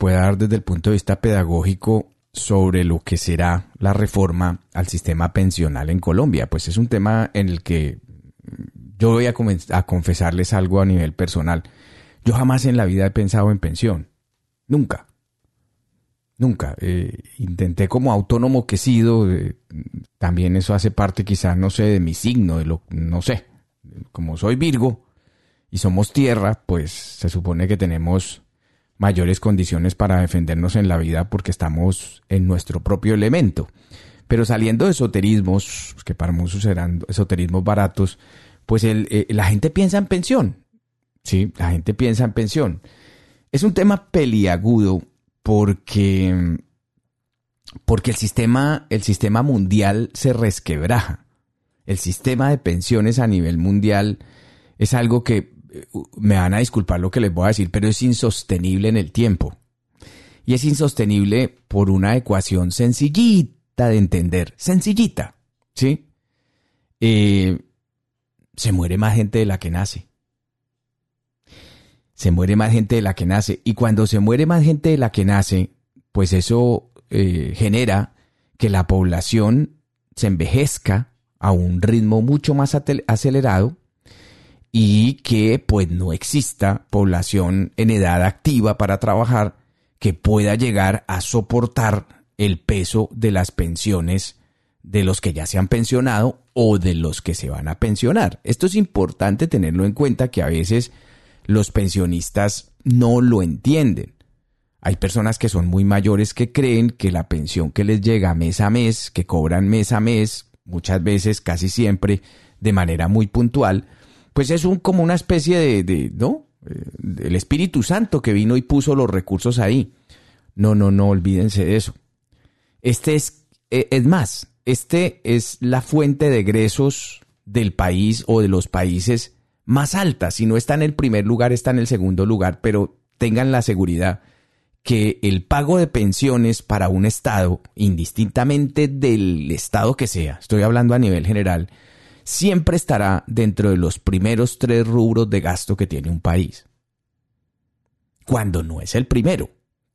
pueda dar desde el punto de vista pedagógico sobre lo que será la reforma al sistema pensional en Colombia. Pues es un tema en el que yo voy a confesarles algo a nivel personal. Yo jamás en la vida he pensado en pensión. Nunca. Nunca. Intenté como autónomo que he sido. También eso hace parte quizás, no sé, de mi signo, no sé. Como soy Virgo y somos tierra, pues se supone que tenemos mayores condiciones para defendernos en la vida porque estamos en nuestro propio elemento. Pero saliendo de esoterismos, que para muchos serán esoterismos baratos, pues la gente piensa en pensión. Sí, la gente piensa en pensión. Es un tema peliagudo porque el sistema mundial se resquebraja. El sistema de pensiones a nivel mundial es algo que, me van a disculpar lo que les voy a decir, pero es insostenible en el tiempo. Y es insostenible por una ecuación sencillita de entender. Sencillita, ¿sí? Se muere más gente de la que nace. Se muere más gente de la que nace. Y cuando se muere más gente de la que nace, pues eso genera que la población se envejezca a un ritmo mucho más acelerado y que pues no exista población en edad activa para trabajar que pueda llegar a soportar el peso de las pensiones de los que ya se han pensionado o de los que se van a pensionar. Esto es importante tenerlo en cuenta, que a veces los pensionistas no lo entienden. Hay personas que son muy mayores que creen que la pensión que les llega mes a mes, que cobran mes a mes, muchas veces, casi siempre, de manera muy puntual, pues es como una especie ¿no? El Espíritu Santo que vino y puso los recursos ahí. No, olvídense de eso. Es más, es la fuente de egresos del país o de los países más alta. Si no está en el primer lugar, está en el segundo lugar, pero tengan la seguridad que el pago de pensiones para un estado, indistintamente del estado que sea, estoy hablando a nivel general, siempre estará dentro de los primeros 3 rubros de gasto que tiene un país. Cuando no es el primero.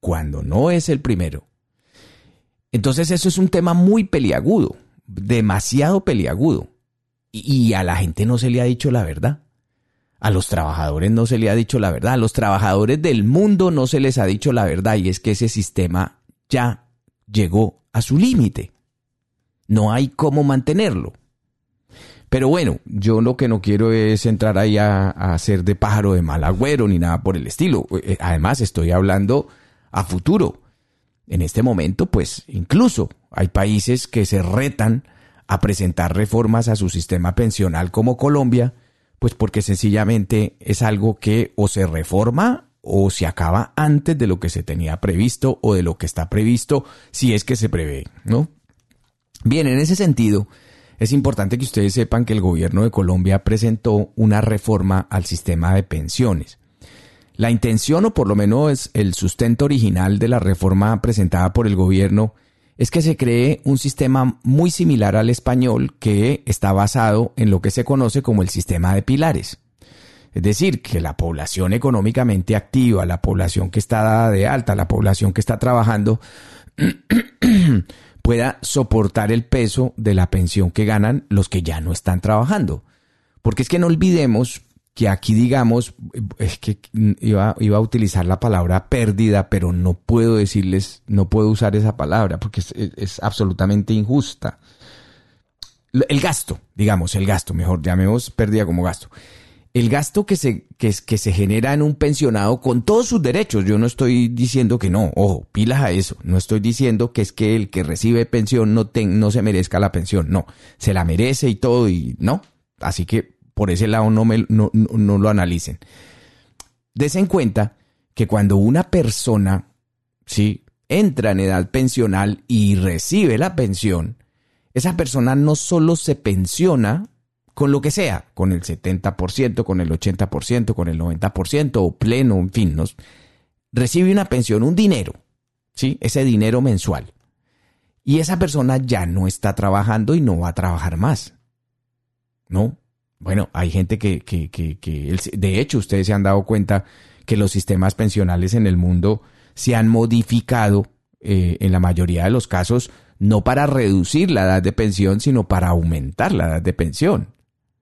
Entonces eso es un tema muy peliagudo, demasiado peliagudo. Y a la gente no se le ha dicho la verdad. A los trabajadores no se le ha dicho la verdad. A los trabajadores del mundo no se les ha dicho la verdad. Y es que ese sistema ya llegó a su límite. No hay cómo mantenerlo. Pero bueno, yo lo que no quiero es entrar ahí a hacer de pájaro de mal agüero ni nada por el estilo. Además, estoy hablando a futuro. En este momento, pues, incluso hay países que se retan a presentar reformas a su sistema pensional como Colombia, pues porque sencillamente es algo que o se reforma o se acaba antes de lo que se tenía previsto o de lo que está previsto, si es que se prevé, ¿no? Bien, en ese sentido, es importante que ustedes sepan que el gobierno de Colombia presentó una reforma al sistema de pensiones. La intención, o por lo menos el sustento original de la reforma presentada por el gobierno, es que se cree un sistema muy similar al español que está basado en lo que se conoce como el sistema de pilares. Es decir, que la población económicamente activa, la población que está dada de alta, la población que está trabajando, pueda soportar el peso de la pensión que ganan los que ya no están trabajando. Porque es que no olvidemos que aquí, digamos, es que iba a utilizar la palabra pérdida, pero no puedo usar esa palabra porque es absolutamente injusta. El gasto, mejor llamemos pérdida como gasto. El gasto que se genera en un pensionado con todos sus derechos. Yo no estoy diciendo que no, ojo, pilas a eso. No estoy diciendo que es que el que recibe pensión no se merezca la pensión. No, se la merece y todo y no. Así que por ese lado no lo analicen. Desen cuenta que cuando una persona, ¿sí?, entra en edad pensional y recibe la pensión, esa persona no solo se pensiona con lo que sea, con el 70%, con el 80%, con el 90% o pleno, en fin, recibe una pensión, un dinero, ¿sí?, ese dinero mensual. Y esa persona ya no está trabajando y no va a trabajar más, ¿no? Bueno, hay gente que de hecho, ustedes se han dado cuenta que los sistemas pensionales en el mundo se han modificado en la mayoría de los casos no para reducir la edad de pensión, sino para aumentar la edad de pensión.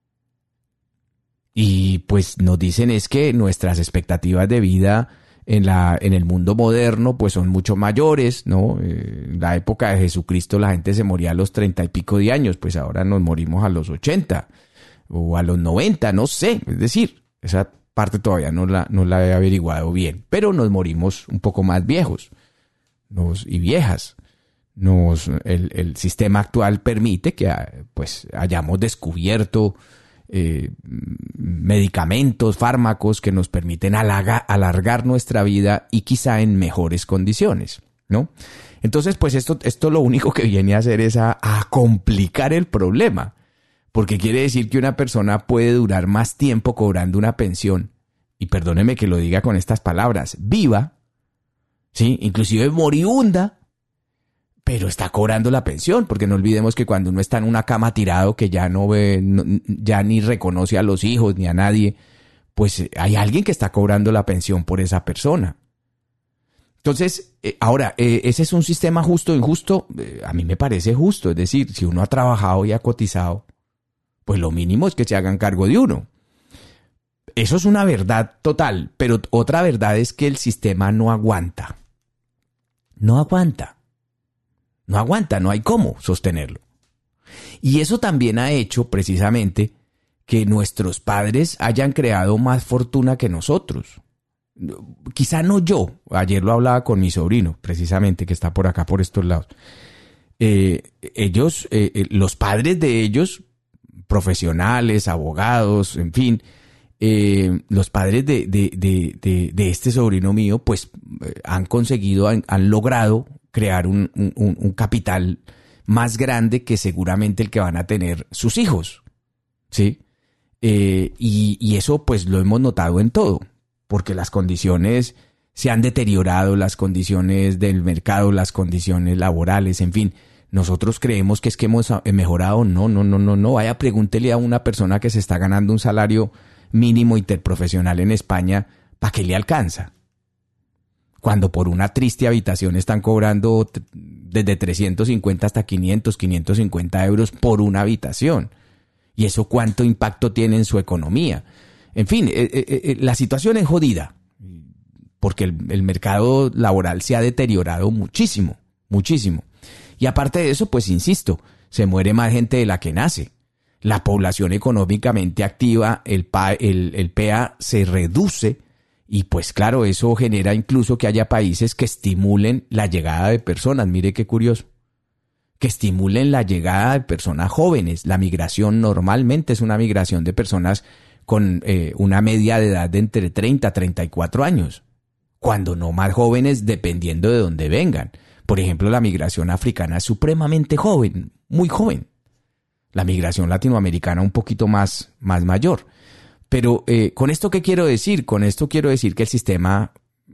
Y pues nos dicen es que nuestras expectativas de vida en el mundo moderno pues son mucho mayores, ¿no? En la época de Jesucristo la gente se moría a los 30 y pico de años, pues ahora nos morimos a los 80 o a los 90, no sé. Es decir, esa parte todavía no la he averiguado bien, pero nos morimos un poco más viejos y viejas. El sistema actual permite que pues hayamos descubierto medicamentos, fármacos que nos permiten alargar nuestra vida y quizá en mejores condiciones, ¿no? Entonces, pues esto lo único que viene a hacer es a complicar el problema, porque quiere decir que una persona puede durar más tiempo cobrando una pensión, y perdóneme que lo diga con estas palabras, viva, ¿sí? Inclusive moribunda, pero está cobrando la pensión, porque no olvidemos que cuando uno está en una cama tirado que ya no ve, ya ni reconoce a los hijos ni a nadie, pues hay alguien que está cobrando la pensión por esa persona. Entonces, ahora, ¿ese es un sistema justo o injusto? A mí me parece justo, es decir, si uno ha trabajado y ha cotizado, pues lo mínimo es que se hagan cargo de uno. Eso es una verdad total, pero otra verdad es que el sistema no aguanta. No aguanta. No aguanta, no hay cómo sostenerlo. Y eso también ha hecho precisamente que nuestros padres hayan creado más fortuna que nosotros. Quizá no yo, ayer lo hablaba con mi sobrino, precisamente, que está por acá, por estos lados. Los padres de ellos, profesionales, abogados, en fin, los padres de este sobrino mío, pues han conseguido, han logrado crear un capital más grande que seguramente el que van a tener sus hijos, ¿sí? Y eso pues lo hemos notado en todo, porque las condiciones se han deteriorado, las condiciones del mercado, las condiciones laborales, en fin. Nosotros creemos que es que hemos mejorado. No. Vaya, pregúntele a una persona que se está ganando un salario mínimo interprofesional en España, ¿para qué le alcanza? Cuando por una triste habitación están cobrando desde 350 hasta 550 euros por una habitación. ¿Y eso cuánto impacto tiene en su economía? En fin, la situación es jodida, porque el mercado laboral se ha deteriorado muchísimo, muchísimo. Y aparte de eso, pues insisto, se muere más gente de la que nace. La población económicamente activa, el PA se reduce. Y pues claro, eso genera incluso que haya países que estimulen la llegada de personas. Mire qué curioso. Que estimulen la llegada de personas jóvenes. La migración normalmente es una migración de personas con una media de edad de entre 30 a 34 años. Cuando no más jóvenes dependiendo de dónde vengan. Por ejemplo, la migración africana es supremamente joven, muy joven. La migración latinoamericana un poquito más mayor. Pero ¿con esto qué quiero decir? Con esto quiero decir que el sistema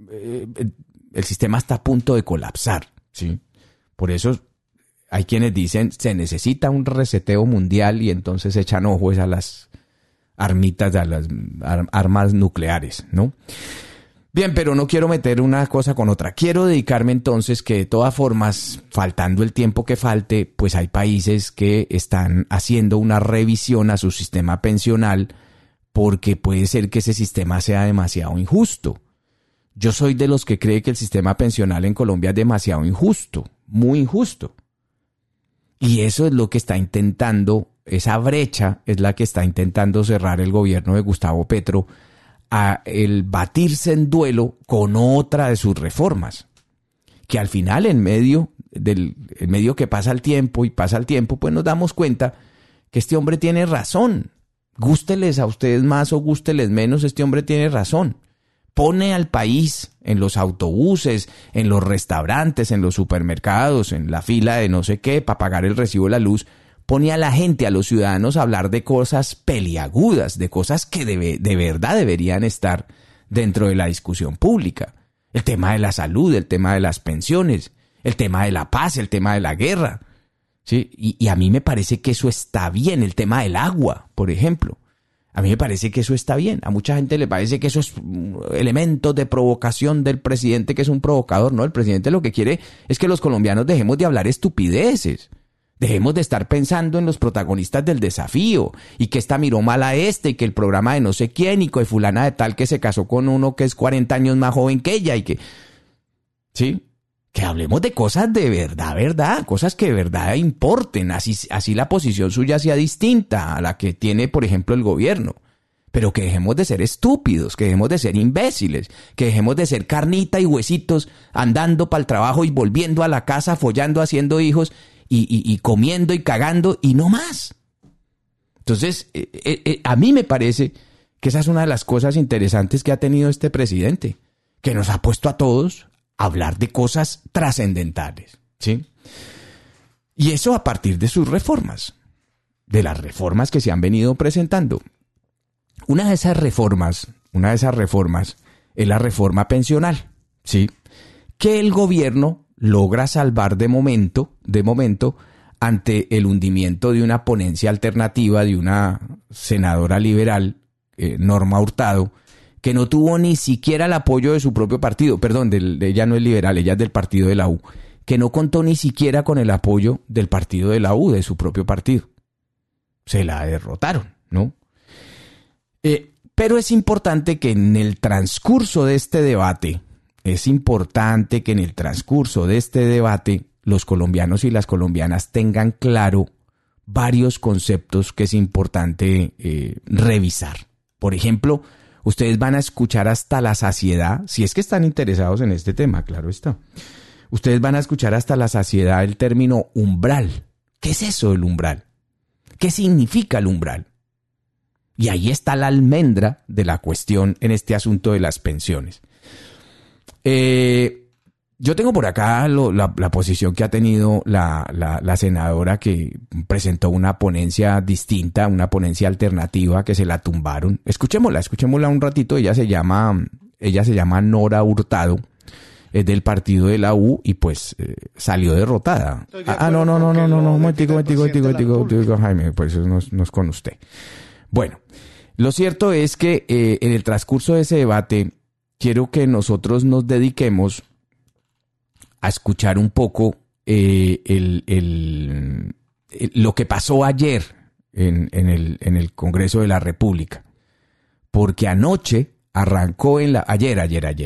está a punto de colapsar, ¿sí? Por eso hay quienes dicen se necesita un reseteo mundial y entonces echan ojos a las armitas, a las armas nucleares, ¿no? Bien, pero no quiero meter una cosa con otra. Quiero dedicarme entonces que de todas formas, faltando el tiempo que falte, pues hay países que están haciendo una revisión a su sistema pensional porque puede ser que ese sistema sea demasiado injusto. Yo soy de los que cree que el sistema pensional en Colombia es demasiado injusto, muy injusto. Y eso es lo que está intentando, esa brecha es la que está intentando cerrar el gobierno de Gustavo Petro a el batirse en duelo con otra de sus reformas. Que al final, en medio que pasa el tiempo, pues nos damos cuenta que este hombre tiene razón. Gústeles a ustedes más o gústeles menos, este hombre tiene razón. Pone al país en los autobuses, en los restaurantes, en los supermercados, en la fila de no sé qué para pagar el recibo de la luz. Pone a la gente, a los ciudadanos a hablar de cosas peliagudas, de cosas que de verdad deberían estar dentro de la discusión pública. El tema de la salud, el tema de las pensiones, el tema de la paz, el tema de la guerra. ¿Sí? Y a mí me parece que eso está bien, el tema del agua, por ejemplo. A mí me parece que eso está bien. A mucha gente le parece que eso es elementos de provocación del presidente, que es un provocador. No, el presidente lo que quiere es que los colombianos dejemos de hablar estupideces. Dejemos de estar pensando en los protagonistas del desafío y que esta miró mal a este y que el programa de no sé quién y que fulana de tal que se casó con uno que es 40 años más joven que ella y que... ¿Sí? Que hablemos de cosas de verdad, cosas que de verdad importen, así la posición suya sea distinta a la que tiene, por ejemplo, el gobierno. Pero que dejemos de ser estúpidos, que dejemos de ser imbéciles, que dejemos de ser carnita y huesitos andando para el trabajo y volviendo a la casa, follando, haciendo hijos y comiendo y cagando y no más. Entonces, a mí me parece que esa es una de las cosas interesantes que ha tenido este presidente, que nos ha puesto a todos hablar de cosas trascendentales, ¿sí? Y eso a partir de sus reformas, de las reformas que se han venido presentando. Una de esas reformas es la reforma pensional, ¿sí? Que el gobierno logra salvar de momento, ante el hundimiento de una ponencia alternativa de una senadora liberal, Norma Hurtado, que no tuvo ni siquiera el apoyo de su propio partido, ella no es liberal, ella es del partido de la U, que no contó ni siquiera con el apoyo del partido de la U, de su propio partido. Se la derrotaron, ¿no? Pero es importante que en el transcurso de este debate, los colombianos y las colombianas tengan claro varios conceptos que es importante revisar. Por ejemplo, ustedes van a escuchar hasta la saciedad, si es que están interesados en este tema, claro está. Ustedes van a escuchar hasta la saciedad el término umbral. ¿Qué es eso del umbral? ¿Qué significa el umbral? Y ahí está la almendra de la cuestión en este asunto de las pensiones. Yo tengo por acá la posición que ha tenido la senadora que presentó una ponencia distinta, una ponencia alternativa que se la tumbaron. Escuchémosla un ratito. Ella se llama Nora Hurtado, es del partido de la U y pues salió derrotada. No, momentico, Jaime, pues eso no es con usted. Bueno, lo cierto es que en el transcurso de ese debate quiero que nosotros nos dediquemos a escuchar un poco lo que pasó ayer en el Congreso de la República. Porque anoche arrancó ayer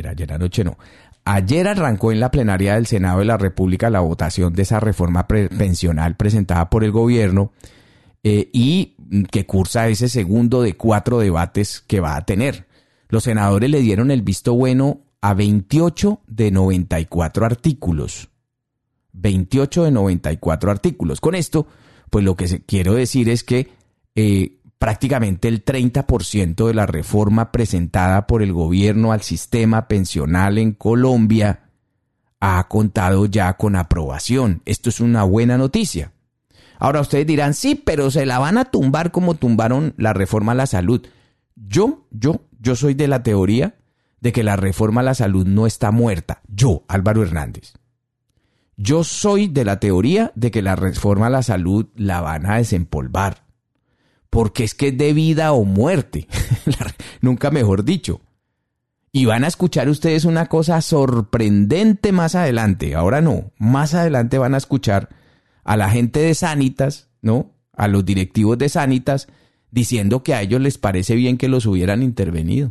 arrancó en la plenaria del Senado de la República la votación de esa reforma pensional presentada por el gobierno y que cursa ese segundo de 4 debates que va a tener. Los senadores le dieron el visto bueno a 28 de 94 artículos. 28 de 94 artículos. Con esto, pues lo que quiero decir es que prácticamente el 30% de la reforma presentada por el gobierno al sistema pensional en Colombia ha contado ya con aprobación. Esto es una buena noticia. Ahora ustedes dirán, sí, pero se la van a tumbar como tumbaron la reforma a la salud. Yo soy de la teoría de que la reforma a la salud no está muerta. Yo, Álvaro Hernández. Yo soy de la teoría de que la reforma a la salud la van a desempolvar. Porque es que es de vida o muerte. Nunca mejor dicho. Y van a escuchar ustedes una cosa sorprendente más adelante. Ahora no. Más adelante van a escuchar a la gente de Sanitas, ¿no? A los directivos de Sanitas diciendo que a ellos les parece bien que los hubieran intervenido.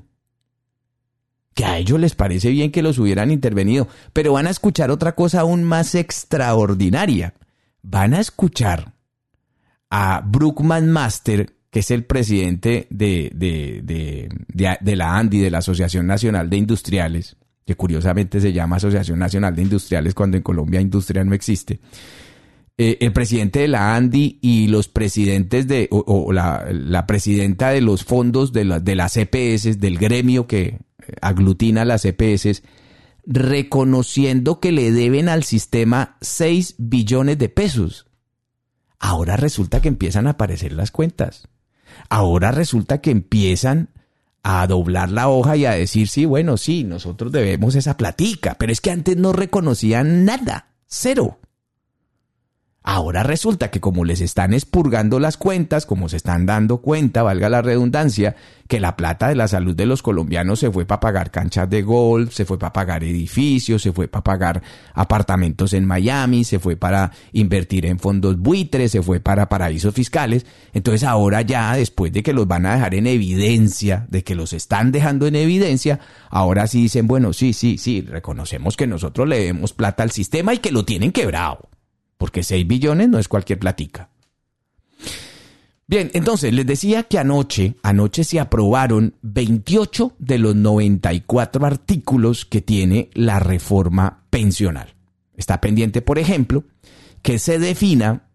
Pero van a escuchar otra cosa aún más extraordinaria. Van a escuchar a Brookman Master, que es el presidente de la ANDI, de la Asociación Nacional de Industriales, que curiosamente se llama Asociación Nacional de Industriales cuando en Colombia industria no existe. El presidente de la ANDI y los presidentes la presidenta de los fondos de las EPS, del gremio que aglutina las EPS, reconociendo que le deben al sistema 6 billones de pesos. Ahora resulta que empiezan a aparecer las cuentas. Ahora resulta que empiezan a doblar la hoja y a decir, sí, nosotros debemos esa platica, pero es que antes no reconocían nada, cero. Ahora resulta que como les están expurgando las cuentas, como se están dando cuenta, valga la redundancia, que la plata de la salud de los colombianos se fue para pagar canchas de golf, se fue para pagar edificios, se fue para pagar apartamentos en Miami, se fue para invertir en fondos buitres, se fue para paraísos fiscales. Entonces ahora ya, después de que los van a dejar en evidencia, de que los están dejando en evidencia, ahora sí dicen, bueno, sí, reconocemos que nosotros le debemos plata al sistema y que lo tienen quebrado. Porque 6 billones no es cualquier platica. Bien, entonces les decía que anoche se aprobaron 28 de los 94 artículos que tiene la reforma pensional. Está pendiente, por ejemplo, que se defina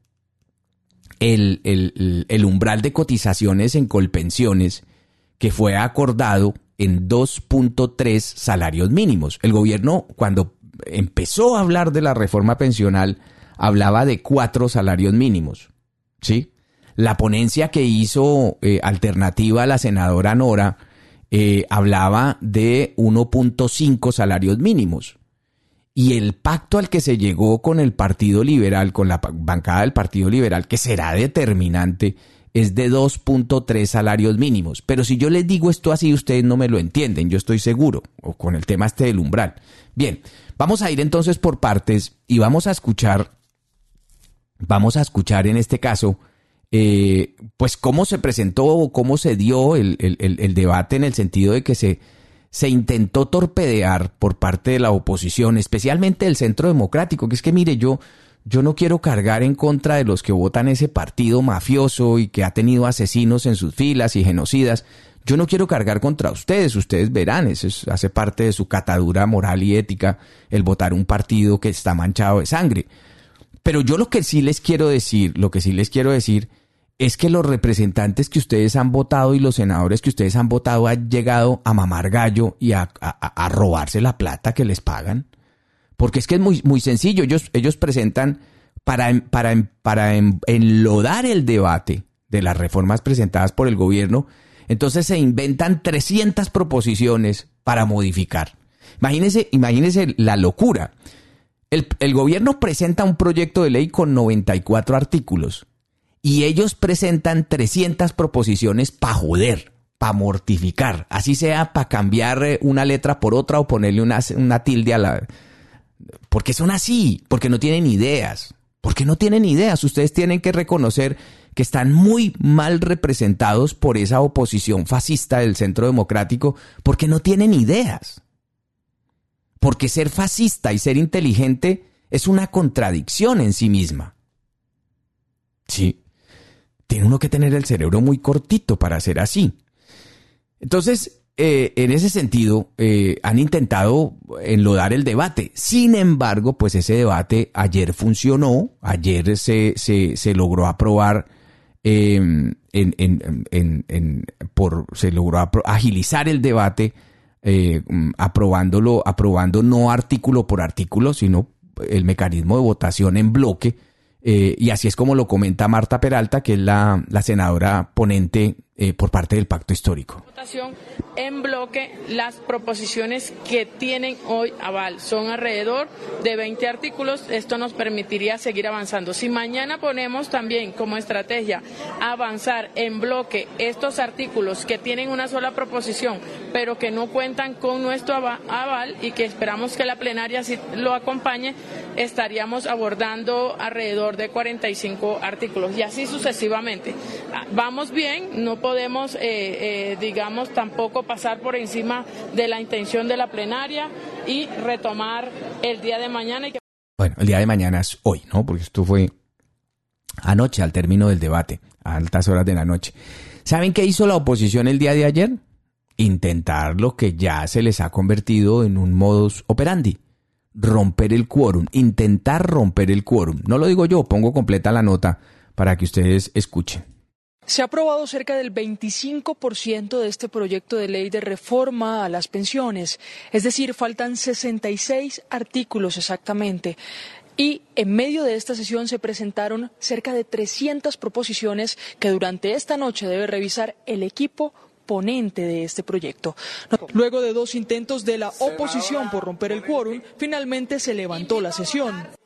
el umbral de cotizaciones en Colpensiones, que fue acordado en 2.3 salarios mínimos. El gobierno, cuando empezó a hablar de la reforma pensional, hablaba de 4 salarios mínimos, ¿sí? La ponencia que hizo alternativa a la senadora Nora hablaba de 1.5 salarios mínimos. Y el pacto al que se llegó con el Partido Liberal, con la bancada del Partido Liberal, que será determinante, es de 2.3 salarios mínimos. Pero si yo les digo esto así, ustedes no me lo entienden, yo estoy seguro, o con el tema del umbral. Bien, vamos a ir entonces por partes y vamos a escuchar en este caso, pues cómo se presentó o cómo se dio el debate, en el sentido de que se intentó torpedear por parte de la oposición, especialmente del Centro Democrático, que es que mire, yo no quiero cargar en contra de los que votan ese partido mafioso y que ha tenido asesinos en sus filas y genocidas. Yo no quiero cargar contra ustedes verán, eso hace parte de su catadura moral y ética, el votar un partido que está manchado de sangre. Pero yo lo que sí les quiero decir es que los representantes que ustedes han votado y los senadores que ustedes han votado han llegado a mamar gallo y a robarse la plata que les pagan. Porque es que es muy, muy sencillo. Ellos presentan para enlodar el debate de las reformas presentadas por el gobierno. Entonces se inventan 300 proposiciones para modificar. Imagínense la locura. El gobierno presenta un proyecto de ley con 94 artículos y ellos presentan 300 proposiciones para joder, para mortificar, así sea para cambiar una letra por otra o ponerle una tilde a la... Porque son así, porque no tienen ideas. Ustedes tienen que reconocer que están muy mal representados por esa oposición fascista del Centro Democrático, porque no tienen ideas. Porque ser fascista y ser inteligente es una contradicción en sí misma. Sí, tiene uno que tener el cerebro muy cortito para ser así. Entonces, en ese sentido, han intentado enlodar el debate. Sin embargo, pues ese debate ayer funcionó, ayer se logró aprobar, se logró agilizar el debate, aprobando no artículo por artículo, sino el mecanismo de votación en bloque, y así es como lo comenta Marta Peralta, que es la senadora ponente por parte del Pacto Histórico. Votación en bloque, las proposiciones que tienen hoy aval son alrededor de 20 artículos. Esto nos permitiría seguir avanzando. Si mañana ponemos también como estrategia avanzar en bloque estos artículos que tienen una sola proposición, pero que no cuentan con nuestro aval y que esperamos que la plenaria sí lo acompañe, estaríamos abordando alrededor de 45 artículos y así sucesivamente. Vamos bien, no podemos, digamos, tampoco pasar por encima de la intención de la plenaria y retomar el día de mañana. Bueno, el día de mañana es hoy, ¿no? Porque esto fue anoche, al término del debate, a altas horas de la noche. ¿Saben qué hizo la oposición el día de ayer? Intentar lo que ya se les ha convertido en un modus operandi. Romper el quórum, intentar romper el quórum. No lo digo yo, pongo completa la nota para que ustedes escuchen. Se ha aprobado cerca del 25% de este proyecto de ley de reforma a las pensiones, es decir, faltan 66 artículos exactamente. Y en medio de esta sesión se presentaron cerca de 300 proposiciones que durante esta noche debe revisar el equipo ponente de este proyecto. Luego de 2 intentos de la oposición por romper el quórum, finalmente se levantó la sesión.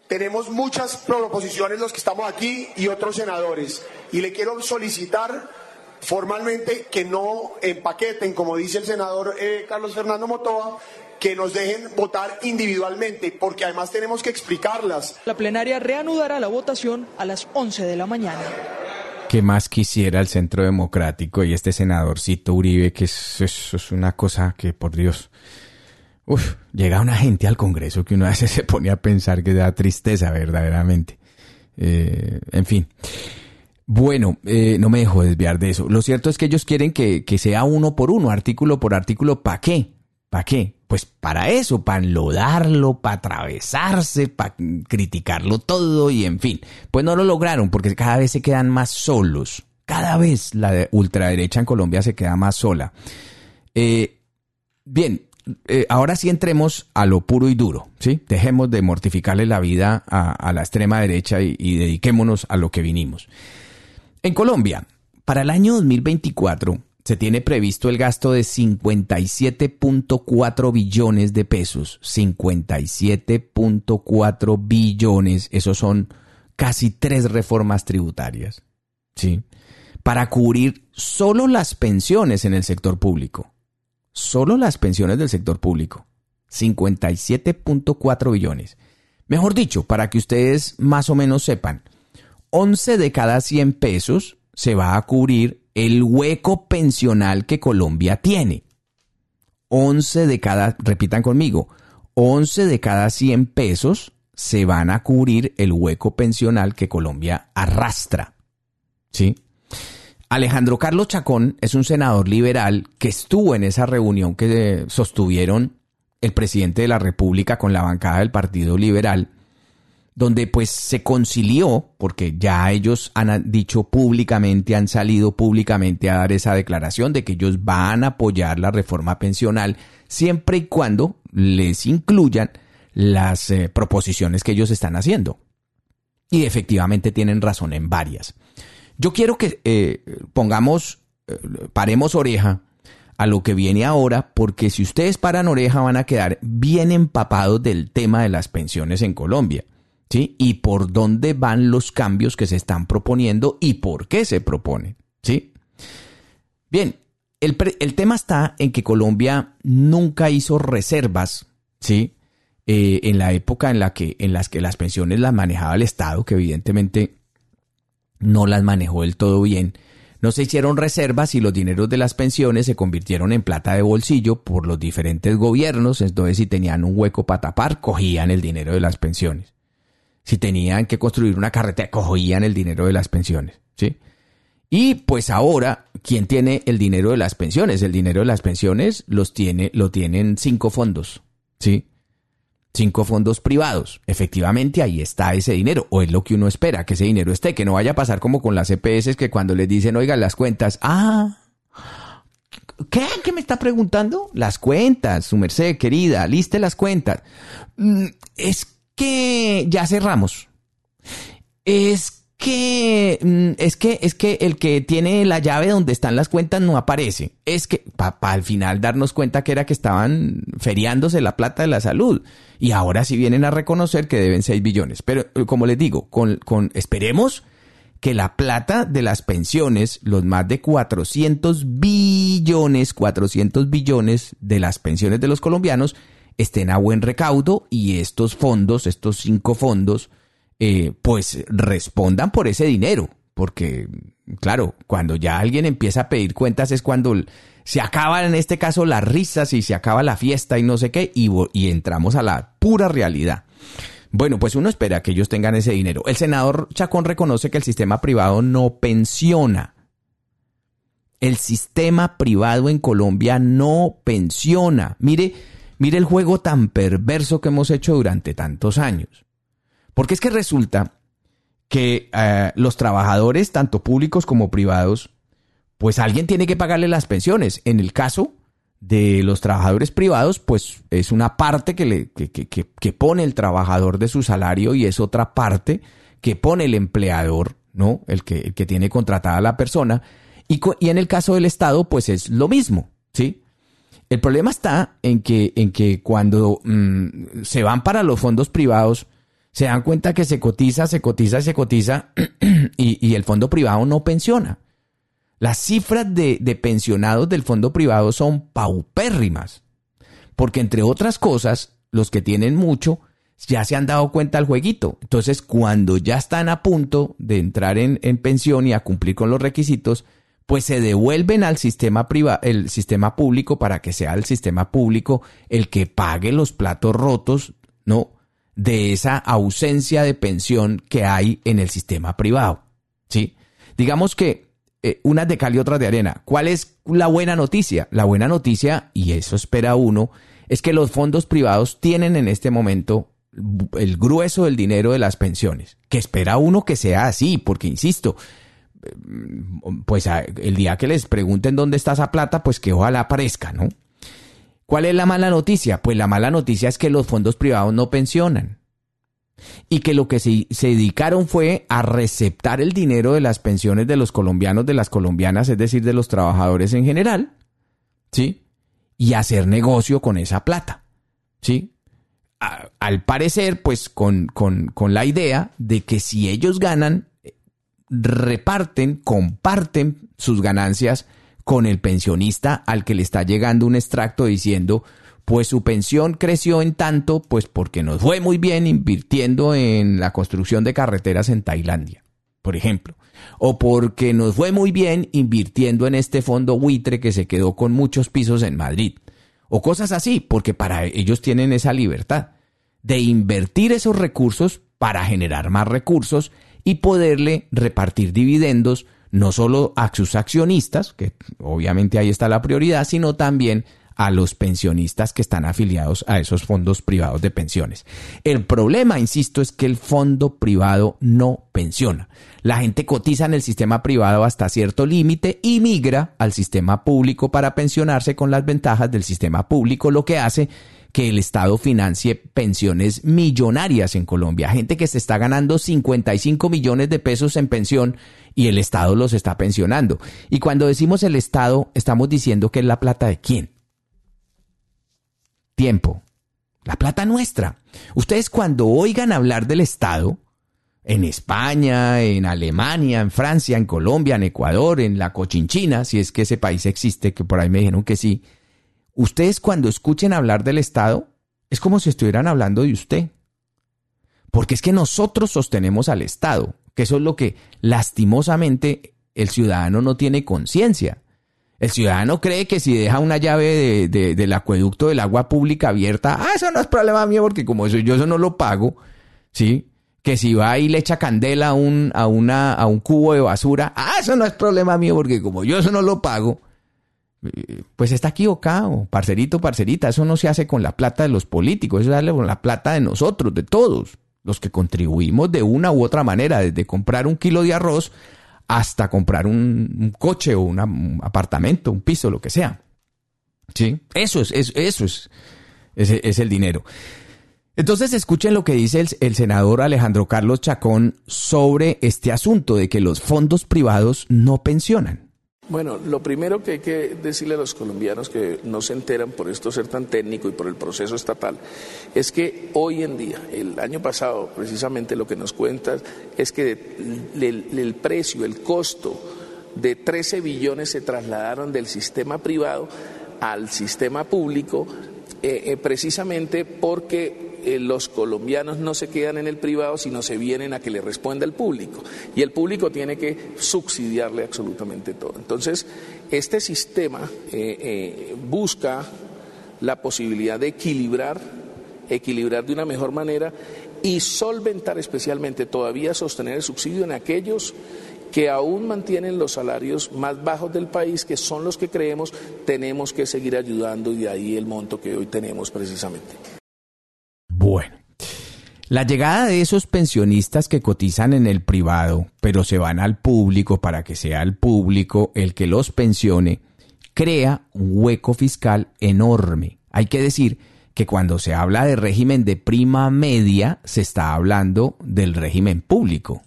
tenemos muchas proposiciones los que estamos aquí y otros senadores. Y le quiero solicitar formalmente que no empaqueten, como dice el senador Carlos Fernando Mottoa, que nos dejen votar individualmente, porque además tenemos que explicarlas. La plenaria reanudará la votación a las 11 de la mañana. ¿Qué más quisiera el Centro Democrático y este senadorcito Uribe? Que eso es una cosa que, por Dios... llega una gente al Congreso que uno a veces se pone a pensar que da tristeza verdaderamente. En fin. Bueno, no me dejo desviar de eso. Lo cierto es que ellos quieren que sea uno por uno, artículo por artículo. ¿Para qué? ¿Para qué? Pues para eso, para enlodarlo, para atravesarse, para criticarlo todo y en fin. Pues no lo lograron porque cada vez se quedan más solos. Cada vez la ultraderecha en Colombia se queda más sola. Bien. Ahora sí entremos a lo puro y duro, ¿sí? Dejemos de mortificarle la vida a la extrema derecha y dediquémonos a lo que vinimos. En Colombia, para el año 2024 se tiene previsto el gasto de 57.4 billones de pesos. 57.4 billones, esos son casi 3 reformas tributarias, ¿sí? Para cubrir solo las pensiones en el sector público. Solo las pensiones del sector público, 57.4 billones. Mejor dicho, para que ustedes más o menos sepan, 11 de cada 100 pesos se va a cubrir el hueco pensional que Colombia tiene. 11 de cada, repitan conmigo, 11 de cada 100 pesos se van a cubrir el hueco pensional que Colombia arrastra. ¿Sí? Alejandro Carlos Chacón es un senador liberal que estuvo en esa reunión que sostuvieron el presidente de la República con la bancada del Partido Liberal, donde pues se concilió, porque ya ellos han dicho públicamente, han salido públicamente a dar esa declaración de que ellos van a apoyar la reforma pensional siempre y cuando les incluyan las proposiciones que ellos están haciendo. Y efectivamente tienen razón en varias. Yo quiero que paremos oreja a lo que viene ahora, porque si ustedes paran oreja van a quedar bien empapados del tema de las pensiones en Colombia, ¿sí? Y por dónde van los cambios que se están proponiendo y por qué se proponen, ¿sí? Bien, el tema está en que Colombia nunca hizo reservas, ¿sí? En la época en las que las pensiones las manejaba el Estado, que evidentemente no las manejó del todo bien. No se hicieron reservas y los dineros de las pensiones se convirtieron en plata de bolsillo por los diferentes gobiernos. Entonces, si tenían un hueco para tapar, cogían el dinero de las pensiones. Si tenían que construir una carretera, cogían el dinero de las pensiones, ¿sí? Y pues ahora, ¿quién tiene el dinero de las pensiones? El dinero de las pensiones lo tienen 5 fondos, ¿sí? 5 fondos privados. Efectivamente, ahí está ese dinero, o es lo que uno espera, que ese dinero esté, que no vaya a pasar como con las EPS, que cuando les dicen, oigan, las cuentas, ¿qué? ¿Qué me está preguntando? Las cuentas, su merced querida, liste las cuentas. Es que ya cerramos. Es que el que tiene la llave donde están las cuentas no aparece. Es que para al final darnos cuenta que era que estaban feriándose la plata de la salud. Y ahora sí vienen a reconocer que deben 6 billones. Pero como les digo, esperemos que la plata de las pensiones, los más de 400 billones de las pensiones de los colombianos estén a buen recaudo y estos fondos, estos 5 fondos, pues respondan por ese dinero, porque claro, cuando ya alguien empieza a pedir cuentas es cuando se acaban en este caso las risas y se acaba la fiesta y no sé qué, y entramos a la pura realidad. Bueno, pues uno espera que ellos tengan ese dinero. El senador Chacón reconoce que el sistema privado no pensiona. El sistema privado en Colombia no pensiona. Mire el juego tan perverso que hemos hecho durante tantos años. Porque es que resulta que los trabajadores, tanto públicos como privados, pues alguien tiene que pagarle las pensiones. En el caso de los trabajadores privados, pues es una parte que pone el trabajador de su salario y es otra parte que pone el empleador, ¿no? El que tiene contratada a la persona. Y en el caso del Estado, pues es lo mismo, ¿sí? El problema está en que cuando se van para los fondos privados, Se dan cuenta que se cotiza y el fondo privado no pensiona. Las cifras de pensionados del fondo privado son paupérrimas, porque entre otras cosas, los que tienen mucho ya se han dado cuenta del jueguito. Entonces, cuando ya están a punto de entrar en pensión y a cumplir con los requisitos, pues se devuelven al sistema el sistema público para que sea el sistema público el que pague los platos rotos, ¿no?, de esa ausencia de pensión que hay en el sistema privado, ¿sí? Digamos que unas de cal y otras de arena. ¿Cuál es la buena noticia? La buena noticia, y eso espera uno, es que los fondos privados tienen en este momento el grueso del dinero de las pensiones, que espera uno que sea así, porque insisto, pues el día que les pregunten dónde está esa plata, pues que ojalá aparezca, ¿no? ¿Cuál es la mala noticia? Pues la mala noticia es que los fondos privados no pensionan y que lo que se dedicaron fue a receptar el dinero de las pensiones de los colombianos, de las colombianas, es decir, de los trabajadores en general, ¿sí? Y hacer negocio con esa plata, ¿sí? Al parecer, pues con la idea de que si ellos ganan, comparten sus ganancias con el pensionista al que le está llegando un extracto diciendo, pues su pensión creció en tanto, pues porque nos fue muy bien invirtiendo en la construcción de carreteras en Tailandia, por ejemplo, o porque nos fue muy bien invirtiendo en este fondo buitre que se quedó con muchos pisos en Madrid, o cosas así, porque para ellos tienen esa libertad de invertir esos recursos para generar más recursos y poderle repartir dividendos no solo a sus accionistas, que obviamente ahí está la prioridad, sino también a los pensionistas que están afiliados a esos fondos privados de pensiones. El problema, insisto, es que el fondo privado no pensiona. La gente cotiza en el sistema privado hasta cierto límite y migra al sistema público para pensionarse con las ventajas del sistema público, lo que hace que el Estado financie pensiones millonarias en Colombia. Gente que se está ganando 55 millones de pesos en pensión y el Estado los está pensionando. Y cuando decimos el Estado, estamos diciendo que es la plata de ¿quién? Tiempo. La plata nuestra. Ustedes cuando oigan hablar del Estado, en España, en Alemania, en Francia, en Colombia, en Ecuador, en la Cochinchina, si es que ese país existe, que por ahí me dijeron que sí, ustedes cuando escuchen hablar del Estado, es como si estuvieran hablando de usted. Porque es que nosotros sostenemos al Estado, que eso es lo que lastimosamente el ciudadano no tiene conciencia. El ciudadano cree que si deja una llave del acueducto del agua pública abierta, eso no es problema mío porque como yo eso no lo pago, ¿sí? Que si va y le echa candela a un cubo de basura, eso no es problema mío porque como yo eso no lo pago. Pues está equivocado, parcerito, parcerita. Eso no se hace con la plata de los políticos, eso se hace con la plata de nosotros, de todos, los que contribuimos de una u otra manera, desde comprar un kilo de arroz hasta comprar un coche o un apartamento, un piso, lo que sea. ¿Sí? Eso es el dinero. Entonces escuchen lo que dice el senador Alejandro Carlos Chacón sobre este asunto de que los fondos privados no pensionan. Bueno, lo primero que hay que decirle a los colombianos que no se enteran por esto ser tan técnico y por el proceso estatal, es que hoy en día, el año pasado, precisamente lo que nos cuentan es que el precio, el costo de 13 billones se trasladaron del sistema privado al sistema público, precisamente porque los colombianos no se quedan en el privado, sino se vienen a que le responda el público. Y el público tiene que subsidiarle absolutamente todo. Entonces, este sistema busca la posibilidad de equilibrar de una mejor manera y solventar especialmente, todavía sostener el subsidio en aquellos que aún mantienen los salarios más bajos del país, que son los que creemos tenemos que seguir ayudando, y de ahí el monto que hoy tenemos precisamente. Bueno, la llegada de esos pensionistas que cotizan en el privado, pero se van al público para que sea el público el que los pensione, crea un hueco fiscal enorme. Hay que decir que cuando se habla de régimen de prima media, se está hablando del régimen público.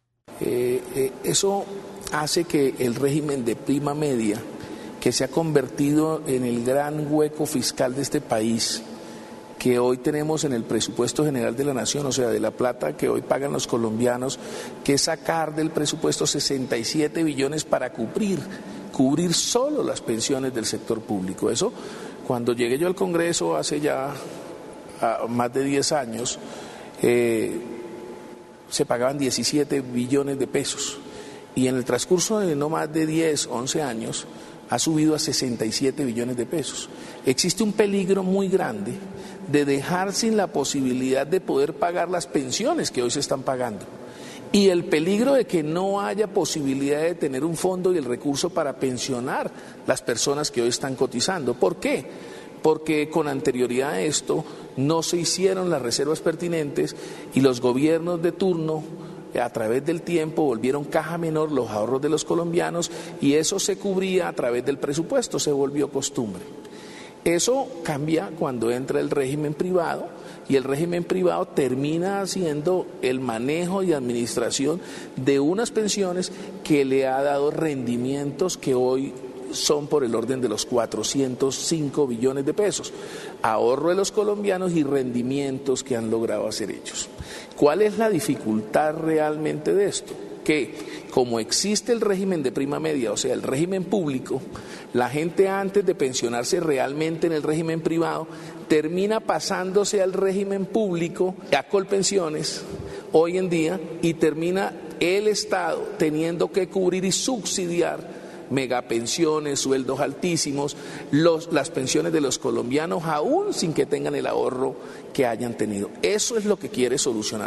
Eso hace que el régimen de prima media, que se ha convertido en el gran hueco fiscal de este país, que hoy tenemos en el presupuesto general de la nación, o sea, de la plata que hoy pagan los colombianos, que es sacar del presupuesto 67 billones para cubrir solo las pensiones del sector público. Eso, cuando llegué yo al Congreso hace ya más de 10 años, se pagaban 17 billones de pesos y en el transcurso de no más de 10, 11 años ha subido a 67 billones de pesos. Existe un peligro muy grande de dejar sin la posibilidad de poder pagar las pensiones que hoy se están pagando y el peligro de que no haya posibilidad de tener un fondo y el recurso para pensionar las personas que hoy están cotizando. ¿Por qué? Porque con anterioridad a esto no se hicieron las reservas pertinentes y los gobiernos de turno a través del tiempo volvieron caja menor los ahorros de los colombianos y eso se cubría a través del presupuesto, se volvió costumbre. Eso cambia cuando entra el régimen privado y el régimen privado termina haciendo el manejo y administración de unas pensiones que le ha dado rendimientos que hoy son por el orden de los 405 billones de pesos, ahorro de los colombianos y rendimientos que han logrado hacer ellos. ¿Cuál es la dificultad realmente de esto? Que como existe el régimen de prima media, o sea, el régimen público, la gente antes de pensionarse realmente en el régimen privado termina pasándose al régimen público, a Colpensiones, hoy en día, y termina el Estado teniendo que cubrir y subsidiar megapensiones, sueldos altísimos, las pensiones de los colombianos aún sin que tengan el ahorro que hayan tenido. Eso es lo que quiere solucionar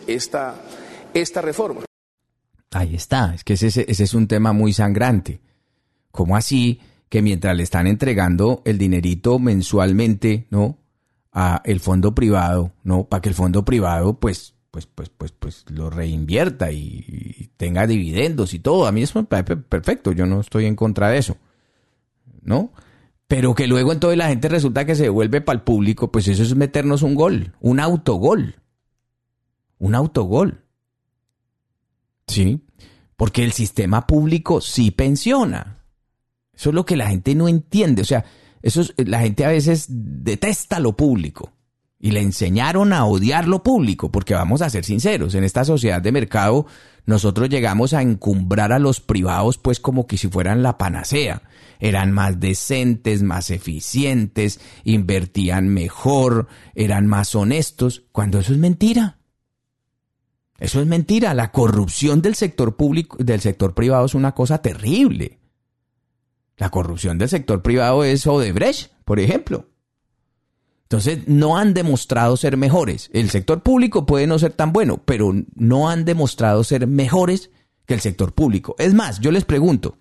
esta reforma. Ahí está, es que ese es un tema muy sangrante. ¿Cómo así que mientras le están entregando el dinerito mensualmente, ¿no?, a el fondo privado, ¿no?, para que el fondo privado pues lo reinvierta y tenga dividendos y todo? A mí es perfecto, yo no estoy en contra de eso, ¿no? Pero que luego entonces la gente resulta que se devuelve para el público, pues eso es meternos un gol, un autogol. ¿Sí? Porque el sistema público sí pensiona. Eso es lo que la gente no entiende. O sea, la gente a veces detesta lo público. Y le enseñaron a odiar lo público, porque vamos a ser sinceros, en esta sociedad de mercado nosotros llegamos a encumbrar a los privados pues como que si fueran la panacea. Eran más decentes, más eficientes, invertían mejor, eran más honestos, cuando eso es mentira. Eso es mentira. La corrupción del sector público, del sector privado es una cosa terrible. La corrupción del sector privado es Odebrecht, por ejemplo. Entonces, no han demostrado ser mejores. El sector público puede no ser tan bueno, pero no han demostrado ser mejores que el sector público. Es más, yo les pregunto,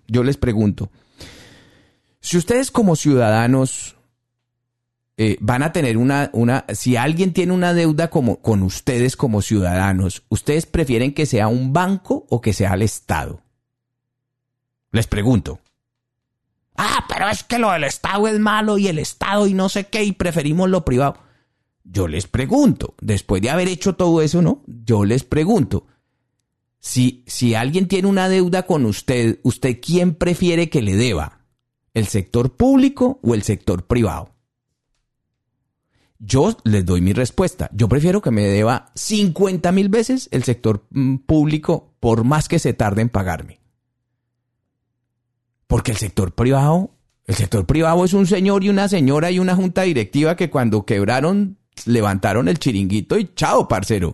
si ustedes como ciudadanos van a tener si alguien tiene una deuda con ustedes como ciudadanos, ¿ustedes prefieren que sea un banco o que sea el Estado? Les pregunto. Pero es que lo del Estado es malo y el Estado y no sé qué y preferimos lo privado. Yo les pregunto, después de haber hecho todo eso, ¿no? Yo les pregunto, si alguien tiene una deuda con ¿usted quién prefiere que le deba? ¿El sector público o el sector privado? Yo les doy mi respuesta. Yo prefiero que me deba 50,000 veces el sector público por más que se tarde en pagarme. Porque el sector privado es un señor y una señora y una junta directiva que cuando quebraron levantaron el chiringuito y chao, parcero.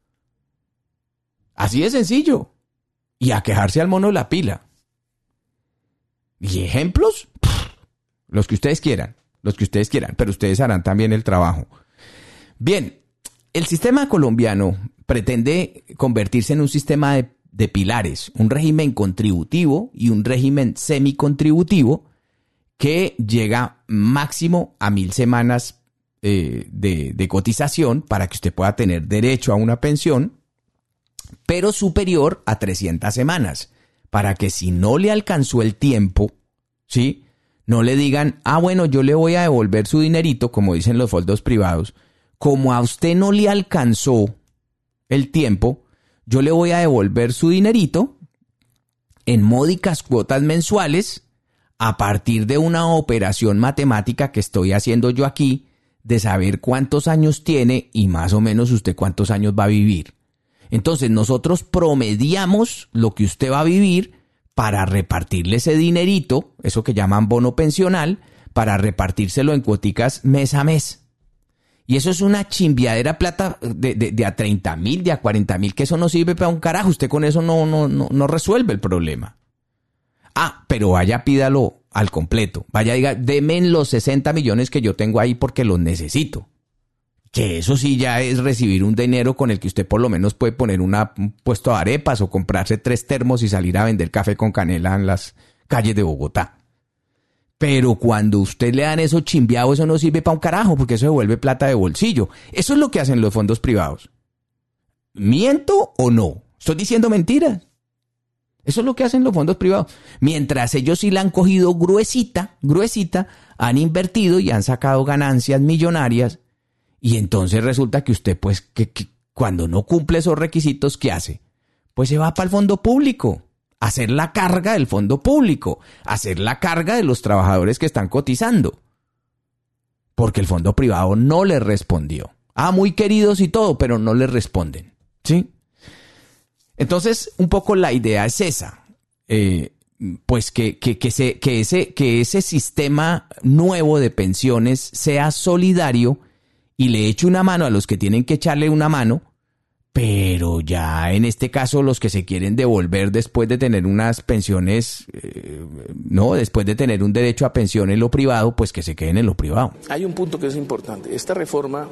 Así de sencillo. Y a quejarse al mono la pila. ¿Y ejemplos? Los que ustedes quieran, pero ustedes harán también el trabajo. Bien, el sistema colombiano pretende convertirse en un sistema de pilares, un régimen contributivo y un régimen semicontributivo que llega máximo a 1,000 semanas de cotización para que usted pueda tener derecho a una pensión, pero superior a 300 semanas, para que si no le alcanzó el tiempo, ¿sí?, no le digan, bueno, yo le voy a devolver su dinerito, como dicen los fondos privados, como a usted no le alcanzó el tiempo, yo le voy a devolver su dinerito en módicas cuotas mensuales a partir de una operación matemática que estoy haciendo yo aquí de saber cuántos años tiene y más o menos usted cuántos años va a vivir. Entonces nosotros promediamos lo que usted va a vivir para repartirle ese dinerito, eso que llaman bono pensional, para repartírselo en cuoticas mes a mes. Y eso es una chimbiadera plata de a 30.000, de a 40.000, que eso no sirve para un carajo. Usted con eso no resuelve el problema. Pero vaya, pídalo al completo. Vaya, diga, deme los 60 millones que yo tengo ahí porque los necesito. Que eso sí ya es recibir un dinero con el que usted por lo menos puede poner un puesto de arepas o comprarse 3 termos y salir a vender café con canela en las calles de Bogotá. Pero cuando usted le dan eso chimbiado, eso no sirve para un carajo, porque eso se vuelve plata de bolsillo. Eso es lo que hacen los fondos privados. ¿Miento o no? ¿Estoy diciendo mentiras? Eso es lo que hacen los fondos privados. Mientras ellos sí la han cogido gruesita, han invertido y han sacado ganancias millonarias. Y entonces resulta que usted, pues, que cuando no cumple esos requisitos, ¿qué hace? Pues se va para el fondo público. Hacer la carga del fondo público, hacer la carga de los trabajadores que están cotizando. Porque el fondo privado no les respondió. Muy queridos y todo, pero no les responden. ¿Sí? Entonces, un poco la idea es esa. Pues que ese sistema nuevo de pensiones sea solidario y le eche una mano a los que tienen que echarle una mano. Pero ya en este caso los que se quieren devolver después de tener unas pensiones, después de tener un derecho a pensión en lo privado, pues que se queden en lo privado. Hay un punto que es importante. Esta reforma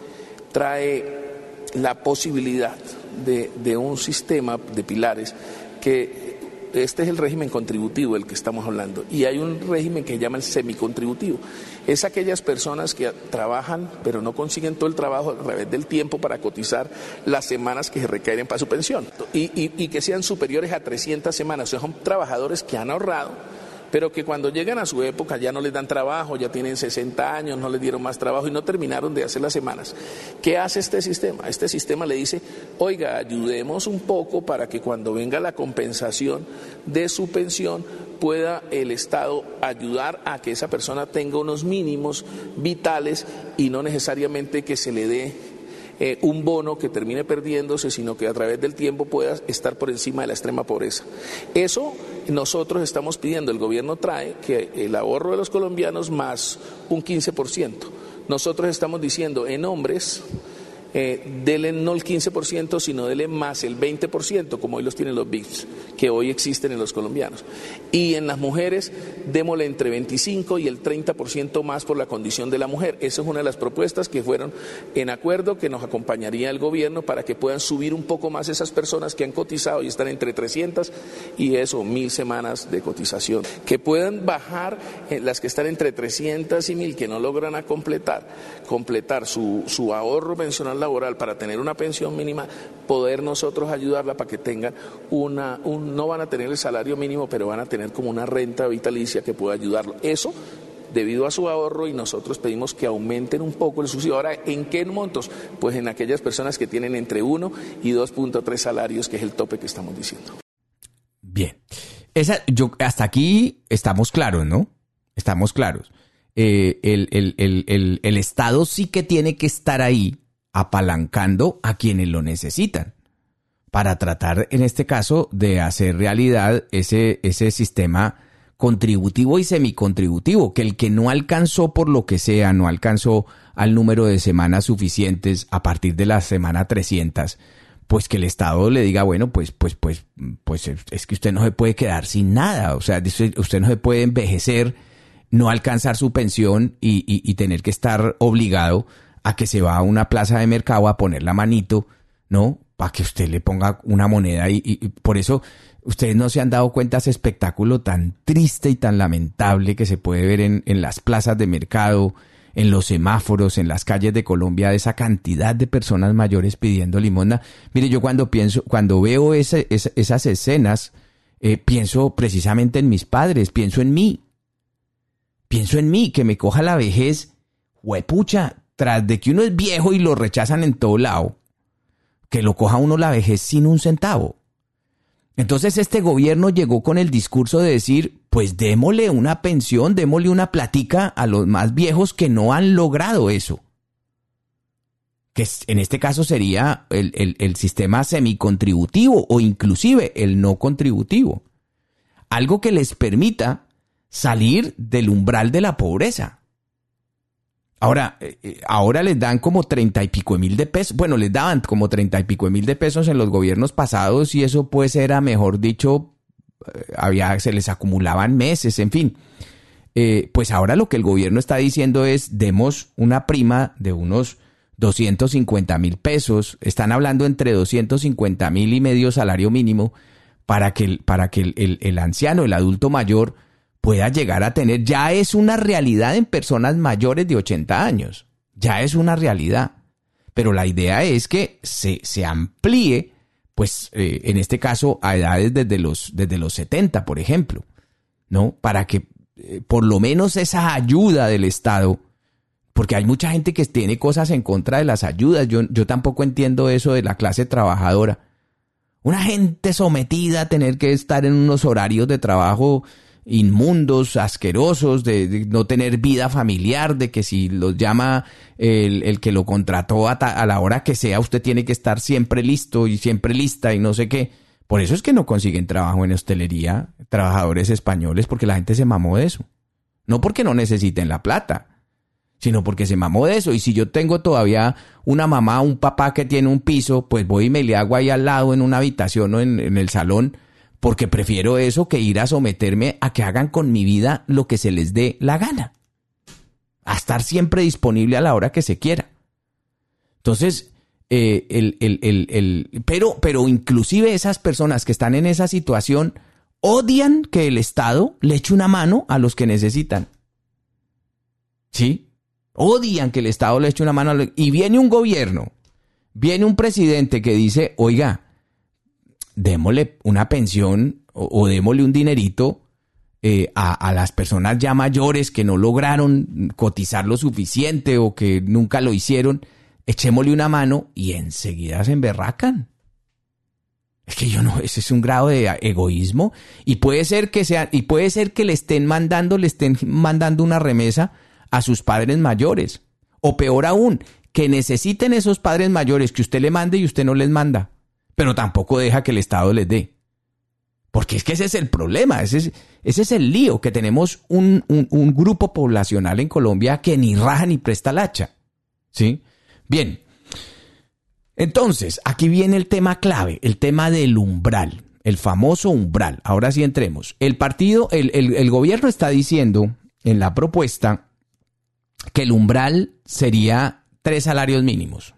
trae la posibilidad de un sistema de pilares que este es el régimen contributivo del que estamos hablando, y hay un régimen que se llama el semicontributivo. Es aquellas personas que trabajan pero no consiguen todo el trabajo a través del tiempo para cotizar las semanas que se requieren para su pensión y que sean superiores a 300 semanas. O sea, son trabajadores que han ahorrado, pero que cuando llegan a su época ya no les dan trabajo, ya tienen 60 años, no les dieron más trabajo y no terminaron de hacer las semanas. ¿Qué hace este sistema? Este sistema le dice, oiga, ayudemos un poco para que cuando venga la compensación de su pensión pueda el Estado ayudar a que esa persona tenga unos mínimos vitales y no necesariamente que se le dé un bono que termine perdiéndose, sino que a través del tiempo pueda estar por encima de la extrema pobreza. Eso nosotros estamos pidiendo, el gobierno trae que el ahorro de los colombianos más un 15%. Nosotros estamos diciendo en hombres, dele no el 15%, sino dele más el 20%, como hoy los tienen los BICs, que hoy existen en los colombianos. Y en las mujeres, démosle entre 25 y el 30% más por la condición de la mujer. Esa es una de las propuestas que fueron en acuerdo, que nos acompañaría el gobierno para que puedan subir un poco más esas personas que han cotizado y están entre 300 y 1.000 semanas de cotización. Que puedan bajar las que están entre 300 y 1.000, que no logran completar su ahorro pensional laboral para tener una pensión mínima, poder nosotros ayudarla para que tengan no van a tener el salario mínimo, pero van a tener como una renta vitalicia que pueda ayudarlo. Eso debido a su ahorro, y nosotros pedimos que aumenten un poco el subsidio. Ahora, ¿en qué montos? Pues en aquellas personas que tienen entre 1 y 2.3 salarios, que es el tope que estamos diciendo. Bien. Hasta aquí estamos claros, ¿no? Estamos claros. El Estado sí que tiene que estar ahí apalancando a quienes lo necesitan para tratar, en este caso, de hacer realidad ese sistema contributivo y semicontributivo, que el que no alcanzó por lo que sea, no alcanzó al número de semanas suficientes a partir de la semana 300, pues que el Estado le diga, bueno, pues es que usted no se puede quedar sin nada, o sea, usted no se puede envejecer, no alcanzar su pensión y tener que estar obligado a que se va a una plaza de mercado a poner la manito, ¿no? Para que usted le ponga una moneda y por eso ustedes no se han dado cuenta ese espectáculo tan triste y tan lamentable que se puede ver en las plazas de mercado, en los semáforos, en las calles de Colombia, de esa cantidad de personas mayores pidiendo limosna. Mire, yo cuando veo esas escenas, pienso precisamente en mis padres, pienso en mí, que me coja la vejez, huepucha, tras de que uno es viejo y lo rechazan en todo lado, que lo coja uno la vejez sin un centavo. Entonces este gobierno llegó con el discurso de decir, pues démosle una pensión, démosle una platica a los más viejos que no han logrado eso. que en este caso sería el sistema semicontributivo o inclusive el no contributivo. Algo que les permita salir del umbral de la pobreza. Ahora les dan como 30 y pico mil de pesos. Bueno, les daban como 30 y pico mil de pesos en los gobiernos pasados y eso pues era, mejor dicho, se les acumulaban meses, en fin. Pues ahora lo que el gobierno está diciendo es, demos una prima de unos 250 mil pesos. Están hablando entre 250 mil y medio salario mínimo para que el anciano, el adulto mayor, pueda llegar a tener. Ya es una realidad en personas mayores de 80 años. Ya es una realidad. Pero la idea es que se amplíe, pues en este caso, a edades desde los 70, por ejemplo, ¿no? Para que por lo menos esa ayuda del Estado, porque hay mucha gente que tiene cosas en contra de las ayudas. Yo tampoco entiendo eso de la clase trabajadora. Una gente sometida a tener que estar en unos horarios de trabajo inmundos, asquerosos, de no tener vida familiar, de que si los llama el que lo contrató a la hora que sea, usted tiene que estar siempre listo y siempre lista y no sé qué. Por eso es que no consiguen trabajo en hostelería, trabajadores españoles, porque la gente se mamó de eso. No porque no necesiten la plata, sino porque se mamó de eso. Y si yo tengo todavía una mamá, un papá que tiene un piso, pues voy y me le hago ahí al lado en una habitación o en el salón, porque prefiero eso que ir a someterme a que hagan con mi vida lo que se les dé la gana. A estar siempre disponible a la hora que se quiera. Entonces, pero inclusive esas personas que están en esa situación odian que el Estado le eche una mano a los que necesitan. ¿Sí? Odian que el Estado le eche una mano y viene un gobierno, viene un presidente que dice, oiga, démosle una pensión o démosle un dinerito a las personas ya mayores que no lograron cotizar lo suficiente o que nunca lo hicieron, echémosle una mano y enseguida se emberracan. Es que ese es un grado de egoísmo y puede ser que le estén mandando una remesa a sus padres mayores. O peor aún, que necesiten esos padres mayores que usted le mande y usted no les manda. Pero tampoco deja que el Estado les dé. Porque es que ese es el problema, ese es el lío, que tenemos un grupo poblacional en Colombia que ni raja ni presta la hacha. ¿Sí? Bien. Entonces, aquí viene el tema clave, el tema del umbral, el famoso umbral. Ahora sí entremos. El gobierno está diciendo en la propuesta que el umbral sería 3 salarios mínimos.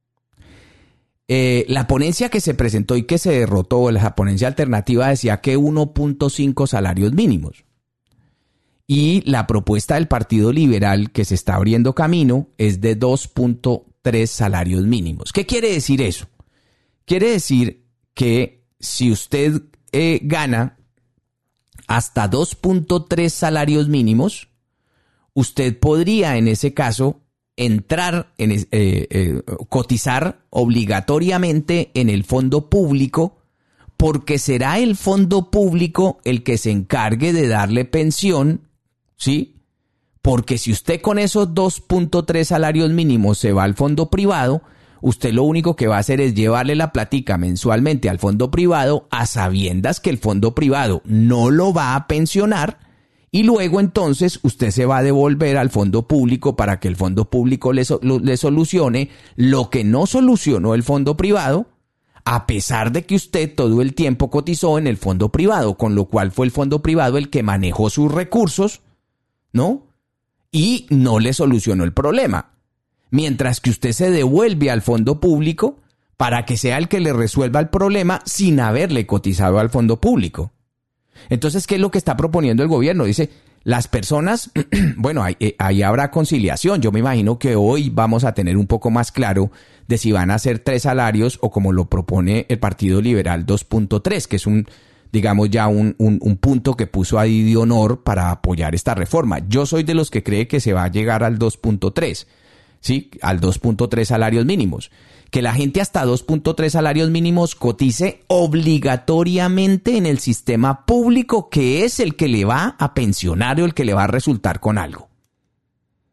La ponencia que se presentó y que se derrotó, la ponencia alternativa, decía que 1.5 salarios mínimos. Y la propuesta del Partido Liberal, que se está abriendo camino, es de 2.3 salarios mínimos. ¿Qué quiere decir eso? Quiere decir que si usted gana hasta 2.3 salarios mínimos, usted podría en ese caso entrar, cotizar obligatoriamente en el fondo público, porque será el fondo público el que se encargue de darle pensión, ¿sí? Porque si usted con esos 2.3 salarios mínimos se va al fondo privado, usted lo único que va a hacer es llevarle la platica mensualmente al fondo privado a sabiendas que el fondo privado no lo va a pensionar. Y luego entonces usted se va a devolver al fondo público para que el fondo público le solucione lo que no solucionó el fondo privado, a pesar de que usted todo el tiempo cotizó en el fondo privado, con lo cual fue el fondo privado el que manejó sus recursos, ¿no? Y no le solucionó el problema. Mientras que usted se devuelve al fondo público para que sea el que le resuelva el problema sin haberle cotizado al fondo público. Entonces, ¿qué es lo que está proponiendo el gobierno? Dice, las personas, bueno, ahí habrá conciliación. Yo me imagino que hoy vamos a tener un poco más claro de si van a ser 3 salarios o como lo propone el Partido Liberal 2.3, que es un punto que puso ahí de honor para apoyar esta reforma. Yo soy de los que cree que se va a llegar al 2.3, ¿sí? Al 2.3 salarios mínimos. Que la gente hasta 2.3 salarios mínimos cotice obligatoriamente en el sistema público, que es el que le va a pensionar o el que le va a resultar con algo.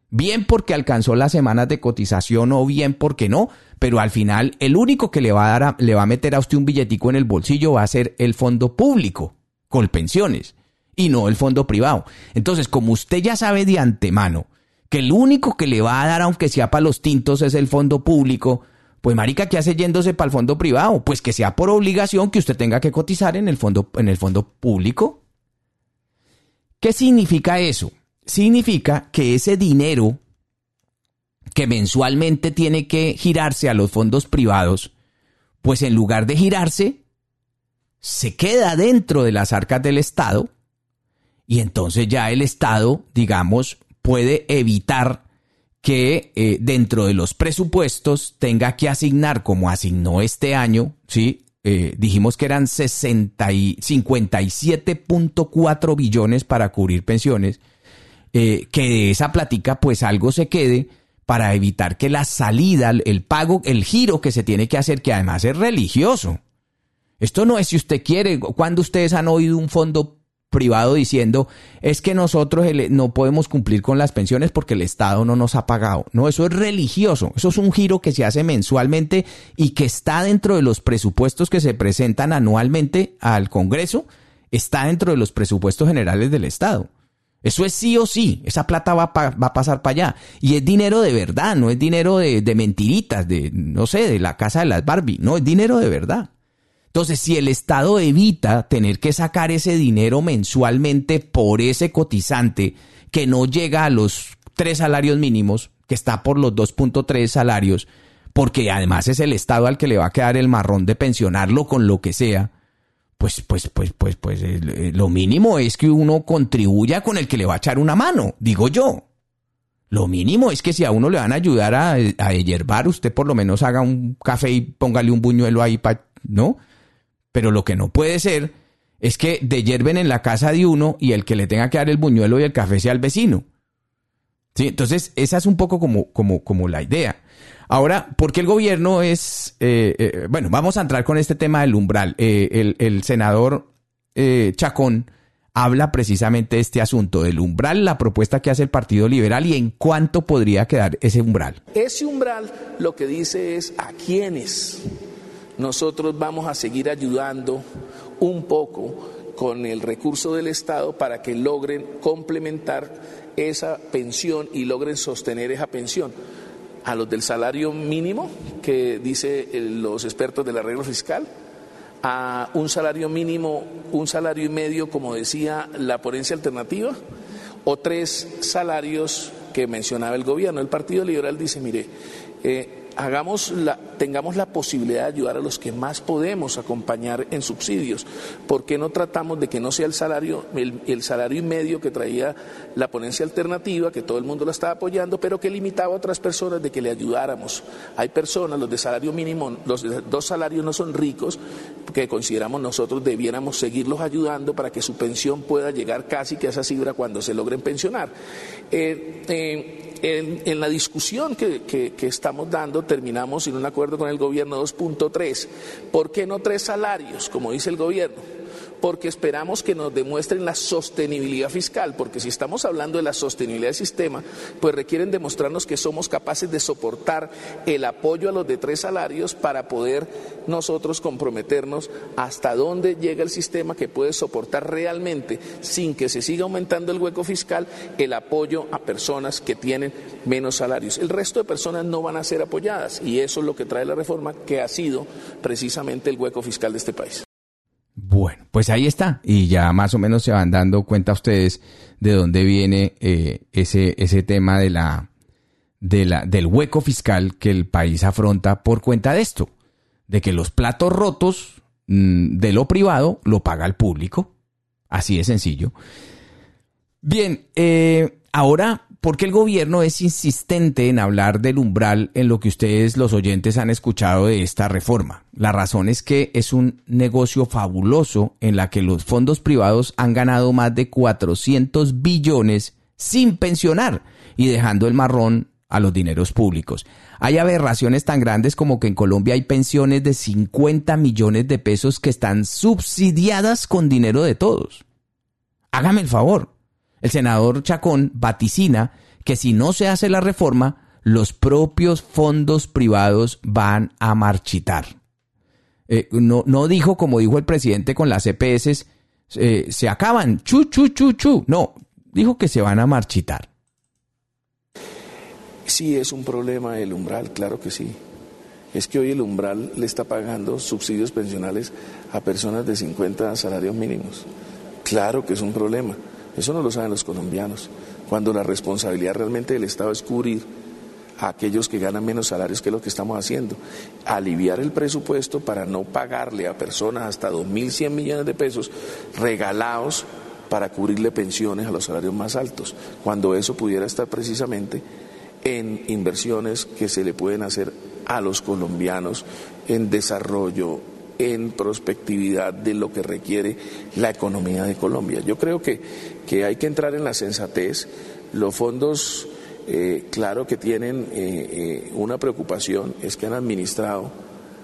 Bien porque alcanzó las semanas de cotización o bien porque no, pero al final el único que le va a meter a usted un billetico en el bolsillo va a ser el fondo público, Colpensiones, y no el fondo privado. Entonces, como usted ya sabe de antemano que el único que le va a dar, aunque sea para los tintos, es el fondo público, pues marica, ¿qué hace yéndose para el fondo privado? Pues que sea por obligación que usted tenga que cotizar en el fondo público. ¿Qué significa eso? Significa que ese dinero que mensualmente tiene que girarse a los fondos privados, pues en lugar de girarse, se queda dentro de las arcas del Estado y entonces ya el Estado, digamos, puede evitar que dentro de los presupuestos tenga que asignar, como asignó este año, ¿sí? Dijimos que eran 57.4 billones para cubrir pensiones, que de esa plática pues algo se quede para evitar que la salida, el pago, el giro que se tiene que hacer, que además es religioso. Esto no es si usted quiere. Cuando ustedes han oído un fondo privado diciendo es que nosotros no podemos cumplir con las pensiones porque el Estado no nos ha pagado? No, eso es religioso. Eso es un giro que se hace mensualmente y que está dentro de los presupuestos que se presentan anualmente al Congreso. Está dentro de los presupuestos generales del Estado. Eso es sí o sí, esa plata va a pasar para allá. Y es dinero de verdad, no es dinero de mentiritas, no sé, de la casa de las Barbie, no, es dinero de verdad. Entonces, si el Estado evita tener que sacar ese dinero mensualmente por ese cotizante que no llega a los 3 salarios mínimos, que está por los 2.3 salarios, porque además es el Estado al que le va a quedar el marrón de pensionarlo con lo que sea, pues lo mínimo es que uno contribuya con el que le va a echar una mano, digo yo. Lo mínimo es que si a uno le van a ayudar a deshiervar, usted por lo menos haga un café y póngale un buñuelo ahí, ¿no? Pero lo que no puede ser es que deshierven en la casa de uno y el que le tenga que dar el buñuelo y el café sea el vecino. ¿Sí? Entonces, esa es un poco como la idea. Ahora, ¿por qué el gobierno es... bueno, vamos a entrar con este tema del umbral. El senador Chacón habla precisamente de este asunto del umbral, la propuesta que hace el Partido Liberal y en cuánto podría quedar ese umbral. Ese umbral lo que dice es a quiénes nosotros vamos a seguir ayudando un poco con el recurso del Estado para que logren complementar esa pensión y logren sostener esa pensión. A los del salario mínimo, que dice los expertos del arreglo fiscal, a un salario mínimo, un salario y medio, como decía la ponencia alternativa, o 3 salarios que mencionaba el gobierno. El Partido Liberal dice, mire, tengamos la posibilidad de ayudar a los que más podemos acompañar en subsidios. ¿Por qué no tratamos de que no sea el salario y medio que traía la ponencia alternativa, que todo el mundo la estaba apoyando, pero que limitaba a otras personas de que le ayudáramos? Hay personas, los de salario mínimo, los de 2 salarios no son ricos, que consideramos nosotros debiéramos seguirlos ayudando para que su pensión pueda llegar casi que a esa cifra cuando se logren pensionar. En la discusión que estamos dando, terminamos en un acuerdo con el gobierno 2.3. ¿Por qué no 3 salarios, como dice el gobierno? Porque esperamos que nos demuestren la sostenibilidad fiscal, porque si estamos hablando de la sostenibilidad del sistema, pues requieren demostrarnos que somos capaces de soportar el apoyo a los de 3 salarios para poder nosotros comprometernos hasta dónde llega el sistema que puede soportar realmente, sin que se siga aumentando el hueco fiscal, el apoyo a personas que tienen menos salarios. El resto de personas no van a ser apoyadas y eso es lo que trae la reforma, que ha sido precisamente el hueco fiscal de este país. Bueno, pues ahí está. Y ya más o menos se van dando cuenta ustedes de dónde viene ese tema del hueco fiscal que el país afronta por cuenta de esto. De que los platos rotos de lo privado lo paga el público. Así de sencillo. Bien, ahora, ¿por qué el gobierno es insistente en hablar del umbral en lo que ustedes, los oyentes, han escuchado de esta reforma? La razón es que es un negocio fabuloso en la que los fondos privados han ganado más de 400 billones sin pensionar y dejando el marrón a los dineros públicos. Hay aberraciones tan grandes como que en Colombia hay pensiones de 50 millones de pesos que están subsidiadas con dinero de todos. Hágame el favor. El senador Chacón vaticina que si no se hace la reforma, los propios fondos privados van a marchitar. No dijo, como dijo el presidente con las EPS, se acaban, chu. No, dijo que se van a marchitar. Sí, es un problema el umbral, claro que sí. Es que hoy el umbral le está pagando subsidios pensionales a personas de 50 salarios mínimos. Claro que es un problema. Eso no lo saben los colombianos. Cuando la responsabilidad realmente del Estado es cubrir a aquellos que ganan menos salarios, que es lo que estamos haciendo. Aliviar el presupuesto para no pagarle a personas hasta 2.100 millones de pesos regalados para cubrirle pensiones a los salarios más altos, cuando eso pudiera estar precisamente en inversiones que se le pueden hacer a los colombianos en desarrollo, en prospectividad de lo que requiere la economía de Colombia. Yo creo que hay que entrar en la sensatez. Los fondos, claro que tienen una preocupación, es que han administrado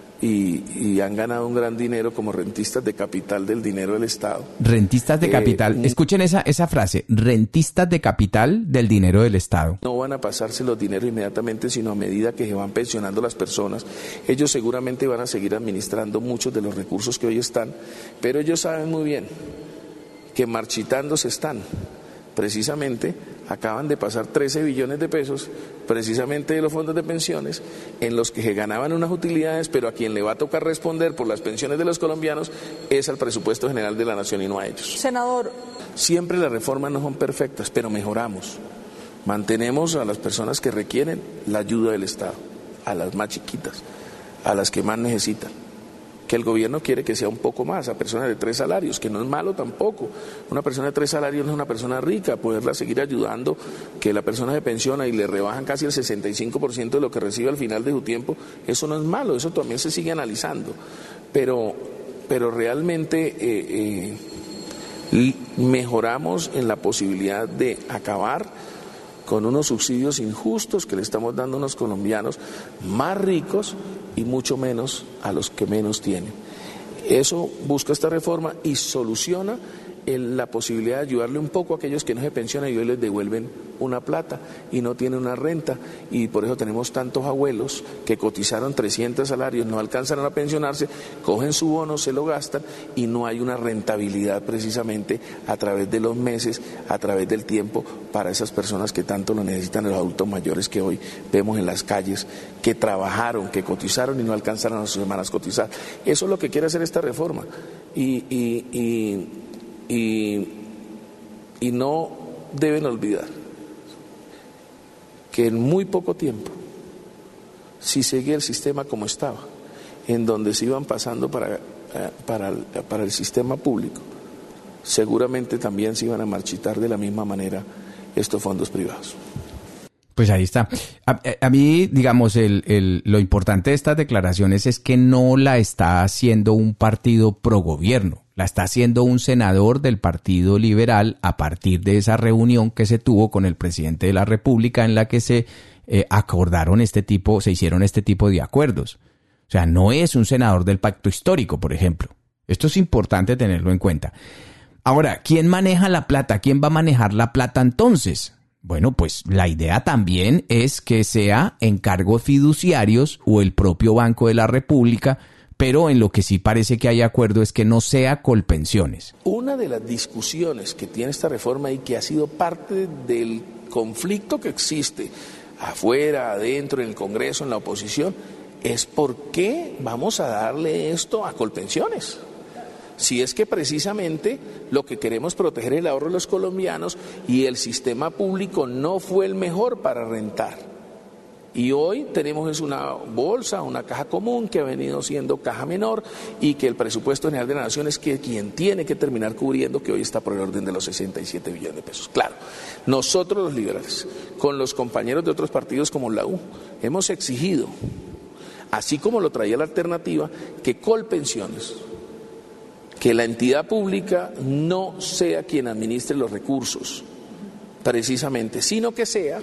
y han ganado un gran dinero como rentistas de capital del dinero del Estado. Rentistas de capital. Escuchen esa frase, rentistas de capital del dinero del Estado. No van a pasarse los dineros inmediatamente, sino a medida que se van pensionando las personas. Ellos seguramente van a seguir administrando muchos de los recursos que hoy están, pero ellos saben muy bien que marchitándose están. Precisamente acaban de pasar 13 billones de pesos precisamente de los fondos de pensiones en los que se ganaban unas utilidades, pero a quien le va a tocar responder por las pensiones de los colombianos es al presupuesto general de la nación y no a ellos. Senador. Siempre las reformas no son perfectas, pero mejoramos. Mantenemos a las personas que requieren la ayuda del Estado, a las más chiquitas, a las que más necesitan. Que el gobierno quiere que sea un poco más, a personas de 3 salarios, que no es malo tampoco. Una persona de 3 salarios no es una persona rica, poderla seguir ayudando, que la persona se pensiona y le rebajan casi el 65% de lo que recibe al final de su tiempo, eso no es malo, eso también se sigue analizando. Pero realmente mejoramos en la posibilidad de acabar con unos subsidios injustos que le estamos dando a unos colombianos más ricos y mucho menos a los que menos tienen. Eso busca esta reforma y soluciona la posibilidad de ayudarle un poco a aquellos que no se pensionan y hoy les devuelven una plata y no tienen una renta, y por eso tenemos tantos abuelos que cotizaron 300 salarios, no alcanzan a pensionarse, cogen su bono, se lo gastan y no hay una rentabilidad precisamente a través de los meses, a través del tiempo para esas personas que tanto lo necesitan, los adultos mayores que hoy vemos en las calles, que trabajaron, que cotizaron y no alcanzaron a sus semanas cotizar. Eso es lo que quiere hacer esta reforma y no deben olvidar que en muy poco tiempo, si seguía el sistema como estaba, en donde se iban pasando para el sistema público, seguramente también se iban a marchitar de la misma manera estos fondos privados. Pues ahí está. A mí, digamos, lo importante de estas declaraciones es que no la está haciendo un partido pro gobierno, la está haciendo un senador del Partido Liberal a partir de esa reunión que se tuvo con el presidente de la República en la que se hicieron este tipo de acuerdos. O sea, no es un senador del Pacto Histórico, por ejemplo. Esto es importante tenerlo en cuenta. Ahora, ¿quién maneja la plata? ¿Quién va a manejar la plata entonces? Bueno, pues la idea también es que sea encargos fiduciarios o el propio Banco de la República, pero en lo que sí parece que hay acuerdo es que no sea Colpensiones. Una de las discusiones que tiene esta reforma y que ha sido parte del conflicto que existe afuera, adentro, en el Congreso, en la oposición, es por qué vamos a darle esto a Colpensiones. Si es que precisamente lo que queremos proteger es el ahorro de los colombianos y el sistema público no fue el mejor para rentar. Y hoy tenemos una bolsa, una caja común que ha venido siendo caja menor y que el presupuesto general de la nación es quien tiene que terminar cubriendo, que hoy está por el orden de los 67 billones de pesos. Claro, nosotros los liberales, con los compañeros de otros partidos como la U, hemos exigido, así como lo traía la alternativa, que Colpensiones, que la entidad pública no sea quien administre los recursos, precisamente, sino que sea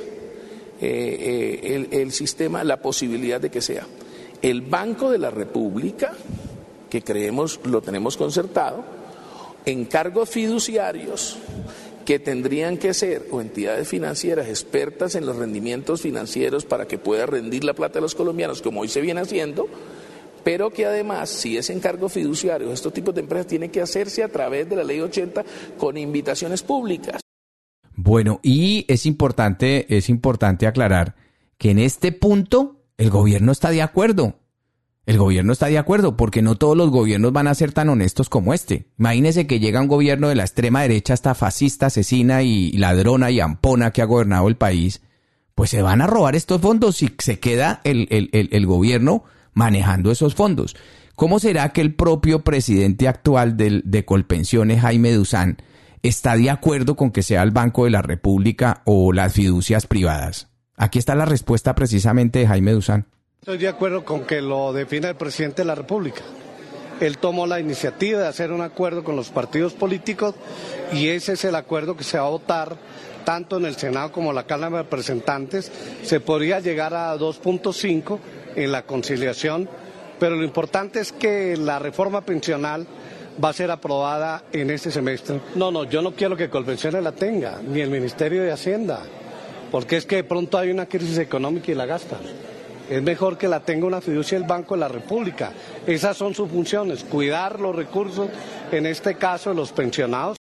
el sistema, la posibilidad de que sea el Banco de la República, que creemos lo tenemos concertado, encargos fiduciarios que tendrían que ser o entidades financieras expertas en los rendimientos financieros para que pueda rendir la plata de los colombianos, como hoy se viene haciendo, pero que además, si es encargo fiduciario, estos tipos de empresas tienen que hacerse a través de la Ley 80 con invitaciones públicas. Bueno, y es importante aclarar que en este punto el gobierno está de acuerdo. El gobierno está de acuerdo porque no todos los gobiernos van a ser tan honestos como este. Imagínese que llega un gobierno de la extrema derecha, hasta fascista, asesina y ladrona y ampona que ha gobernado el país. Pues se van a robar estos fondos y se queda el gobierno manejando esos fondos. ¿Cómo será que el propio presidente actual de Colpensiones, Jaime Duzán, está de acuerdo con que sea el Banco de la República o las fiducias privadas? Aquí está la respuesta precisamente de Jaime Duzán. Estoy de acuerdo con que lo defina el presidente de la República. Él tomó la iniciativa de hacer un acuerdo con los partidos políticos y ese es el acuerdo que se va a votar tanto en el Senado como en la Cámara de Representantes. Se podría llegar a 2.5 en la conciliación, pero lo importante es que la reforma pensional va a ser aprobada en este semestre. No, yo no quiero que Colpensiones la tenga, ni el Ministerio de Hacienda, porque es que de pronto hay una crisis económica y la gastan. Es mejor que la tenga una fiducia del Banco de la República. Esas son sus funciones, cuidar los recursos, en este caso de los pensionados.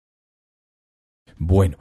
Bueno,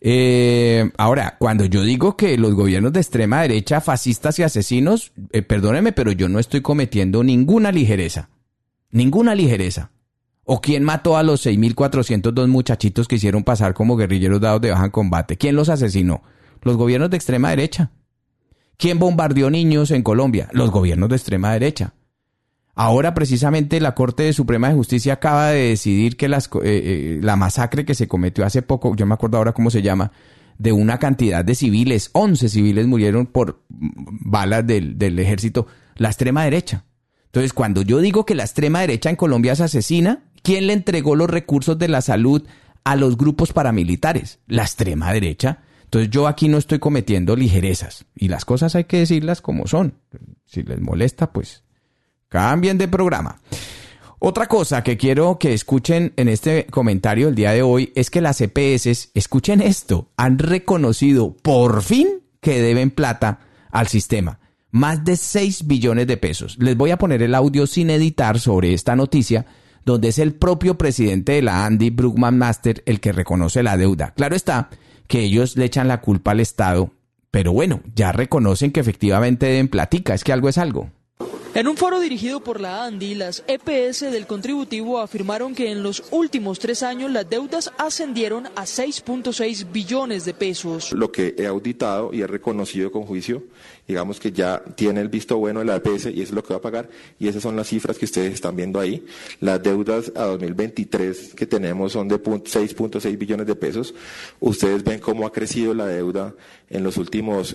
ahora, cuando yo digo que los gobiernos de extrema derecha, fascistas y asesinos, perdónenme, pero yo no estoy cometiendo ninguna ligereza. Ninguna ligereza. ¿O quién mató a los 6.402 muchachitos que hicieron pasar como guerrilleros dados de baja en combate? ¿Quién los asesinó? Los gobiernos de extrema derecha. ¿Quién bombardeó niños en Colombia? Los gobiernos de extrema derecha. Ahora precisamente la Corte Suprema de Justicia acaba de decidir que la masacre que se cometió hace poco, yo me acuerdo ahora cómo se llama, de una cantidad de civiles, 11 civiles murieron por balas del ejército, la extrema derecha. Entonces, cuando yo digo que la extrema derecha en Colombia es asesina, ¿quién le entregó los recursos de la salud a los grupos paramilitares? La extrema derecha. Entonces yo aquí no estoy cometiendo ligerezas y las cosas hay que decirlas como son. Si les molesta, pues cambien de programa. Otra cosa que quiero que escuchen en este comentario el día de hoy es que las EPS, escuchen esto, han reconocido por fin que deben plata al sistema. Más de 6 billones de pesos. Les voy a poner el audio sin editar sobre esta noticia, donde es el propio presidente de la ANDI, Brookman Master, el que reconoce la deuda. Claro está que ellos le echan la culpa al Estado, pero bueno, ya reconocen que efectivamente deben platica, es que algo es algo. En un foro dirigido por la ANDI, las EPS del contributivo afirmaron que en los últimos 3 años las deudas ascendieron a 6.6 billones de pesos. Lo que he auditado y he reconocido con juicio, digamos que ya tiene el visto bueno de la EPS y eso es lo que va a pagar, y esas son las cifras que ustedes están viendo ahí. Las deudas a 2023 que tenemos son de 6.6 billones de pesos. Ustedes ven cómo ha crecido la deuda en los últimos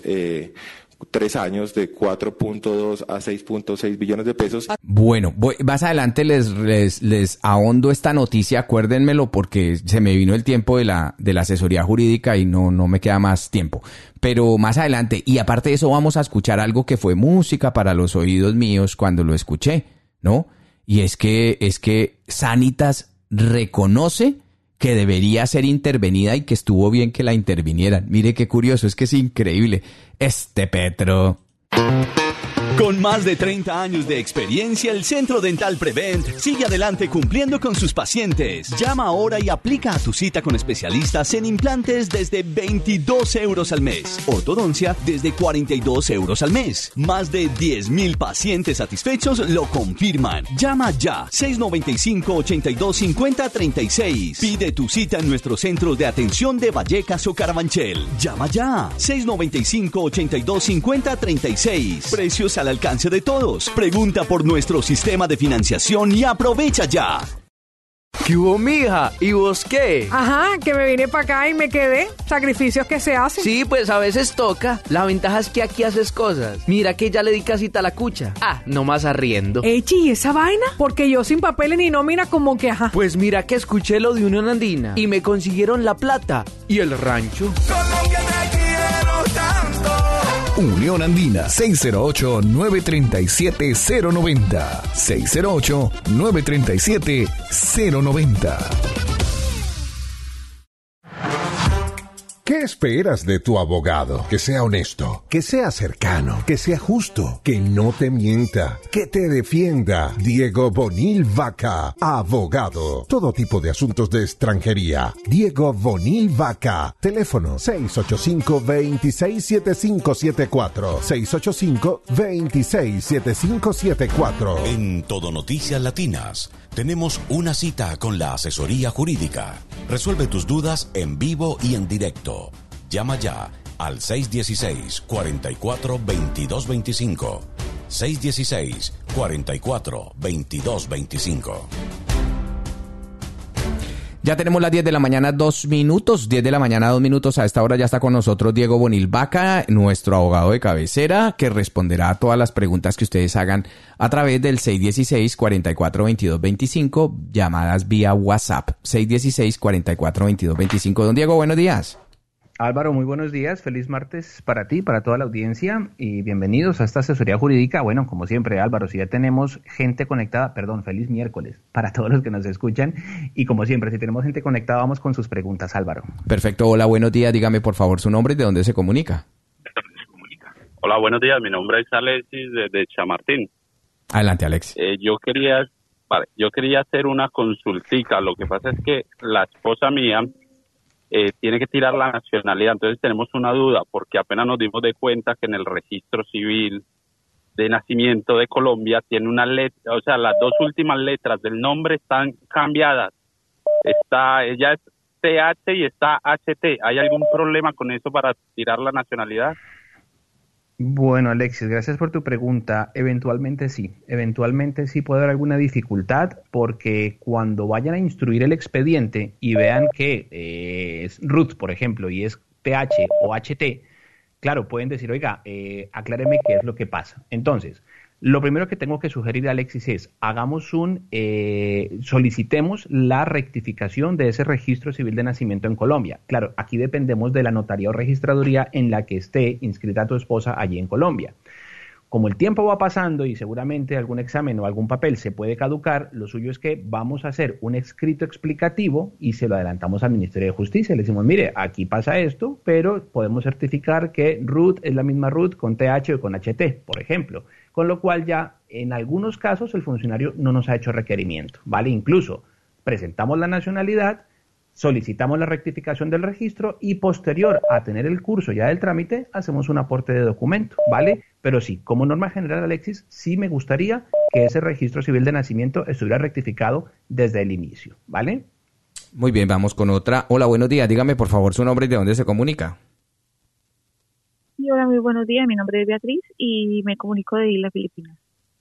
3 años, de 4.2 a 6.6 billones de pesos. Bueno, más adelante les ahondo esta noticia, acuérdenmelo porque se me vino el tiempo de la asesoría jurídica y no me queda más tiempo. Pero más adelante, y aparte de eso vamos a escuchar algo que fue música para los oídos míos cuando lo escuché, ¿no? Y es que Sanitas reconoce que debería ser intervenida y que estuvo bien que la intervinieran. Mire qué curioso, es que es increíble. Petro. Con más de 30 años de experiencia, el Centro Dental Prevent sigue adelante cumpliendo con sus pacientes. Llama ahora y aplica a tu cita con especialistas en implantes desde 22 euros al mes. Ortodoncia desde 42 euros al mes. Más de 10,000 pacientes satisfechos lo confirman. Llama ya, 695-8250-36. Pide tu cita en nuestros centros de atención de Vallecas o Carabanchel. Llama ya, 695-8250-36. Precios al alcance de todos. Pregunta por nuestro sistema de financiación y aprovecha ya. ¿Qué hubo, mija? ¿Y vos qué? Ajá, que me vine para acá y me quedé. Sacrificios que se hacen. Sí, pues a veces toca. La ventaja es que aquí haces cosas. Mira que ya le di casita a la cucha. No más arriendo. Echi, ¿y esa vaina? Porque yo sin papeles ni nómina como que ajá. Pues mira que escuché lo de Unión Andina y me consiguieron la plata y el rancho. Colombia, te quiero tanto. Unión Andina, 608-937-090. 608-937-090. ¿Qué esperas de tu abogado? Que sea honesto, que sea cercano, que sea justo, que no te mienta, que te defienda. Diego Bonil Vaca, abogado. Todo tipo de asuntos de extranjería. Diego Bonil Vaca. Teléfono 685-267574. 685-267574. En Todo Noticias Latinas tenemos una cita con la asesoría jurídica. Resuelve tus dudas en vivo y en directo. Llama ya al 616-44-2225. 616-44-2225. Ya tenemos las 10 de la mañana, 2 minutos. 10 de la mañana, 2 minutos. A esta hora ya está con nosotros Diego Bonil Vaca, nuestro abogado de cabecera, que responderá a todas las preguntas que ustedes hagan a través del 616-44-2225, llamadas vía WhatsApp. 616-44-2225. Don Diego, buenos días. Álvaro, muy buenos días, feliz martes para ti, para toda la audiencia y bienvenidos a esta asesoría jurídica. Bueno, como siempre, Álvaro, si ya tenemos gente conectada, feliz miércoles para todos los que nos escuchan y como siempre, si tenemos gente conectada, vamos con sus preguntas, Álvaro. Perfecto, hola, buenos días, dígame por favor su nombre y de dónde se comunica. Hola, buenos días, mi nombre es Alexis de Chamartín. Adelante, Alexis. Yo quería hacer una consultica, lo que pasa es que la esposa mía tiene que tirar la nacionalidad, entonces tenemos una duda, porque apenas nos dimos de cuenta que en el registro civil de nacimiento de Colombia tiene una letra, o sea, las dos últimas letras del nombre están cambiadas, ella es TH y está HT, ¿hay algún problema con eso para tirar la nacionalidad? Bueno, Alexis, gracias por tu pregunta. Eventualmente sí puede haber alguna dificultad porque cuando vayan a instruir el expediente y vean que es Ruth, por ejemplo, y es TH o HT, claro, pueden decir, oiga, acláreme qué es lo que pasa. Entonces, lo primero que tengo que sugerir, Alexis, es solicitemos la rectificación de ese registro civil de nacimiento en Colombia. Claro, aquí dependemos de la notaría o registraduría en la que esté inscrita tu esposa allí en Colombia. Como el tiempo va pasando y seguramente algún examen o algún papel se puede caducar, lo suyo es que vamos a hacer un escrito explicativo y se lo adelantamos al Ministerio de Justicia. Le decimos, mire, aquí pasa esto, pero podemos certificar que Ruth es la misma Ruth con TH o con HT, por ejemplo. Con lo cual ya en algunos casos el funcionario no nos ha hecho requerimiento, ¿vale? Incluso presentamos la nacionalidad, solicitamos la rectificación del registro y posterior a tener el curso ya del trámite, hacemos un aporte de documento, ¿vale? Pero sí, como norma general, Alexis, sí me gustaría que ese registro civil de nacimiento estuviera rectificado desde el inicio, ¿vale? Muy bien, vamos con otra. Hola, buenos días. Dígame, por favor, su nombre y de dónde se comunica. Sí, hola, muy buenos días. Mi nombre es Beatriz y me comunico de Islas Filipinas.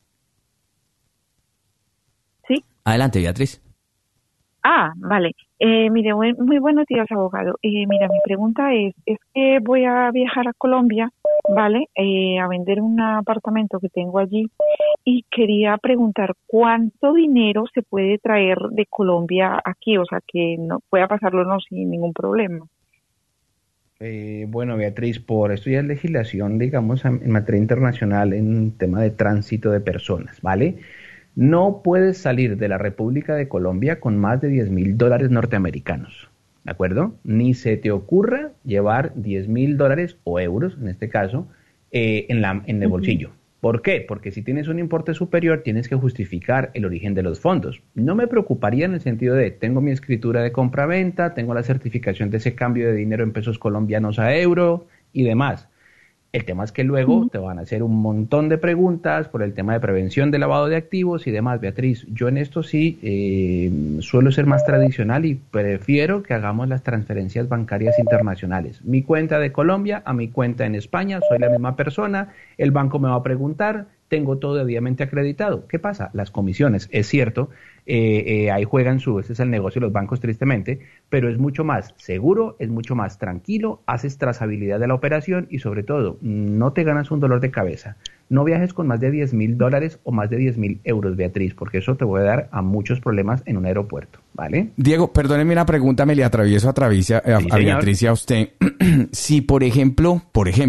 ¿Sí? Adelante, Beatriz. Vale. Mire, muy buenos días, abogado. Mira, mi pregunta es que voy a viajar a Colombia, ¿vale? A vender un apartamento que tengo allí y quería preguntar cuánto dinero se puede traer de Colombia aquí, o sea, que no pueda pasarlo sin ningún problema. Bueno, Beatriz, por estudiar legislación, digamos, en materia internacional, en tema de tránsito de personas, ¿vale? No puedes salir de la República de Colombia con más de $10,000 norteamericanos, ¿de acuerdo? Ni se te ocurra llevar $10,000 o euros, en este caso, en el bolsillo. ¿Por qué? Porque si tienes un importe superior, tienes que justificar el origen de los fondos. No me preocuparía en el sentido de, tengo mi escritura de compra-venta, tengo la certificación de ese cambio de dinero en pesos colombianos a euro y demás. El tema es que luego te van a hacer un montón de preguntas por el tema de prevención de lavado de activos y demás. Beatriz, yo en esto sí suelo ser más tradicional y prefiero que hagamos las transferencias bancarias internacionales. Mi cuenta de Colombia a mi cuenta en España, soy la misma persona, el banco me va a preguntar, tengo todo debidamente acreditado. ¿Qué pasa? Las comisiones, es cierto, ahí juegan ese es el negocio de los bancos tristemente, pero es mucho más seguro, es mucho más tranquilo, haces trazabilidad de la operación y sobre todo, no te ganas un dolor de cabeza. No viajes con más de $10,000 o más de 10,000 euros, Beatriz, porque eso te puede dar a muchos problemas en un aeropuerto, ¿vale? Diego, perdóneme una pregunta, me le atravieso a Beatriz y a usted. Si, por ejemplo,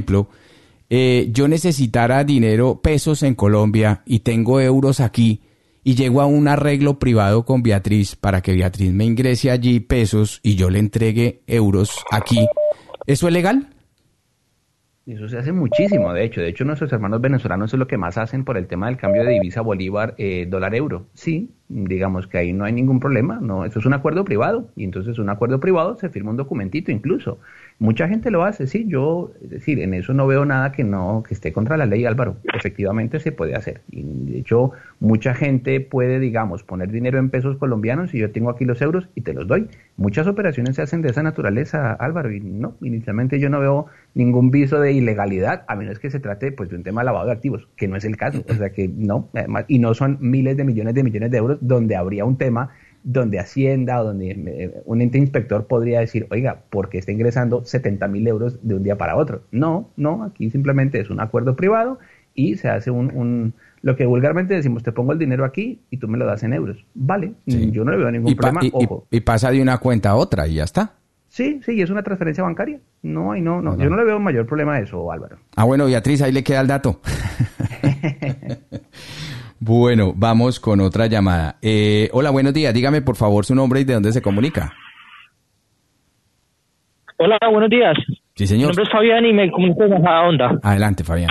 yo necesitara dinero, pesos en Colombia y tengo euros aquí y llego a un arreglo privado con Beatriz para que Beatriz me ingrese allí pesos y yo le entregue euros aquí, ¿Eso es legal? Eso se hace muchísimo, de hecho nuestros hermanos venezolanos es lo que más hacen por el tema del cambio de divisa bolívar, dólar euro. Sí, digamos que ahí no hay ningún problema, no, eso es un acuerdo privado, y entonces un acuerdo privado se firma un documentito incluso. Mucha gente lo hace, sí, es decir, en eso no veo nada que esté contra la ley, Álvaro. Efectivamente se puede hacer. Y de hecho, mucha gente puede, digamos, poner dinero en pesos colombianos y yo tengo aquí los euros y te los doy. Muchas operaciones se hacen de esa naturaleza, Álvaro, y no, inicialmente yo no veo ningún viso de ilegalidad, a menos que se trate pues de un tema de lavado de activos, que no es el caso. O sea que no, además, y no son miles de millones de euros donde habría un tema donde Hacienda o donde un ente inspector podría decir, oiga, ¿por qué está ingresando 70.000 euros de un día para otro? No, aquí simplemente es un acuerdo privado y se hace lo que vulgarmente decimos, te pongo el dinero aquí y tú me lo das en euros. Vale, sí. Yo no le veo ningún problema, ojo. Y pasa de una cuenta a otra y ya está. Sí, es una transferencia bancaria. No, yo no le veo mayor problema a eso, Álvaro. Bueno, Beatriz, ahí le queda el dato. Bueno, vamos con otra llamada. Hola, buenos días. Dígame, por favor, su nombre y de dónde se comunica. Hola, buenos días. Sí, señor. Mi nombre es Fabián y me comunico de Bajada Onda. Adelante, Fabián.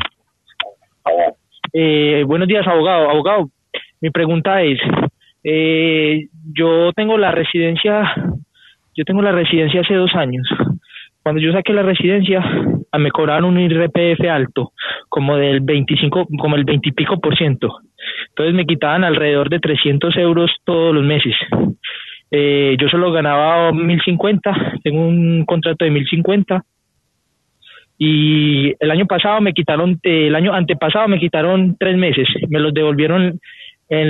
Buenos días, abogado. Abogado, mi pregunta es, yo tengo la residencia hace 2 años. Cuando yo saqué la residencia, me cobraron un IRPF alto, como del 25, como el 20 y pico %. Entonces me quitaban alrededor de 300 euros todos los meses. Yo solo ganaba 1.050, tengo un contrato de 1.050. Y el año antepasado me quitaron 3 meses. Me los devolvieron me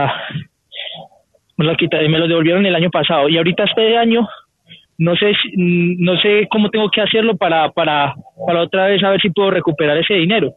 los devolvieron el año pasado. Y ahorita este año, no sé cómo tengo que hacerlo para otra vez a ver si puedo recuperar ese dinero.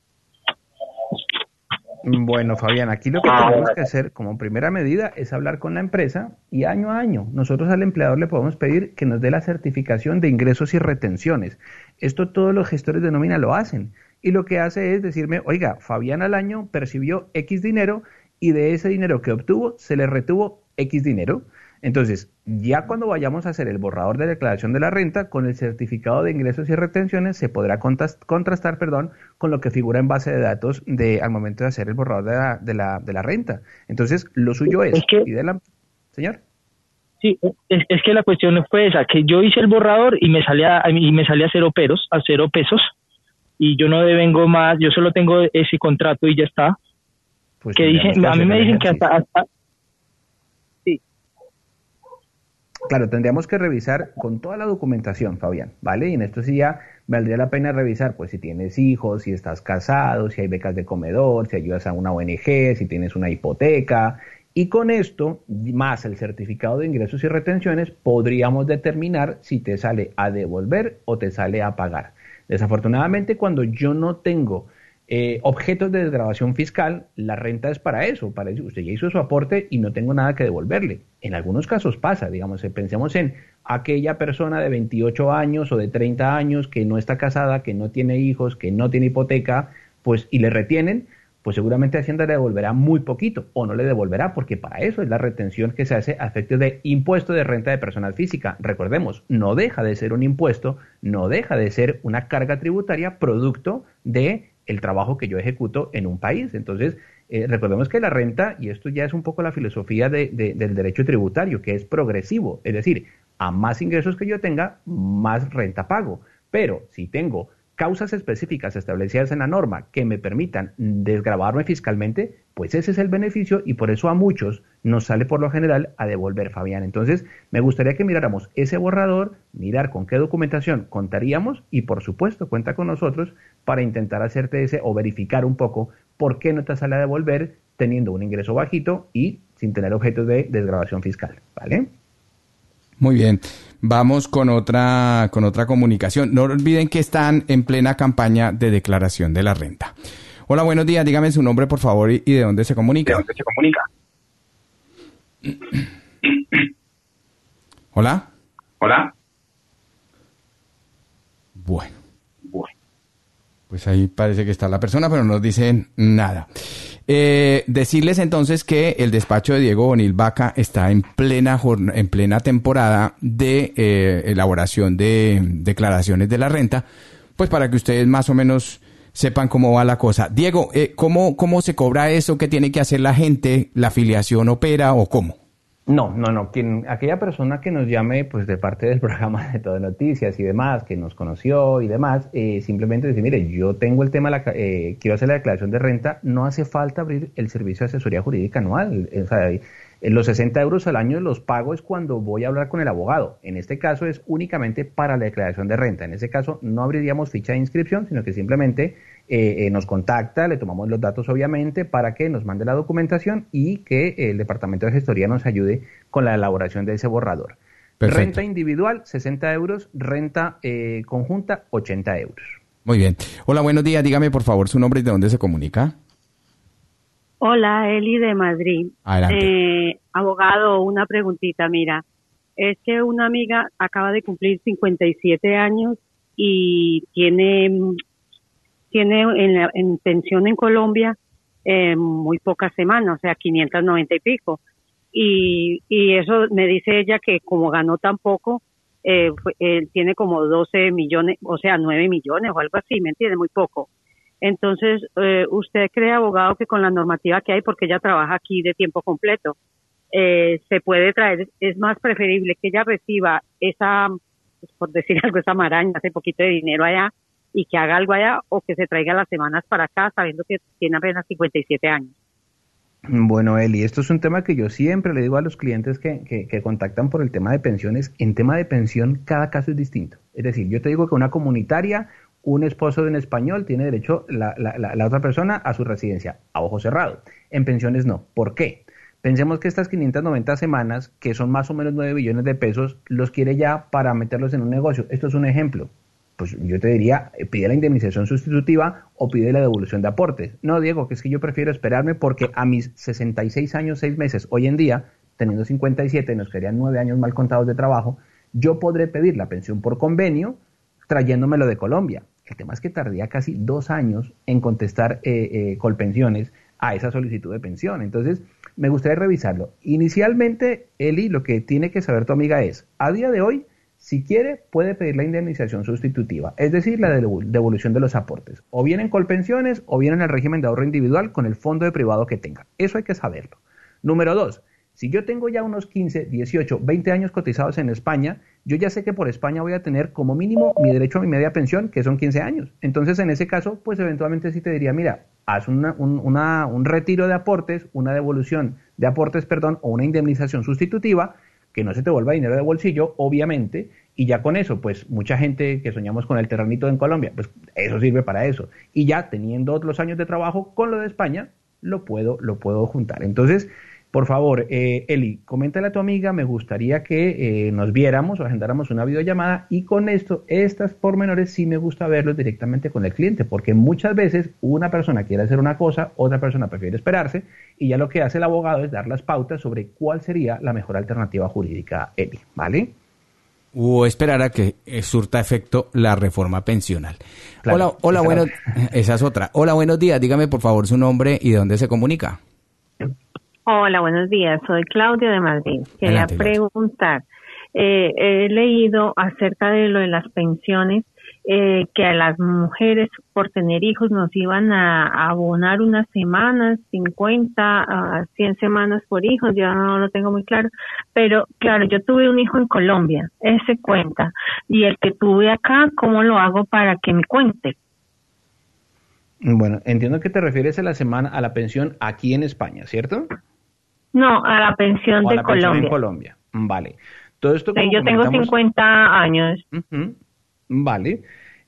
Bueno, Fabián, aquí lo que tenemos que hacer como primera medida es hablar con la empresa y año a año nosotros al empleador le podemos pedir que nos dé la certificación de ingresos y retenciones. Esto todos los gestores de nómina lo hacen y lo que hace es decirme, oiga, Fabián al año percibió X dinero y de ese dinero que obtuvo se le retuvo X dinero. Entonces, ya cuando vayamos a hacer el borrador de declaración de la renta, con el certificado de ingresos y retenciones se podrá contrastar con lo que figura en base de datos al momento de hacer el borrador de la renta. Entonces, lo suyo es... ¿Señor? Sí, es que la cuestión fue esa, que yo hice el borrador y me salía 0 pesos, y yo no devengo más, yo solo tengo ese contrato y ya está. Pues que dicen, a mí me dicen que hasta Claro, tendríamos que revisar con toda la documentación, Fabián, ¿vale? Y en esto sí ya valdría la pena revisar, pues si tienes hijos, si estás casado, si hay becas de comedor, si ayudas a una ONG, si tienes una hipoteca. Y con esto, más el certificado de ingresos y retenciones, podríamos determinar si te sale a devolver o te sale a pagar. Desafortunadamente, cuando yo no tengo objetos de desgravación fiscal, la renta es para eso, usted ya hizo su aporte y no tengo nada que devolverle. En algunos casos pasa, digamos, pensemos en aquella persona de 28 años o de 30 años que no está casada, que no tiene hijos, que no tiene hipoteca, pues y le retienen, pues seguramente Hacienda le devolverá muy poquito o no le devolverá, porque para eso es la retención que se hace a efectos de impuesto de renta de personal física. Recordemos, no deja de ser un impuesto, no deja de ser una carga tributaria producto de el trabajo que yo ejecuto en un país. Entonces, recordemos que la renta, y esto ya es un poco la filosofía del derecho tributario, que es progresivo, es decir, a más ingresos que yo tenga, más renta pago. Pero si tengo causas específicas establecidas en la norma que me permitan desgravarme fiscalmente, pues ese es el beneficio y por eso a muchos nos sale por lo general a devolver, Fabián. Entonces, me gustaría que miráramos ese borrador, mirar con qué documentación contaríamos y, por supuesto, cuenta con nosotros para intentar hacerte o verificar un poco por qué no te sale a devolver teniendo un ingreso bajito y sin tener objetos de desgravación fiscal, ¿vale? Muy bien, vamos con otra comunicación. No olviden que están en plena campaña de declaración de la renta. Hola, buenos días, dígame su nombre por favor y de dónde se comunica. ¿De dónde se comunica? Hola. Hola. Bueno. Pues ahí parece que está la persona, pero no nos dicen nada. Decirles entonces que el despacho de Diego Bonil Vaca está en plena temporada de elaboración de declaraciones de la renta, pues para que ustedes más o menos sepan cómo va la cosa. Diego, ¿cómo se cobra eso? ¿Qué tiene que hacer la gente? ¿La afiliación opera o cómo? No. Aquella persona que nos llame, pues de parte del programa de Todo Noticias y demás, que nos conoció y demás, simplemente decir, mire, yo tengo el tema, quiero hacer la declaración de renta, no hace falta abrir el servicio de asesoría jurídica anual. O sea, los 60 euros al año los pago es cuando voy a hablar con el abogado. En este caso es únicamente para la declaración de renta. En este caso no abriríamos ficha de inscripción, sino que simplemente nos contacta, le tomamos los datos obviamente para que nos mande la documentación y que el departamento de gestoría nos ayude con la elaboración de ese borrador. Perfecto. Renta individual, 60 euros, renta conjunta, 80 euros. Muy bien. Hola, buenos días. Dígame por favor su nombre y de dónde se comunica. Hola, Eli de Madrid. Adelante. Abogado, una preguntita, mira. Es que una amiga acaba de cumplir 57 años y tiene en pensión en Colombia muy pocas semanas, o sea, 590 y pico. Y eso me dice ella que como ganó tan poco, tiene como 12 millones, o sea, 9 millones o algo así, ¿me entiende? Muy poco. Entonces, ¿usted cree, abogado, que con la normativa que hay, porque ella trabaja aquí de tiempo completo, se puede traer, es más preferible que ella reciba esa, por decir algo, esa maraña, ese poquito de dinero allá, y que haga algo allá, o que se traiga las semanas para acá, sabiendo que tiene apenas 57 años? Bueno, Eli, esto es un tema que yo siempre le digo a los clientes que contactan por el tema de pensiones. En tema de pensión, cada caso es distinto. Es decir, yo te digo que una comunitaria, un esposo de un español, tiene derecho la otra persona a su residencia, a ojo cerrado. En pensiones no. ¿Por qué? Pensemos que estas 590 semanas, que son más o menos 9 billones de pesos, los quiere ya para meterlos en un negocio. Esto es un ejemplo. Pues yo te diría, pide la indemnización sustitutiva o pide la devolución de aportes. No, Diego, que es que yo prefiero esperarme porque a mis 66 años, 6 meses, hoy en día, teniendo 57, nos quedarían 9 años mal contados de trabajo, yo podré pedir la pensión por convenio trayéndomelo de Colombia. El tema es que tardía casi 2 años en contestar Colpensiones a esa solicitud de pensión. Entonces, me gustaría revisarlo. Inicialmente, Eli, lo que tiene que saber tu amiga es, a día de hoy, si quiere, puede pedir la indemnización sustitutiva, es decir, la devolución de los aportes, o bien en Colpensiones, o bien en el régimen de ahorro individual con el fondo de privado que tenga. Eso hay que saberlo. Número 2, si yo tengo ya unos 15, 18, 20 años cotizados en España, yo ya sé que por España voy a tener como mínimo mi derecho a mi media pensión, que son 15 años. Entonces, en ese caso, pues eventualmente sí te diría, mira, haz un retiro de aportes, una devolución de aportes, o una indemnización sustitutiva, que no se te vuelva dinero de bolsillo, obviamente, y ya con eso, pues mucha gente que soñamos con el terrenito en Colombia, pues eso sirve para eso. Y ya teniendo los años de trabajo con lo de España, lo puedo juntar. Entonces, por favor, Eli, coméntale a tu amiga, me gustaría que nos viéramos o agendáramos una videollamada, y con esto, estas pormenores sí me gusta verlos directamente con el cliente, porque muchas veces una persona quiere hacer una cosa, otra persona prefiere esperarse, y ya lo que hace el abogado es dar las pautas sobre cuál sería la mejor alternativa jurídica, Eli, ¿vale? O esperar a que surta efecto la reforma pensional. Claro, hola, esa es otra. Hola, buenos días, dígame por favor su nombre y de dónde se comunica. Hola, buenos días. Soy Claudia de Madrid. Quería preguntar, he leído acerca de lo de las pensiones, que a las mujeres por tener hijos nos iban a abonar unas semanas, 50 a 100 semanas por hijos, yo no lo tengo muy claro, pero claro, yo tuve un hijo en Colombia, ese cuenta, y el que tuve acá, ¿cómo lo hago para que me cuente? Bueno, entiendo que te refieres a la pensión aquí en España, ¿cierto? No, a la pensión de Colombia. Pensión en Colombia, vale. Todo esto, como yo tengo 50 años. Vale.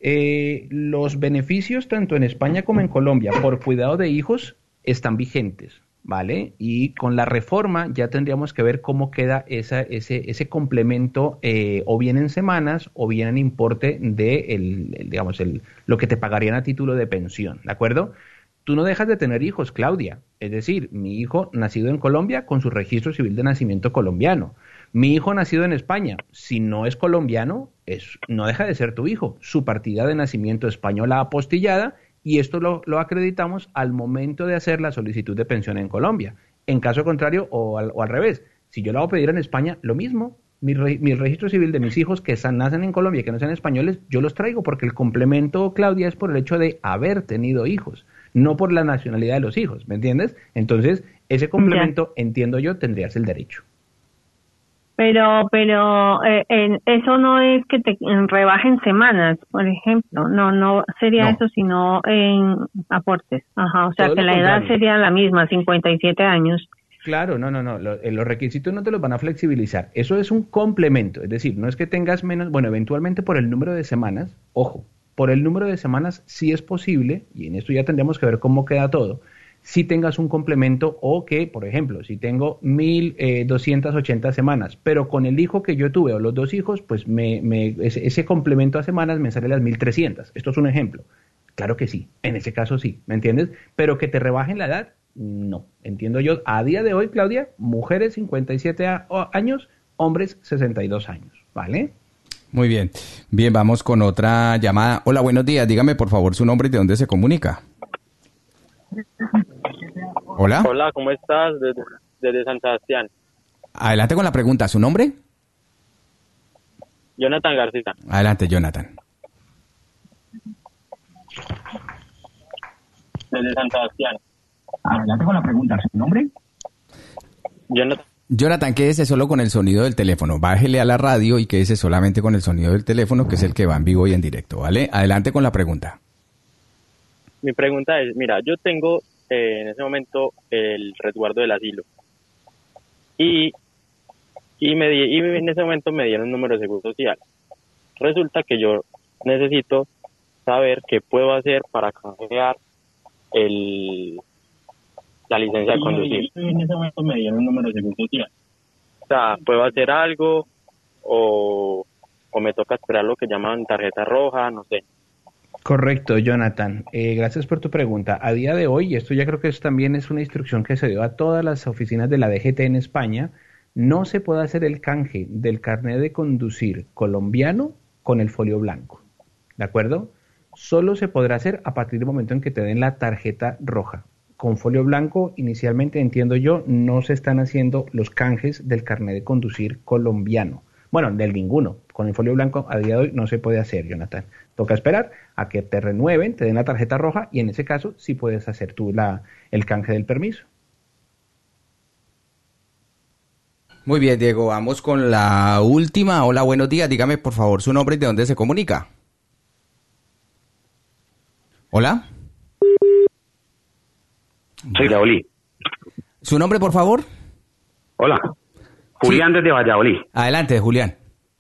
Los beneficios tanto en España como en Colombia por cuidado de hijos están vigentes, ¿vale? Y con la reforma ya tendríamos que ver cómo queda ese complemento, o bien en semanas o bien en importe de lo que te pagarían a título de pensión, ¿de acuerdo? Tú no dejas de tener hijos, Claudia. Es decir, mi hijo nacido en Colombia con su registro civil de nacimiento colombiano. Mi hijo nacido en España, si no es colombiano, no deja de ser tu hijo. Su partida de nacimiento española apostillada y esto lo acreditamos al momento de hacer la solicitud de pensión en Colombia. En caso contrario, o al revés, si yo la voy a pedir en España, lo mismo. Mi registro civil de mis hijos que nacen en Colombia y que no sean españoles, yo los traigo porque el complemento, Claudia, es por el hecho de haber tenido hijos, no por la nacionalidad de los hijos, ¿me entiendes? Entonces, ese complemento, entiendo yo, tendrías el derecho. Pero eso no es que te rebajen semanas, por ejemplo. No sería eso, sino en aportes. Ajá, o sea, Todo que lo la edad contrario. sería la misma, 57 años. Claro, no. Los requisitos no te los van a flexibilizar. Eso es un complemento. Es decir, no es que tengas menos, bueno, eventualmente por el número de semanas, ojo, por el número de semanas sí es posible, y en esto ya tendríamos que ver cómo queda todo, si tengas un complemento o que, por ejemplo, si tengo 1.280 semanas, pero con el hijo que yo tuve o los dos hijos, pues ese complemento a semanas me sale las 1.300. Esto es un ejemplo. Claro que sí, en ese caso sí, ¿me entiendes? Pero que te rebajen la edad, no. Entiendo yo, a día de hoy, Claudia, mujeres 57 años, hombres 62 años, ¿vale? Muy bien. Bien, vamos con otra llamada. Hola, buenos días. Dígame, por favor, su nombre y de dónde se comunica. Hola. Hola, ¿cómo estás? Desde San Sebastián. Adelante con la pregunta. ¿Su nombre? Jonathan García. Adelante, Jonathan. Desde San Sebastián. Adelante con la pregunta. ¿Su nombre? Jonathan, quédese solo con el sonido del teléfono. Bájele a la radio y quédese solamente con el sonido del teléfono, que es el que va en vivo y en directo, ¿vale? Adelante con la pregunta. Mi pregunta es, mira, yo tengo en ese momento el resguardo del asilo. Y en ese momento me dieron un número de seguro social. Resulta que yo necesito saber qué puedo hacer para canjear la licencia de conducir. En ese momento me dieron un número de seguro social. O sea, ¿puedo hacer algo o me toca esperar lo que llaman tarjeta roja? No sé. Correcto, Jonathan. Gracias por tu pregunta. A día de hoy, y esto ya creo que también es una instrucción que se dio a todas las oficinas de la DGT en España, no se puede hacer el canje del carnet de conducir colombiano con el folio blanco. ¿De acuerdo? Solo se podrá hacer a partir del momento en que te den la tarjeta roja. Con folio blanco, inicialmente, entiendo yo, no se están haciendo los canjes del carnet de conducir colombiano. Bueno, del ninguno. Con el folio blanco a día de hoy no se puede hacer, Jonathan. Toca esperar a que te renueven, te den la tarjeta roja y en ese caso sí puedes hacer tú el canje del permiso. Muy bien, Diego, vamos con la última. Hola, buenos días. Dígame, por favor, su nombre y de dónde se comunica. Hola. Soy Valladolid. ¿Su nombre, por favor? Hola. Julián, sí. Desde Valladolid. Adelante, Julián.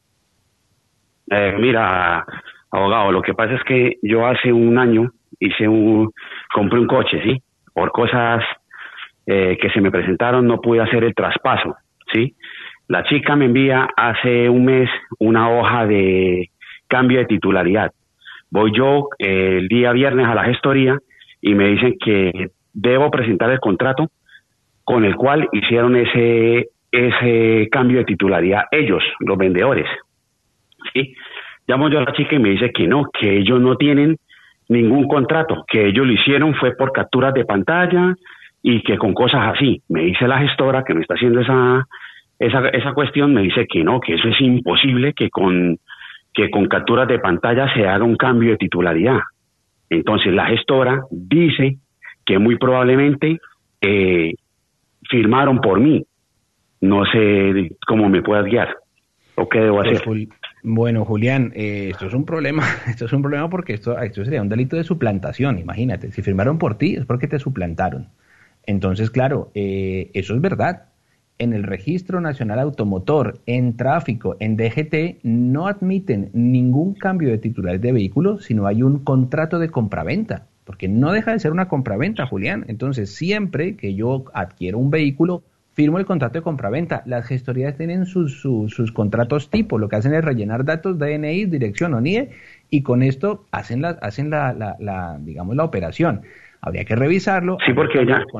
Mira, abogado, lo que pasa es que yo hace un año compré un coche, ¿sí? Por cosas que se me presentaron no pude hacer el traspaso, ¿sí? La chica me envía hace un mes una hoja de cambio de titularidad. Voy yo el día viernes a la gestoría y me dicen que debo presentar el contrato con el cual hicieron ese cambio de titularidad ellos, los vendedores. ¿Sí? Llamo yo a la chica y me dice que no, que ellos no tienen ningún contrato, que ellos lo hicieron fue por capturas de pantalla y que con cosas así. Me dice la gestora que me está haciendo esa cuestión, me dice que no, que eso es imposible, que con capturas de pantalla se haga un cambio de titularidad. Entonces la gestora dice que muy probablemente firmaron por mí. No sé cómo me puedas guiar o qué debo hacer. Bueno, Julián, esto es un problema. Esto es un problema porque esto sería un delito de suplantación. Imagínate, si firmaron por ti es porque te suplantaron. Entonces, claro, eso es verdad. En el Registro Nacional Automotor, en tráfico, en DGT, no admiten ningún cambio de titular de vehículo si no hay un contrato de compraventa, porque no deja de ser una compraventa, Julián. Entonces, siempre que yo adquiero un vehículo, firmo el contrato de compraventa. Las gestorías tienen sus contratos tipo, lo que hacen es rellenar datos, DNI, dirección o NIE, y con esto hacen digamos, la operación. Habría que revisarlo. Sí, porque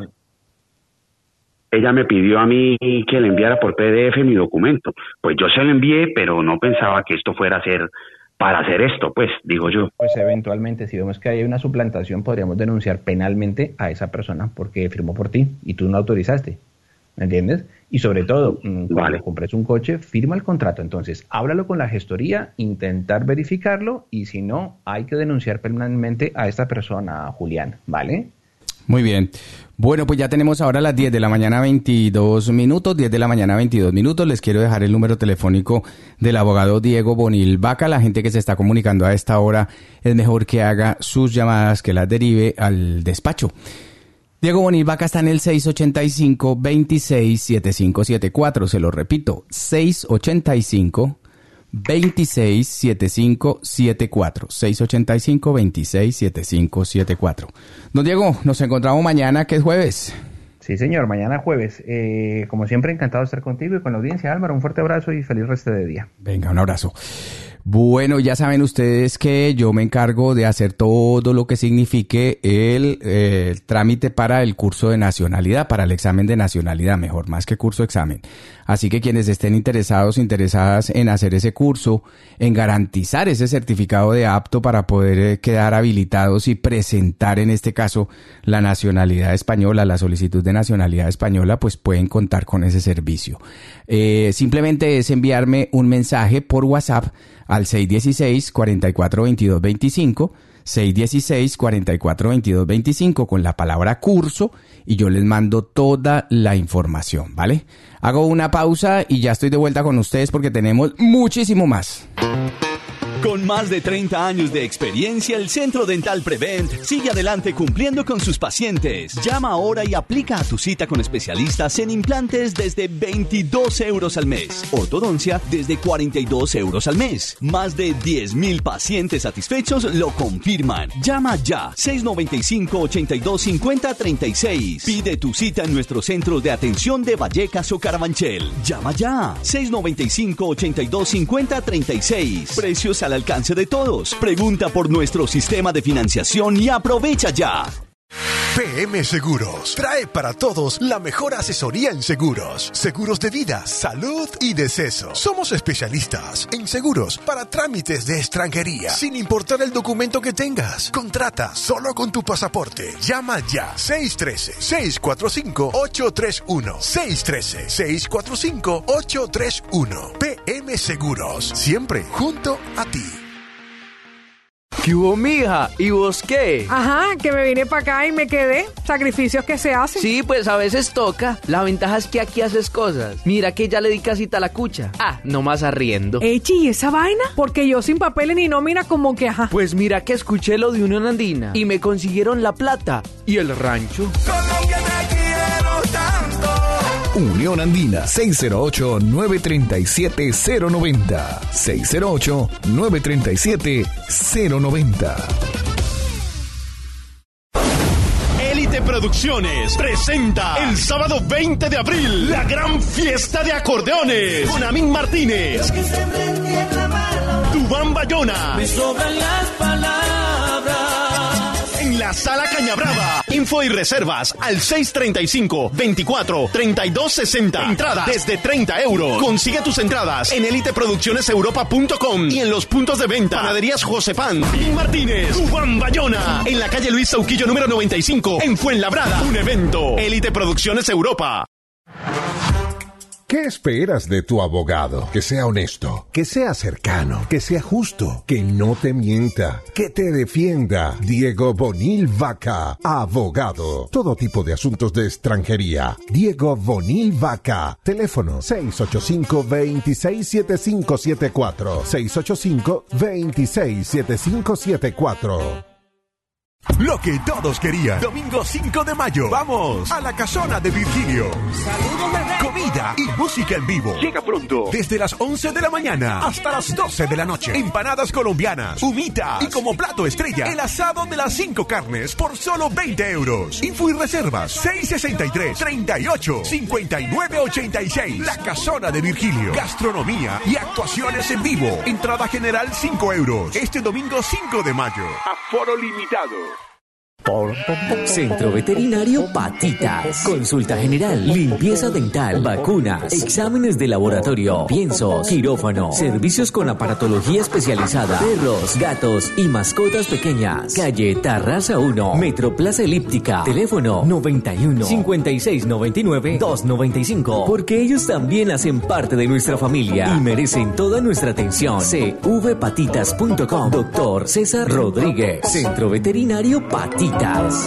ella me pidió a mí que le enviara por PDF mi documento. Pues yo se lo envié, pero no pensaba que esto fuera a ser para hacer esto, pues, digo yo. Pues eventualmente, si vemos que hay una suplantación, podríamos denunciar penalmente a esa persona porque firmó por ti y tú no autorizaste, ¿me entiendes? Y sobre todo, cuando compres un coche, firma el contrato. Entonces, háblalo con la gestoría, intentar verificarlo y si no, hay que denunciar penalmente a esta persona, Julián, ¿vale? Muy bien. Bueno, pues ya tenemos ahora las 10 de la mañana 22 minutos, 10 de la mañana 22 minutos. Les quiero dejar el número telefónico del abogado Diego Bonil Vaca. La gente que se está comunicando a esta hora es mejor que haga sus llamadas, que las derive al despacho. Diego Bonil Vaca está en el 685-267574. Se lo repito, 685-267574. 685-267574. Don Diego, nos encontramos mañana, que es jueves. Sí, señor, mañana jueves. Como siempre, encantado de estar contigo y con la audiencia. Álvaro, un fuerte abrazo y feliz resto de día. Venga, un abrazo. Bueno, ya saben ustedes que yo me encargo de hacer todo lo que signifique el trámite para el curso de nacionalidad, para el examen de nacionalidad, mejor, más que curso, examen. Así que quienes estén interesadas en hacer ese curso, en garantizar ese certificado de apto para poder quedar habilitados y presentar en este caso la nacionalidad española, la solicitud de nacionalidad española, pues pueden contar con ese servicio. Simplemente es enviarme un mensaje por WhatsApp al 616-442225, 616-442225 con la palabra curso y yo les mando toda la información, ¿vale? Hago una pausa y ya estoy de vuelta con ustedes porque tenemos muchísimo más. Con más de 30 años de experiencia, el Centro Dental Prevent sigue adelante cumpliendo con sus pacientes. Llama ahora y aplica a tu cita con especialistas en implantes desde 22 euros al mes. Ortodoncia desde 42 euros al mes. Más de 10.000 pacientes satisfechos lo confirman. Llama ya, 695-8250-36. Pide tu cita en nuestros centros de atención de Vallecas o Carabanchel. Llama ya, 695-8250-36. Precios al alcance de todos. Pregunta por nuestro sistema de financiación y aprovecha ya. PM Seguros trae para todos la mejor asesoría en seguros, seguros de vida, salud y deceso. Somos especialistas en seguros para trámites de extranjería, sin importar el documento que tengas. Contrata solo con tu pasaporte. Llama ya 613-645-831. 613-645-831. PM Seguros, siempre junto a ti. ¿Qué hubo, mija? ¿Y vos qué? Ajá, que me vine para acá y me quedé. Sacrificios que se hacen. Sí, pues a veces toca. La ventaja es que aquí haces cosas. Mira que ya le di casita a la cucha. Ah, nomás arriendo. Echi, ¿y esa vaina? Porque yo sin papeles ni nómina como que ajá. Pues mira que escuché lo de Unión Andina y me consiguieron la plata y el rancho. Colombia te quiero tanto. Unión Andina, 608-937-090. 608-937-090. Élite Producciones presenta el sábado 20 de abril la gran fiesta de acordeones con Amín Martínez, Dubán Bayona. Me sobran las palabras. En la Sala Cañabrava. Info y reservas al 635-24-3260. Entradas desde 30 euros. Consigue tus entradas en eliteproduccioneseuropa.com y en los puntos de venta. Panaderías Josefán, Amín Martínez, Dubán Bayona. En la calle Luis Sauquillo número 95 en Fuenlabrada. Un evento. Élite Producciones Europa. ¿Qué esperas de tu abogado? Que sea honesto, que sea cercano, que sea justo, que no te mienta, que te defienda. Diego Bonil Vaca, abogado. Todo tipo de asuntos de extranjería. Diego Bonil Vaca. Teléfono 685-267574. 685-267574. Lo que todos querían. Domingo 5 de mayo. Vamos a la Casona de Virgilio. Saludos, bebé. Comida y música en vivo. Llega pronto. Desde las 11 de la mañana hasta las 12 de la noche. Empanadas colombianas, humitas y como plato estrella, el asado de las 5 carnes por solo 20 euros. Info y reservas 663-38-5986. La Casona de Virgilio. Gastronomía y actuaciones en vivo. Entrada general 5 euros. Este domingo 5 de mayo. Aforo limitado. Centro Veterinario Patitas. Consulta general, limpieza dental, vacunas, exámenes de laboratorio, piensos, quirófano, servicios con aparatología especializada, perros, gatos y mascotas pequeñas. Calle Tarraza 1, Metroplaza Elíptica. Teléfono 91 56 99 295. Porque ellos también hacen parte de nuestra familia y merecen toda nuestra atención. cvpatitas.com. Doctor César Rodríguez. Centro Veterinario Patitas.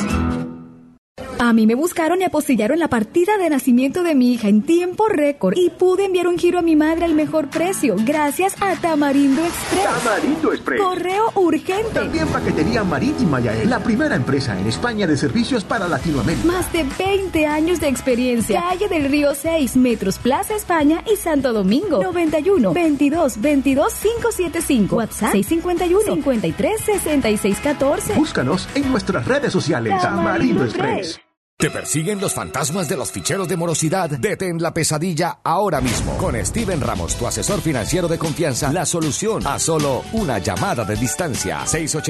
A mí me buscaron y apostillaron la partida de nacimiento de mi hija en tiempo récord y pude enviar un giro a mi madre al mejor precio gracias a Tamarindo Express. Tamarindo Express. Correo urgente. También paquetería marítima Yael, la primera empresa en España de servicios para Latinoamérica. Más de 20 años de experiencia. Calle del Río 6, Metros Plaza España y Santo Domingo. 91 22 22 575. WhatsApp 651 53 66 14. Búscanos en nuestras redes sociales. Tamarindo Express. ¿Te persiguen los fantasmas de los ficheros de morosidad? Detén la pesadilla ahora mismo. Con Steven Ramos, tu asesor financiero de confianza, la solución a solo una llamada de distancia.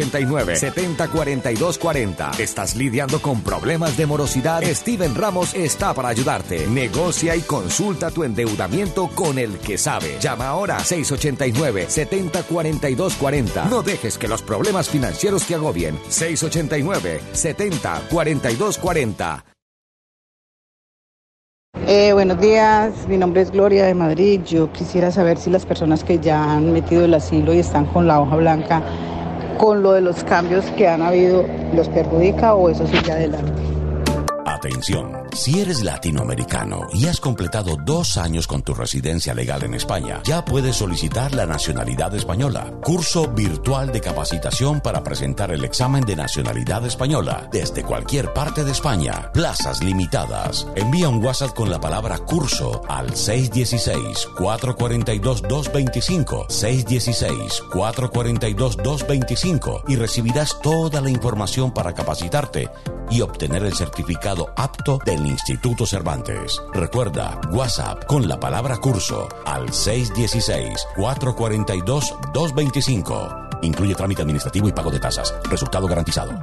689-704240. ¿Estás lidiando con problemas de morosidad? Steven Ramos está para ayudarte. Negocia y consulta tu endeudamiento con el que sabe. Llama ahora 689-704240. No dejes que los problemas financieros te agobien. 689-704240. Buenos días, mi nombre es Gloria de Madrid. Yo quisiera saber si las personas que ya han metido el asilo y están con la hoja blanca, con lo de los cambios que han habido, ¿los perjudica o eso sigue adelante? Atención, si eres latinoamericano y has completado 2 años con tu residencia legal en España, ya puedes solicitar la nacionalidad española. Curso virtual de capacitación para presentar el examen de nacionalidad española desde cualquier parte de España. Plazas limitadas. Envía un WhatsApp con la palabra curso al 616-442-225, 616-442-225 y recibirás toda la información para capacitarte y obtener el certificado apto del Instituto Cervantes. Recuerda, WhatsApp con la palabra curso al 616-442-225. Incluye trámite administrativo y pago de tasas. Resultado garantizado.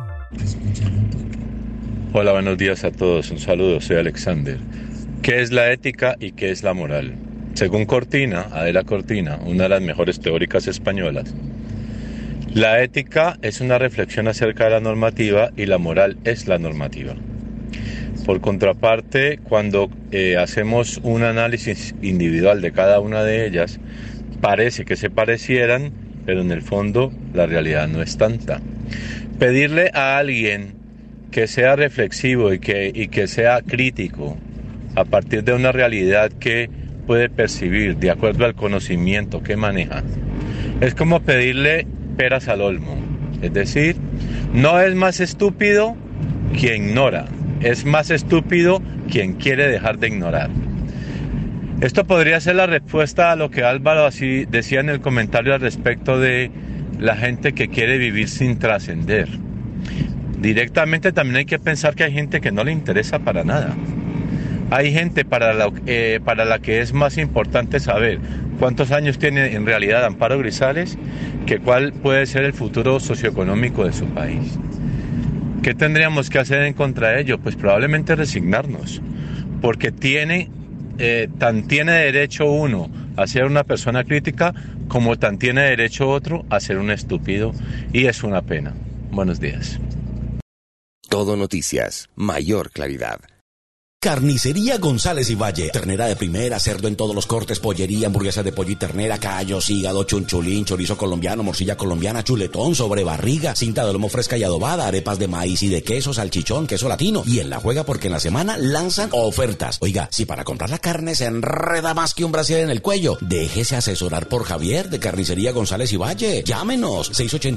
Hola, buenos días a todos. Un saludo, soy Alexander. ¿Qué es la ética y qué es la moral? Según Cortina, Adela Cortina, una de las mejores teóricas españolas, la ética es una reflexión acerca de la normativa y la moral es la normativa. Por contraparte, cuando hacemos un análisis individual de cada una de ellas, parece que se parecieran, pero en el fondo la realidad no es tanta. Pedirle a alguien que sea reflexivo y que sea crítico a partir de una realidad que puede percibir de acuerdo al conocimiento que maneja, es como pedirle peras al olmo. Es decir, no es más estúpido quien ignora, es más estúpido quien quiere dejar de ignorar. Esto podría ser la respuesta a lo que Álvaro así decía en el comentario al respecto de la gente que quiere vivir sin trascender. Directamente también hay que pensar que hay gente que no le interesa para nada. Hay gente para la que es más importante saber cuántos años tiene en realidad Amparo Grisales que cuál puede ser el futuro socioeconómico de su país. ¿Qué tendríamos que hacer en contra de ello? Pues probablemente resignarnos, porque tan tiene derecho uno a ser una persona crítica como tan tiene derecho otro a ser un estúpido, y es una pena. Buenos días. Todo Noticias, mayor claridad. Carnicería González y Valle. Ternera de primera, cerdo en todos los cortes, pollería, hamburguesa de pollo y ternera, callos, hígado, chunchulín, chorizo colombiano, morcilla colombiana, chuletón, sobrebarriga, cinta de lomo fresca y adobada, arepas de maíz y de queso, salchichón, queso latino. Y en la juega porque en la semana lanzan ofertas. Oiga, si para comprar la carne se enreda más que un brasier en el cuello, déjese asesorar por Javier de Carnicería González y Valle. Llámenos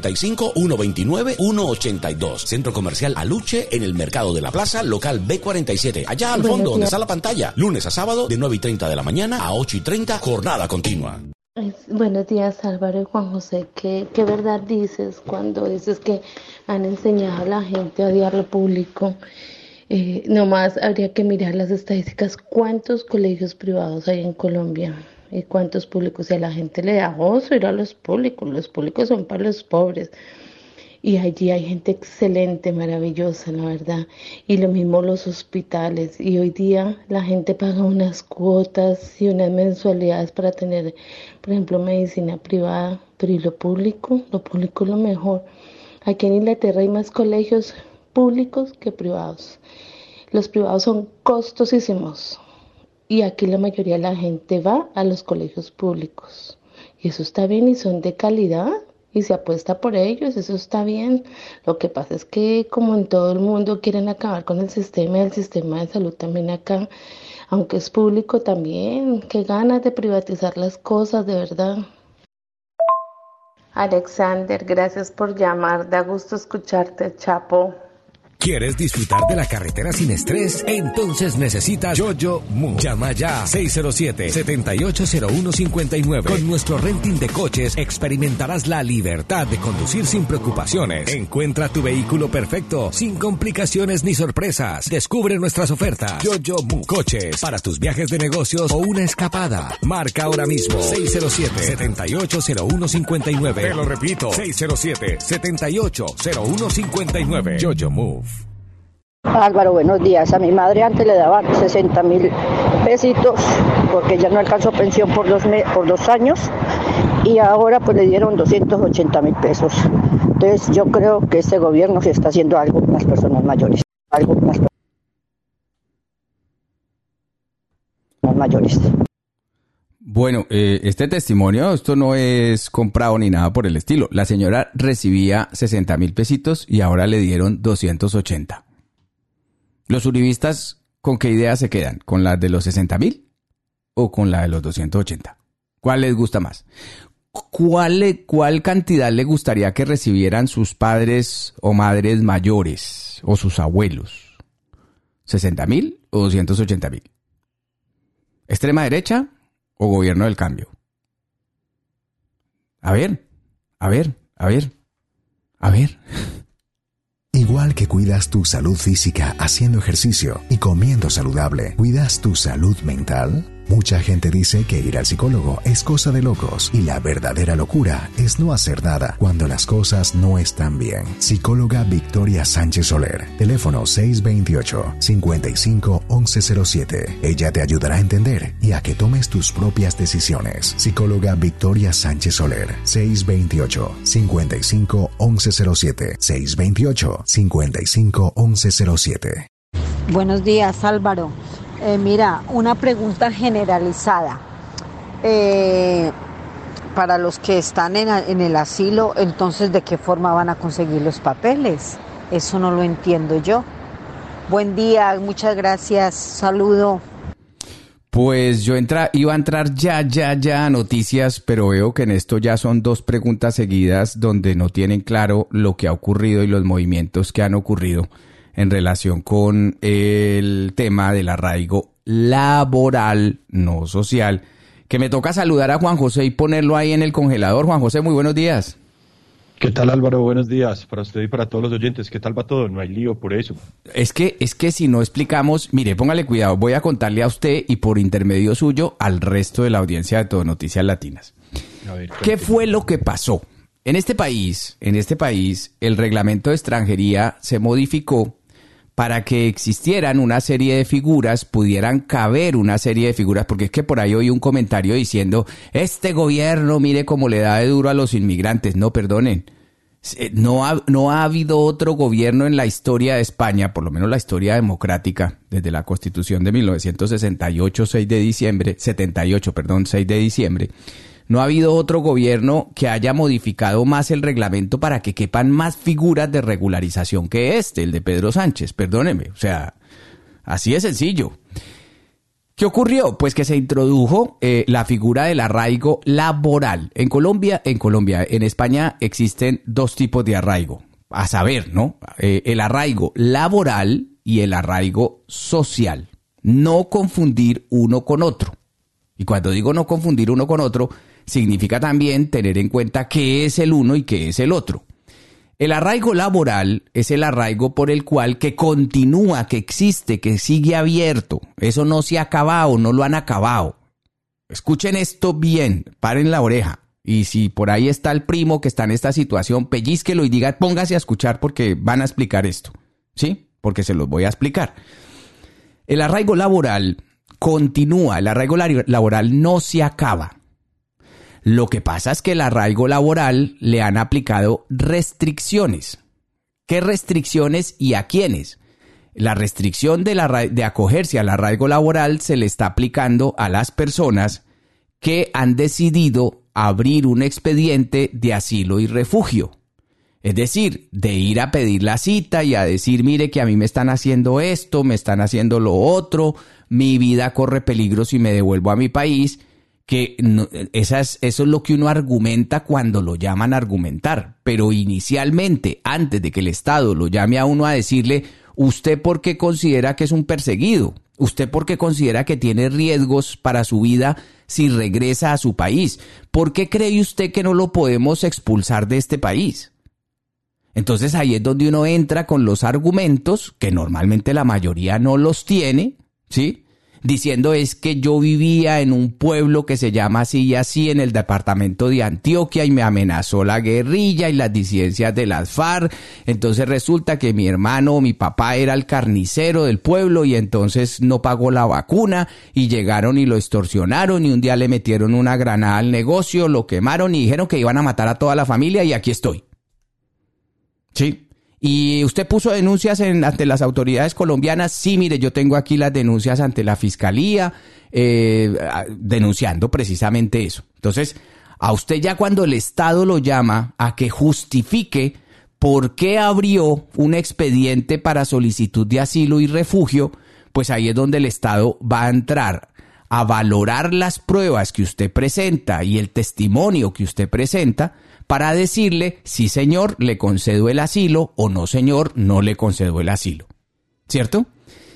685-129-182. Centro Comercial Aluche en el Mercado de la Plaza, local B47. Allá al fondo, donde está la pantalla. Lunes a sábado de 9:30 de la mañana a 8:30, jornada continua. Buenos días, Álvaro y Juan José. ¿Qué verdad dices cuando dices que han enseñado a la gente a odiar lo público? Nomás habría que mirar las estadísticas. ¿Cuántos colegios privados hay en Colombia? ¿Y cuántos públicos? Y a la gente le da oso ir a los públicos. Los públicos son para los pobres. y allí hay gente excelente, maravillosa, la verdad. Y lo mismo los hospitales. Y hoy día la gente paga unas cuotas y unas mensualidades para tener, por ejemplo, medicina privada. Pero ¿y lo público? Lo público es lo mejor. Aquí en Inglaterra hay más colegios públicos que privados. Los privados son costosísimos. Y aquí la mayoría de la gente va a los colegios públicos. Y eso está bien y son de calidad. Y se apuesta por ellos, eso está bien. Lo que pasa es que como en todo el mundo quieren acabar con el sistema y el sistema de salud también acá, aunque es público también. Qué ganas de privatizar las cosas, de verdad. Alexander, gracias por llamar, da gusto escucharte, Chapo. ¿Quieres disfrutar de la carretera sin estrés? Entonces necesitas Yoyo Move. Llama ya 607-780159. Con nuestro renting de coches experimentarás la libertad de conducir sin preocupaciones. Encuentra tu vehículo perfecto, sin complicaciones ni sorpresas. Descubre nuestras ofertas. Yoyo Move. Coches para tus viajes de negocios o una escapada. Marca ahora mismo 607-780159. Te lo repito, 607-780159. Yoyo Move. Álvaro, buenos días. A mi madre antes le daban 60.000 pesitos porque ya no alcanzó pensión por 2 años y ahora pues le dieron 280.000 pesos. Entonces yo creo que este gobierno se está haciendo algo con las personas mayores. Bueno, este testimonio, esto no es comprado ni nada por el estilo. La señora recibía 60.000 pesitos y ahora le dieron 280. ¿Los uribistas con qué idea se quedan? ¿Con la de los 60.000 o con la de los 280? ¿Cuál les gusta más? ¿Cuál cantidad le gustaría que recibieran sus padres o madres mayores o sus abuelos? ¿60.000 o 280.000? ¿Extrema derecha o gobierno del cambio? A ver. Igual que cuidas tu salud física haciendo ejercicio y comiendo saludable, ¿cuidas tu salud mental? Mucha gente dice que ir al psicólogo es cosa de locos y la verdadera locura es no hacer nada cuando las cosas no están bien. Psicóloga Victoria Sánchez Soler, teléfono 628-55-1107. Ella te ayudará a entender y a que tomes tus propias decisiones. Psicóloga Victoria Sánchez Soler, 628-55-1107. 628-55-1107. Buenos días, Álvaro. Mira, una pregunta generalizada. Para los que están en el asilo, entonces, ¿de qué forma van a conseguir los papeles? Eso no lo entiendo yo. Buen día, muchas gracias, saludo. Pues yo iba a entrar ya a noticias, pero veo que en esto ya son 2 preguntas seguidas donde no tienen claro lo que ha ocurrido y los movimientos que han ocurrido en relación con el tema del arraigo laboral, no social, que me toca saludar a Juan José y ponerlo ahí en el congelador. Juan José, muy buenos días. ¿Qué tal, Álvaro? Buenos días para usted y para todos los oyentes. ¿Qué tal va todo? No hay lío por eso. Es que si no explicamos, mire, póngale cuidado, voy a contarle a usted y por intermedio suyo al resto de la audiencia de Todo Noticias Latinas. A ver, ¿qué fue lo que pasó? En este país, el reglamento de extranjería se modificó para que existieran una serie de figuras, pudieran caber una serie de figuras, porque es que por ahí oí un comentario diciendo, este gobierno mire cómo le da de duro a los inmigrantes. No, perdonen, no ha habido otro gobierno en la historia de España, por lo menos la historia democrática, desde la Constitución de 1968, 6 de diciembre, no ha habido otro gobierno que haya modificado más el reglamento para que quepan más figuras de regularización que el de Pedro Sánchez. Perdóneme, o sea, así de sencillo. ¿Qué ocurrió? Pues que se introdujo la figura del arraigo laboral. En España existen 2 tipos de arraigo. A saber, ¿no? El arraigo laboral y el arraigo social. No confundir uno con otro. Y cuando digo no confundir uno con otro, significa también tener en cuenta qué es el uno y qué es el otro. El arraigo laboral es el arraigo por el cual que continúa, que existe, que sigue abierto. Eso no se ha acabado, no lo han acabado. Escuchen esto bien, paren la oreja Y si por ahí está el primo que está en esta situación, pellízquelo y diga, póngase a escuchar porque van a explicar esto, ¿sí? Porque se los voy a explicar. El arraigo laboral continúa, el arraigo laboral no se acaba. Lo que pasa es que el arraigo laboral le han aplicado restricciones. ¿Qué restricciones y a quiénes? La restricción de acogerse al arraigo laboral se le está aplicando a las personas que han decidido abrir un expediente de asilo y refugio. Es decir, de ir a pedir la cita y a decir, mire que a mí me están haciendo esto, me están haciendo lo otro, mi vida corre peligro si me devuelvo a mi país, que no, eso es lo que uno argumenta cuando lo llaman a argumentar. Pero inicialmente, antes de que el Estado lo llame a uno a decirle, ¿usted por qué considera que es un perseguido? ¿Usted por qué considera que tiene riesgos para su vida si regresa a su país? ¿Por qué cree usted que no lo podemos expulsar de este país? Entonces ahí es donde uno entra con los argumentos, que normalmente la mayoría no los tiene, ¿sí? Diciendo es que yo vivía en un pueblo que se llama así y así en el departamento de Antioquia y me amenazó la guerrilla y las disidencias de las FARC. Entonces resulta que mi hermano o mi papá era el carnicero del pueblo y entonces no pagó la vacuna y llegaron y lo extorsionaron y un día le metieron una granada al negocio, lo quemaron y dijeron que iban a matar a toda la familia y aquí estoy. ¿Sí? ¿Y usted puso denuncias ante las autoridades colombianas? Sí, mire, yo tengo aquí las denuncias ante la fiscalía, denunciando precisamente eso. Entonces, a usted ya cuando el Estado lo llama a que justifique por qué abrió un expediente para solicitud de asilo y refugio, pues ahí es donde el Estado va a entrar a valorar las pruebas que usted presenta y el testimonio que usted presenta, para decirle, sí señor, le concedo el asilo, o no señor, no le concedo el asilo. ¿Cierto?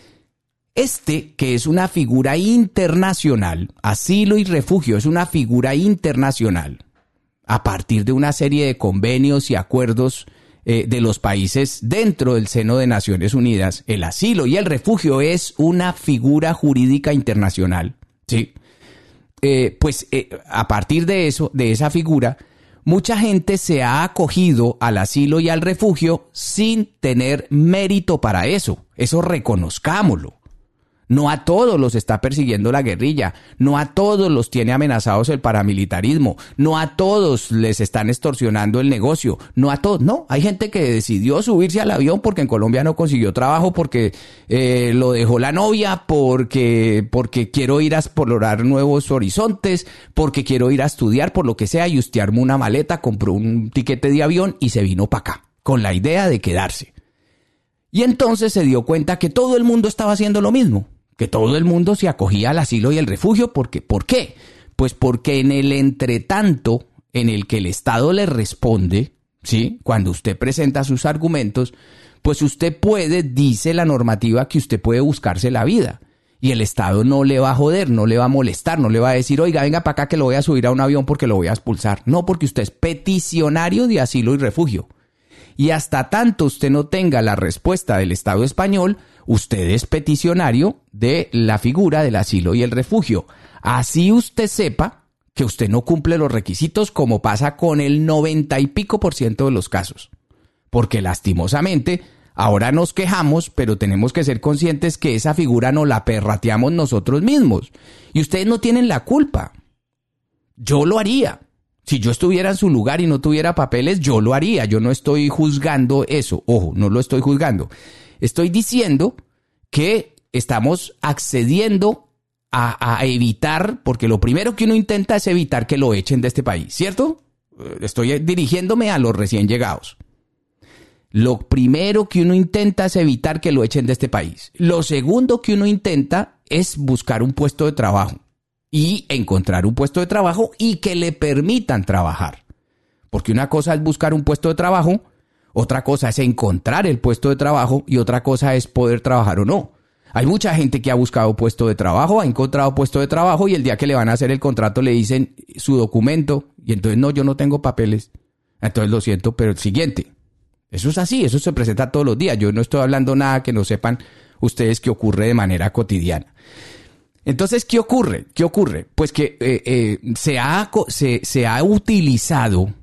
Que es una figura internacional, asilo y refugio es una figura internacional, a partir de una serie de convenios y acuerdos de los países dentro del seno de Naciones Unidas, el asilo y el refugio es una figura jurídica internacional, ¿sí? A partir de eso, de esa figura, mucha gente se ha acogido al asilo y al refugio sin tener mérito para eso. Eso reconozcámoslo. No a todos los está persiguiendo la guerrilla, no a todos los tiene amenazados el paramilitarismo, no a todos les están extorsionando el negocio, no a todos, no. Hay gente que decidió subirse al avión porque en Colombia no consiguió trabajo, porque lo dejó la novia, porque quiero ir a explorar nuevos horizontes, porque quiero ir a estudiar, por lo que sea, y usted armó una maleta, compró un tiquete de avión y se vino para acá, con la idea de quedarse. Y entonces se dio cuenta que todo el mundo estaba haciendo lo mismo. Que todo el mundo se acogía al asilo y el refugio. ¿Por qué? Pues porque en el entretanto en el que el Estado le responde, ¿sí? Cuando usted presenta sus argumentos, pues usted puede, dice la normativa, que usted puede buscarse la vida. Y el Estado no le va a joder, no le va a molestar, no le va a decir, oiga, venga para acá que lo voy a subir a un avión porque lo voy a expulsar. No, porque usted es peticionario de asilo y refugio. Y hasta tanto usted no tenga la respuesta del Estado español, usted es peticionario de la figura del asilo y el refugio. Así usted sepa que usted no cumple los requisitos, como pasa con el 90 y pico % de los casos. Porque lastimosamente, ahora nos quejamos, pero tenemos que ser conscientes que esa figura no la perrateamos nosotros mismos. Y ustedes no tienen la culpa. Yo lo haría. Si yo estuviera en su lugar y no tuviera papeles, yo lo haría. Yo no estoy juzgando eso. Ojo, no lo estoy juzgando. Estoy diciendo que estamos accediendo a evitar, porque lo primero que uno intenta es evitar que lo echen de este país, ¿cierto? Estoy dirigiéndome a los recién llegados. Lo primero que uno intenta es evitar que lo echen de este país. Lo segundo que uno intenta es buscar un puesto de trabajo. Y encontrar un puesto de trabajo y que le permitan trabajar. Porque una cosa es buscar un puesto de trabajo, otra cosa es encontrar el puesto de trabajo y otra cosa es poder trabajar o no. Hay mucha gente que ha buscado puesto de trabajo, ha encontrado puesto de trabajo y el día que le van a hacer el contrato le dicen su documento y entonces no, yo no tengo papeles. Entonces lo siento, pero el siguiente. Eso es así, eso se presenta todos los días. Yo no estoy hablando nada que no sepan ustedes que ocurre de manera cotidiana. Entonces, ¿qué ocurre? Pues que se ha utilizado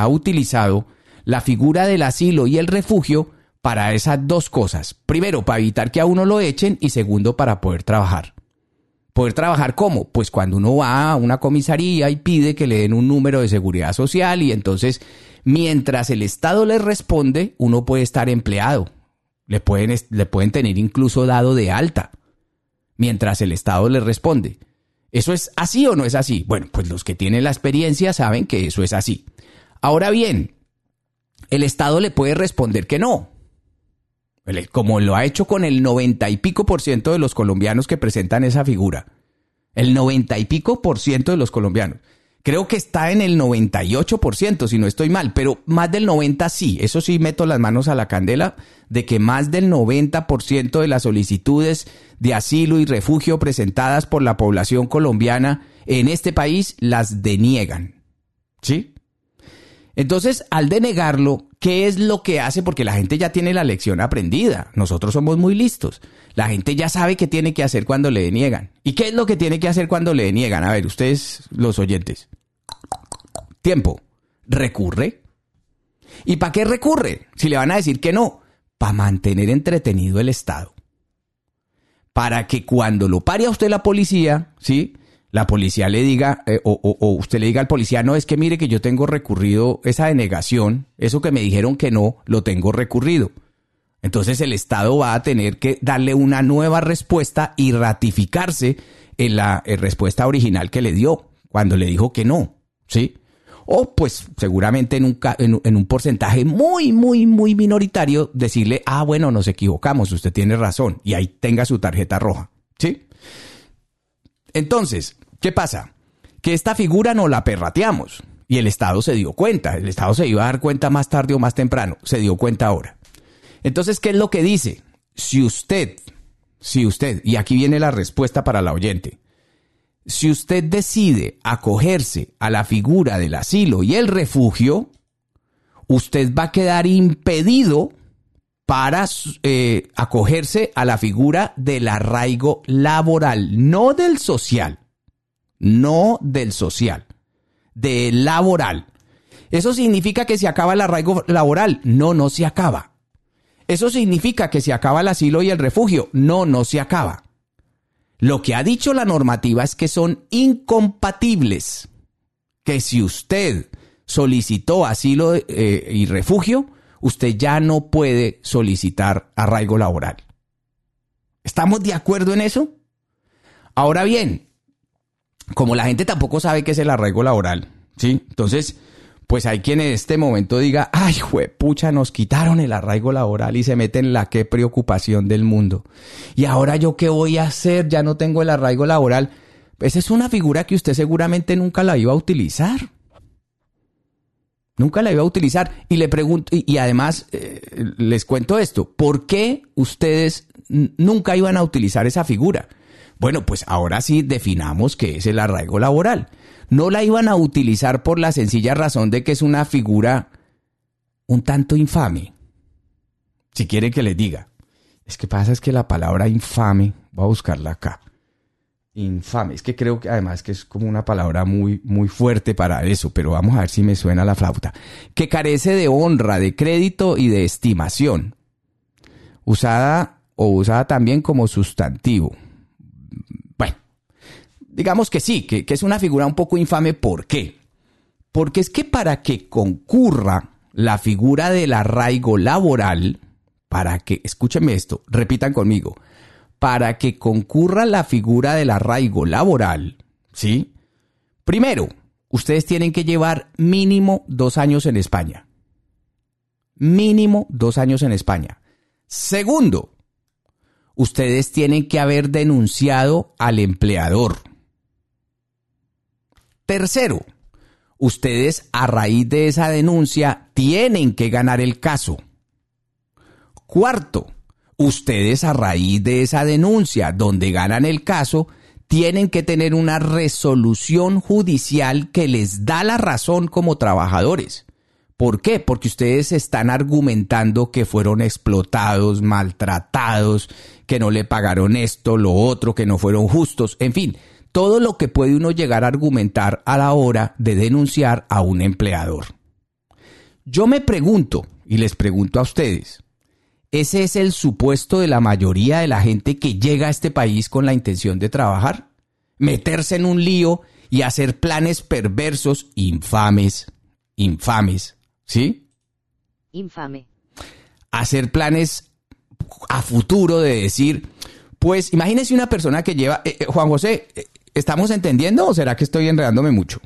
la figura del asilo y el refugio para esas dos cosas. Primero, para evitar que a uno lo echen y segundo, para poder trabajar. ¿Poder trabajar cómo? Pues cuando uno va a una comisaría y pide que le den un número de seguridad social y entonces, mientras el Estado le responde, uno puede estar empleado. Le pueden tener incluso dado de alta, mientras el Estado le responde. ¿Eso es así o no es así? Bueno, pues los que tienen la experiencia saben que eso es así. Ahora bien, el Estado le puede responder que no, como lo ha hecho con el 90 y pico % de los colombianos que presentan esa figura. El 90 y pico % de los colombianos. Creo que está en el 98%, si no estoy mal, pero más del 90% sí. Eso sí, meto las manos a la candela de que más del 90% de las solicitudes de asilo y refugio presentadas por la población colombiana en este país las deniegan. ¿Sí? Entonces, al denegarlo, ¿qué es lo que hace? Porque la gente ya tiene la lección aprendida. Nosotros somos muy listos. La gente ya sabe qué tiene que hacer cuando le deniegan. ¿Y qué es lo que tiene que hacer cuando le deniegan? A ver, ustedes, los oyentes. Tiempo. Recurre. ¿Y para qué recurre? Si le van a decir que no. Para mantener entretenido el Estado. Para que cuando lo pare a usted la policía, ¿sí?, la policía le diga, o usted le diga al policía, no, es que mire que yo tengo recurrido esa denegación, eso que me dijeron que no, lo tengo recurrido. Entonces el Estado va a tener que darle una nueva respuesta y ratificarse en la respuesta original que le dio, cuando le dijo que no, ¿sí? O pues seguramente en un porcentaje muy, muy, muy minoritario decirle, bueno, nos equivocamos, usted tiene razón, y ahí tenga su tarjeta roja, ¿sí? Entonces, ¿qué pasa? Que esta figura no la perrateamos y el Estado se dio cuenta. El Estado se iba a dar cuenta más tarde o más temprano. Se dio cuenta ahora. Entonces, ¿qué es lo que dice? Si usted, y aquí viene la respuesta para la oyente, si usted decide acogerse a la figura del asilo y el refugio, usted va a quedar impedido para acogerse a la figura del arraigo laboral, no del social, del laboral. ¿Eso significa que se acaba el arraigo laboral? No se acaba. ¿Eso significa que se acaba el asilo y el refugio? No se acaba. Lo que ha dicho la normativa es que son incompatibles, que si usted solicitó asilo y refugio, usted ya no puede solicitar arraigo laboral. ¿Estamos de acuerdo en eso? Ahora bien, como la gente tampoco sabe qué es el arraigo laboral, ¿sí? Entonces, pues hay quien en este momento diga, ¡ay, juepucha, nos quitaron el arraigo laboral! Y se meten en la qué preocupación del mundo. ¿Y ahora yo qué voy a hacer? Ya no tengo el arraigo laboral. Esa es una figura que usted seguramente nunca la iba a utilizar. Nunca la iba a utilizar. Y le pregunto, y además les cuento esto, ¿por qué ustedes nunca iban a utilizar esa figura? Bueno, pues ahora sí definamos qué es el arraigo laboral. No la iban a utilizar por la sencilla razón de que es una figura un tanto infame. Si quieren que les diga. Es que pasa es que la palabra infame, voy a buscarla acá. Infame, es que creo que además que es como una palabra muy, muy fuerte para eso, pero vamos a ver si me suena la flauta. Que carece de honra, de crédito y de estimación. Usada también como sustantivo. Bueno, digamos que sí, que es una figura un poco infame. ¿Por qué? Porque es que para que concurra la figura del arraigo laboral, escúchenme esto, repitan conmigo, para que concurra la figura del arraigo laboral, ¿sí? Primero, ustedes tienen que llevar mínimo 2 años en España. Mínimo 2 años en España. Segundo, ustedes tienen que haber denunciado al empleador. Tercero, ustedes a raíz de esa denuncia tienen que ganar el caso. Cuarto, ustedes a raíz de esa denuncia donde ganan el caso, tienen que tener una resolución judicial que les da la razón como trabajadores. ¿Por qué? Porque ustedes están argumentando que fueron explotados, maltratados, que no le pagaron esto, lo otro, que no fueron justos, en fin, todo lo que puede uno llegar a argumentar a la hora de denunciar a un empleador. Yo me pregunto, y les pregunto a ustedes, ¿ese es el supuesto de la mayoría de la gente que llega a este país con la intención de trabajar? Meterse en un lío y hacer planes perversos, infames, ¿sí? Infame. Hacer planes a futuro de decir, pues imagínese una persona que lleva... Juan José, ¿estamos entendiendo o será que estoy enredándome mucho?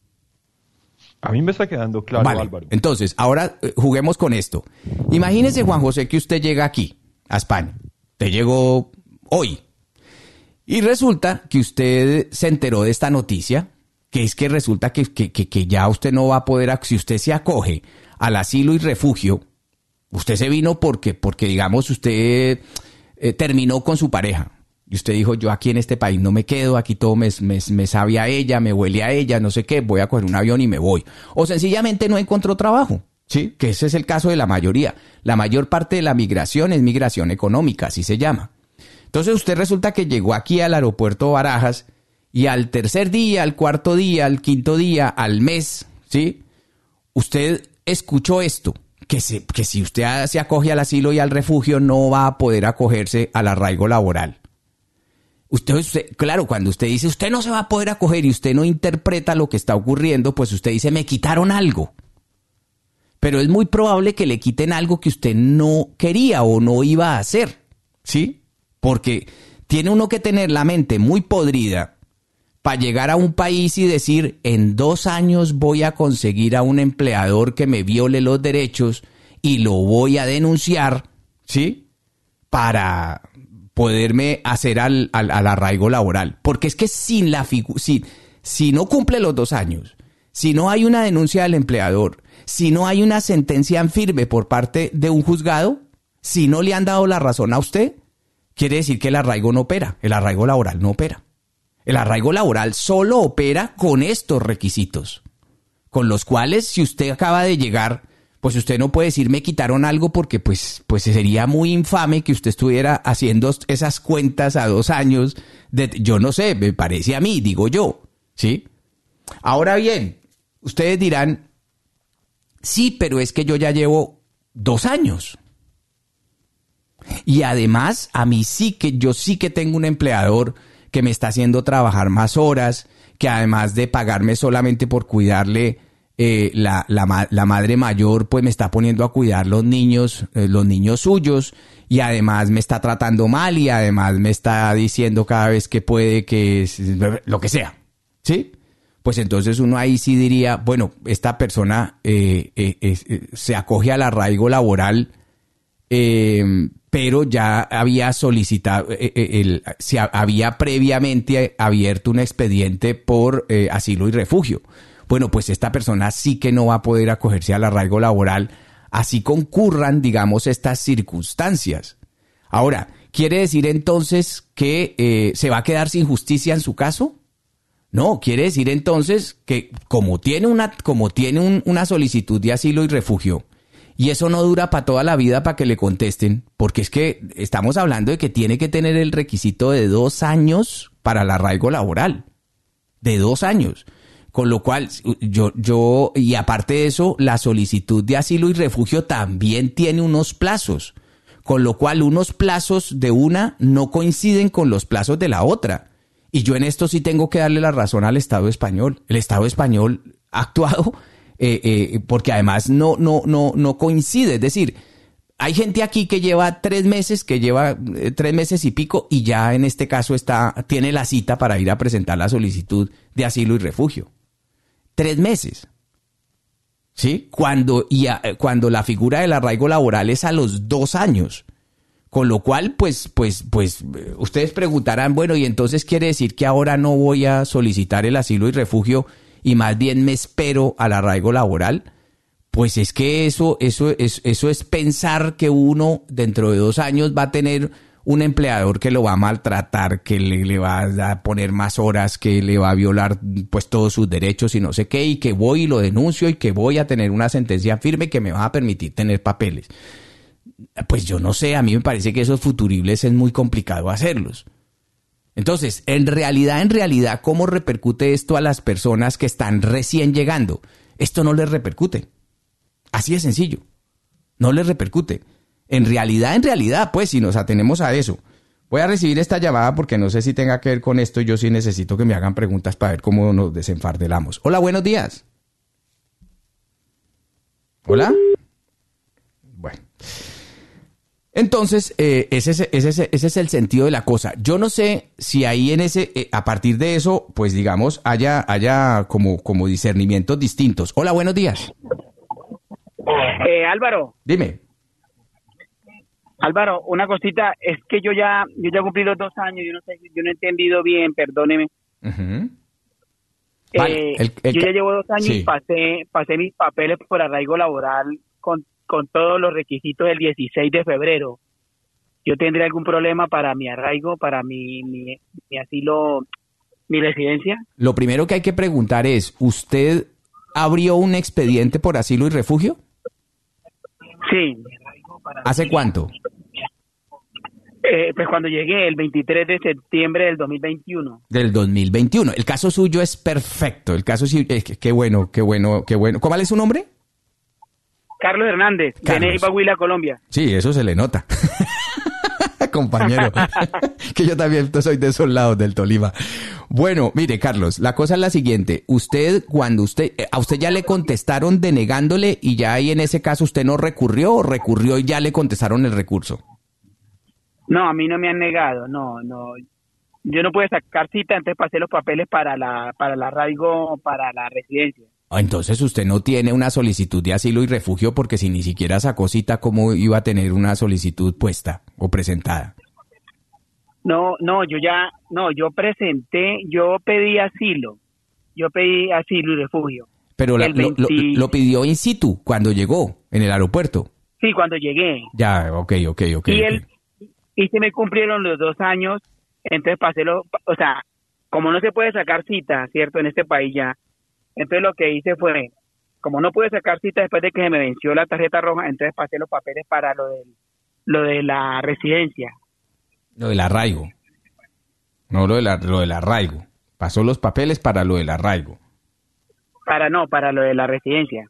A mí me está quedando claro, vale, Álvaro. Entonces, ahora juguemos con esto. Imagínese, Juan José, que usted llega aquí, a España. Te llegó hoy. Y resulta que usted se enteró de esta noticia, que es que resulta que ya usted no va a poder, si usted se acoge al asilo y refugio, usted se vino porque digamos, usted terminó con su pareja. Y usted dijo, yo aquí en este país no me quedo, aquí todo me sabe a ella, me huele a ella, no sé qué, voy a coger un avión y me voy. O sencillamente no encontró trabajo, ¿sí? Que ese es el caso de la mayoría. La mayor parte de la migración es migración económica, así se llama. Entonces usted resulta que llegó aquí al aeropuerto Barajas y al tercer día, al cuarto día, al quinto día, al mes, ¿sí? Usted escuchó esto, que si usted se acoge al asilo y al refugio no va a poder acogerse al arraigo laboral. Usted, claro, cuando usted dice usted no se va a poder acoger y usted no interpreta lo que está ocurriendo, pues usted dice me quitaron algo. Pero es muy probable que le quiten algo que usted no quería o no iba a hacer, ¿sí? Porque tiene uno que tener la mente muy podrida para llegar a un país y decir en 2 años voy a conseguir a un empleador que me viole los derechos y lo voy a denunciar, ¿sí? Para poderme hacer al arraigo laboral. Porque es que si no cumple los 2 años, si no hay una denuncia del empleador, si no hay una sentencia en firme por parte de un juzgado, si no le han dado la razón a usted, quiere decir que el arraigo no opera, el arraigo laboral no opera. El arraigo laboral solo opera con estos requisitos, con los cuales si usted acaba de llegar, pues usted no puede decir me quitaron algo porque pues sería muy infame que usted estuviera haciendo esas cuentas a 2 años. Yo no sé, me parece a mí, digo yo, ¿sí? Ahora bien, ustedes dirán, sí, pero es que yo ya llevo 2 años. Y además, yo sí que tengo un empleador que me está haciendo trabajar más horas, que además de pagarme solamente por cuidarle la madre mayor, pues me está poniendo a cuidar los niños suyos, y además me está tratando mal, y además me está diciendo cada vez que puede que lo que sea, ¿sí? Pues entonces uno ahí sí diría, bueno, esta persona se acoge al arraigo laboral, pero ya había solicitado, se había previamente abierto un expediente por asilo y refugio. Bueno, pues esta persona sí que no va a poder acogerse al arraigo laboral, así concurran, digamos, estas circunstancias. Ahora, ¿quiere decir entonces que se va a quedar sin justicia en su caso? No, quiere decir entonces que como tiene una solicitud de asilo y refugio, y eso no dura para toda la vida para que le contesten, porque es que estamos hablando de que tiene que tener el requisito de 2 años para el arraigo laboral, de 2 años. Con lo cual, y aparte de eso, la solicitud de asilo y refugio también tiene unos plazos, con lo cual unos plazos de una no coinciden con los plazos de la otra. Y yo en esto sí tengo que darle la razón al Estado español. El Estado español ha actuado porque además no coincide. Es decir, hay gente aquí que lleva 3 meses, que lleva 3 meses y pico, y ya en este caso tiene la cita para ir a presentar la solicitud de asilo y refugio. 3 meses. ¿Sí? Cuando la figura del arraigo laboral es a los 2 años. Con lo cual, pues, ustedes preguntarán, bueno, y entonces quiere decir que ahora no voy a solicitar el asilo y refugio y más bien me espero al arraigo laboral. Pues es que eso es pensar que uno dentro de 2 años va a tener un empleador que lo va a maltratar, que le va a poner más horas, que le va a violar pues todos sus derechos y no sé qué, y que voy y lo denuncio y que voy a tener una sentencia firme que me va a permitir tener papeles. pues yo no sé, a mí me parece que esos futuribles es muy complicado hacerlos. Entonces, en realidad, ¿cómo repercute esto a las personas que están recién llegando? Esto no les repercute. Así de sencillo. No les repercute. En realidad, pues, si nos atenemos a eso. Voy a recibir esta llamada porque no sé si tenga que ver con esto. Yo sí necesito que me hagan preguntas para ver cómo nos desenfardelamos. Hola, buenos días. Hola. Bueno. Entonces, ese es el sentido de la cosa. Yo no sé si ahí a partir de eso, pues digamos, haya como discernimientos distintos. Hola, buenos días. Álvaro. Dime. Álvaro, una cosita, es que yo ya cumplí los 2 años, yo no he entendido bien, perdóneme. Uh-huh. Vale, yo ya llevo 2 años sí. y pasé mis papeles por arraigo laboral con todos los requisitos el 16 de febrero. ¿Yo tendría algún problema para mi arraigo, para mi asilo, mi residencia? Lo primero que hay que preguntar es, ¿usted abrió un expediente por asilo y refugio? Sí. ¿Hace cuánto? Pues cuando llegué, el 23 de septiembre del 2021. Del 2021. El caso suyo es perfecto. El caso sí, qué bueno. ¿Cuál es su nombre? Carlos Hernández, de Neiva, Huila, Colombia. Sí, eso se le nota. Compañero, que yo también soy de esos lados del Tolima. Bueno, mire, Carlos, la cosa es la siguiente. A usted ya le contestaron denegándole y ya ahí en ese caso usted no recurrió o recurrió y ya le contestaron el recurso. No, a mí no me han negado, no. Yo no pude sacar cita, entonces pasé los papeles para el arraigo, para la residencia. Entonces usted no tiene una solicitud de asilo y refugio porque si ni siquiera sacó cita, ¿cómo iba a tener una solicitud puesta o presentada? No, yo pedí asilo y refugio. Pero lo pidió in situ cuando llegó en el aeropuerto. Sí, cuando llegué. Ya, ok. Y se me cumplieron los 2 años, entonces como no se puede sacar cita, ¿cierto? En este país ya. Entonces lo que hice fue, como no pude sacar cita después de que se me venció la tarjeta roja, entonces pasé los papeles para lo de la residencia. Lo del arraigo. No, lo del arraigo. Pasó los papeles para lo del arraigo. Para lo de la residencia.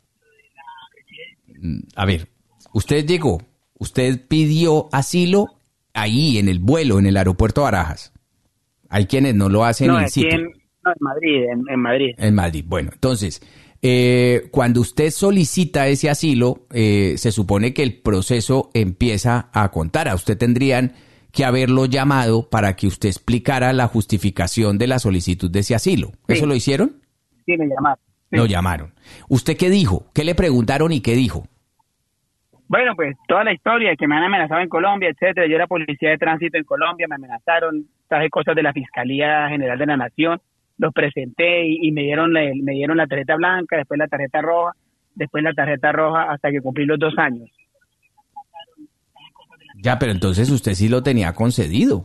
A ver, usted llegó, usted pidió asilo ahí en el vuelo, en el aeropuerto Barajas. Hay quienes no lo hacen in situ. En Madrid, en Madrid. En Madrid. Bueno, entonces, cuando usted solicita ese asilo, se supone que el proceso empieza a contar. A usted tendrían que haberlo llamado para que usted explicara la justificación de la solicitud de ese asilo. Sí. ¿Eso lo hicieron? Sí, me llamaron. Sí. Lo llamaron. ¿Usted qué dijo? ¿Qué le preguntaron y qué dijo? Bueno, pues toda la historia, que me han amenazado en Colombia, etcétera. Yo era policía de tránsito en Colombia, me amenazaron, traje cosas de la Fiscalía General de la Nación, los presenté y me dieron la tarjeta blanca, después la tarjeta roja, hasta que cumplí los 2 años. Ya, pero entonces usted sí lo tenía concedido.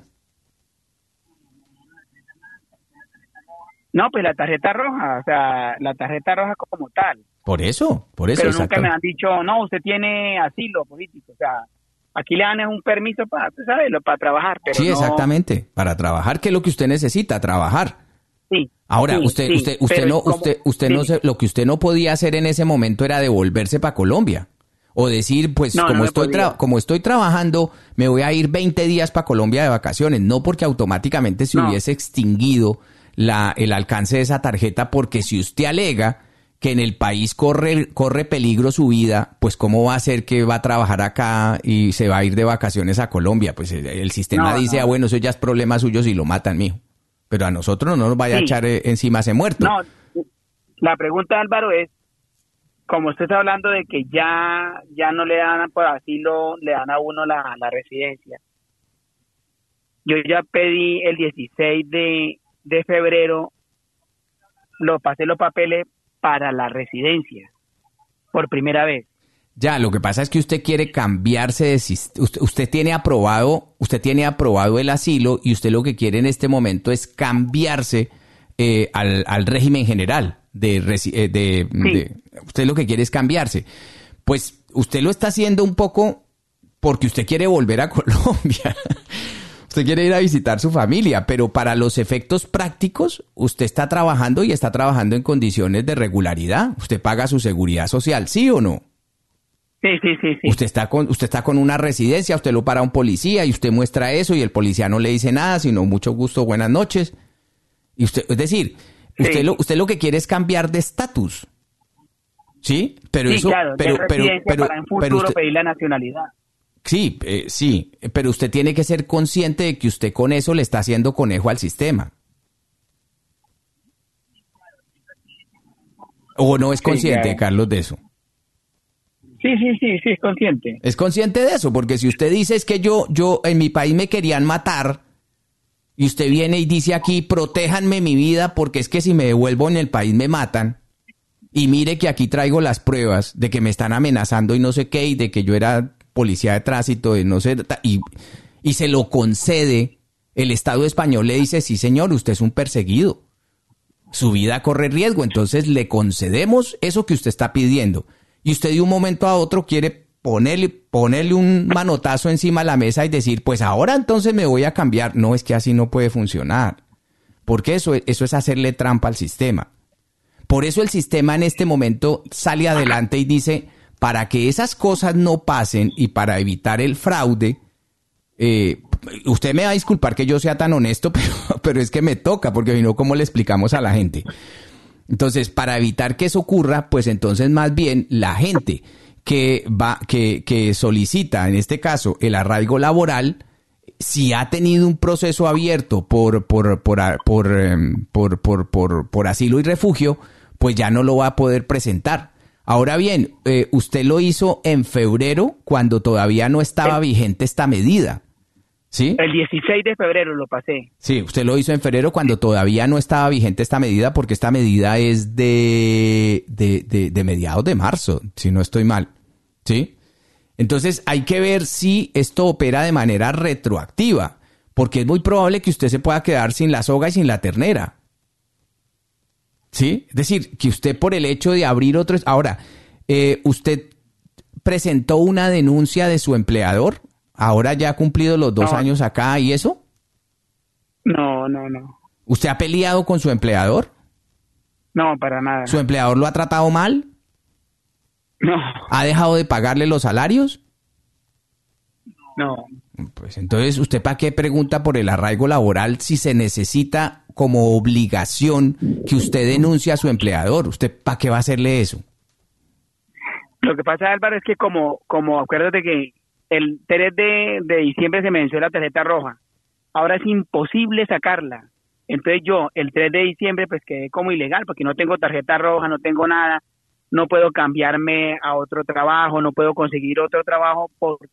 No, pues la tarjeta roja como tal. Por eso. Pero nunca me han dicho, no, usted tiene asilo político, o sea, aquí le dan un permiso para trabajar. Pero sí, no... exactamente, para trabajar, ¿qué es lo que usted necesita? Trabajar. Sí. Ahora, sí, lo que usted no podía hacer en ese momento era devolverse para Colombia. O decir, pues, como estoy trabajando, me voy a ir 20 días para Colombia de vacaciones. No porque automáticamente se hubiese extinguido el alcance de esa tarjeta, porque si usted alega que en el país corre peligro su vida, pues ¿cómo va a ser que va a trabajar acá y se va a ir de vacaciones a Colombia? Pues el sistema dice, bueno, eso ya es problema suyo si lo matan, mijo. Pero a nosotros no nos vaya a echar encima ese muerto. No, la pregunta, Álvaro, es, como usted está hablando de que ya no le dan por asilo, le dan a uno la residencia. Yo ya pedí el 16 de febrero, pasé los papeles para la residencia, por primera vez. Ya, lo que pasa es que usted quiere cambiarse de usted tiene aprobado el asilo y usted lo que quiere en este momento es cambiarse al régimen general usted lo que quiere es cambiarse. Pues usted lo está haciendo un poco porque usted quiere volver a Colombia. Usted quiere ir a visitar su familia, pero para los efectos prácticos, usted está trabajando y está trabajando en condiciones de regularidad. Usted paga su seguridad social, ¿sí o no? Sí. Usted está con una residencia, usted lo para un policía y usted muestra eso y el policía no le dice nada, sino mucho gusto, buenas noches. Y usted, es decir, usted lo que quiere es cambiar de estatus. ¿Sí? Pero sí, eso, claro, pero para en futuro usted, pedir la nacionalidad. Sí, pero usted tiene que ser consciente de que usted con eso le está haciendo conejo al sistema. ¿O no es consciente, claro. Carlos, de eso? Sí, es consciente. Es consciente de eso, porque si usted dice es que yo en mi país me querían matar, y usted viene y dice aquí, protéjanme mi vida, porque es que si me devuelvo en el país me matan, y mire que aquí traigo las pruebas de que me están amenazando y no sé qué, y de que yo era policía de tránsito, de no sé, y se lo concede, el Estado español le dice, sí señor, usted es un perseguido, su vida corre riesgo, entonces le concedemos eso que usted está pidiendo. Y usted de un momento a otro quiere ponerle un manotazo encima de la mesa y decir, pues ahora entonces me voy a cambiar. No, es que así no puede funcionar. Porque eso es hacerle trampa al sistema. Por eso el sistema en este momento sale adelante y dice, para que esas cosas no pasen y para evitar el fraude, usted me va a disculpar que yo sea tan honesto, pero es que me toca, porque si no, ¿cómo le explicamos a la gente? Entonces, para evitar que eso ocurra, pues entonces más bien la gente que solicita, en este caso, el arraigo laboral, si ha tenido un proceso abierto por asilo y refugio, pues ya no lo va a poder presentar. Ahora bien, usted lo hizo en febrero, cuando todavía no estaba vigente esta medida. ¿Sí? El 16 de febrero lo pasé. Sí, usted lo hizo en febrero cuando todavía no estaba vigente esta medida, porque esta medida es de mediados de marzo, si no estoy mal. ¿Sí? Entonces hay que ver si esto opera de manera retroactiva, porque es muy probable que usted se pueda quedar sin la soga y sin la ternera. ¿Sí? Es decir, que usted por el hecho de abrir otro... Ahora, ¿usted presentó una denuncia de su empleador? ¿Ahora ya ha cumplido los 2 años acá y eso? No. ¿Usted ha peleado con su empleador? No, para nada. ¿Su empleador lo ha tratado mal? No. ¿Ha dejado de pagarle los salarios? No. Pues entonces, ¿usted para qué pregunta por el arraigo laboral si se necesita como obligación que usted denuncie a su empleador? ¿Usted para qué va a hacerle eso? Lo que pasa, Álvaro, es que como acuérdate que el 3 de diciembre se me venció la tarjeta roja. Ahora es imposible sacarla. Entonces yo, el 3 de diciembre, pues quedé como ilegal porque no tengo tarjeta roja, no tengo nada. No puedo cambiarme a otro trabajo, no puedo conseguir otro trabajo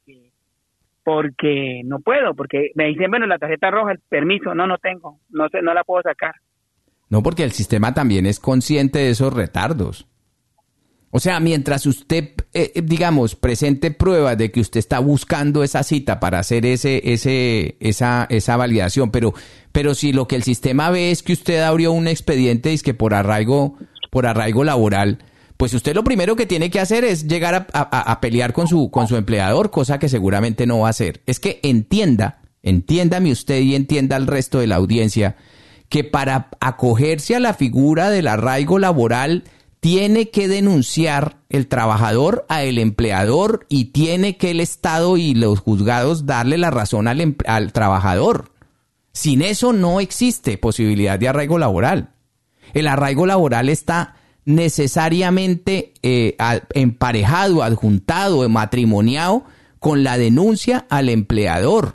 porque no puedo. Porque me dicen, bueno, la tarjeta roja, el permiso, no tengo. No la puedo sacar. No, porque el sistema también es consciente de esos retardos. O sea, mientras usted, digamos, presente pruebas de que usted está buscando esa cita para hacer esa validación, pero si lo que el sistema ve es que usted abrió un expediente es que por arraigo laboral, pues usted lo primero que tiene que hacer es llegar a pelear con su empleador, cosa que seguramente no va a hacer. Es que entiéndame usted y entienda al resto de la audiencia que para acogerse a la figura del arraigo laboral tiene que denunciar el trabajador a el empleador y tiene que el Estado y los juzgados darle la razón al trabajador. Sin eso no existe posibilidad de arraigo laboral. El arraigo laboral está necesariamente emparejado, adjuntado, matrimoniado con la denuncia al empleador.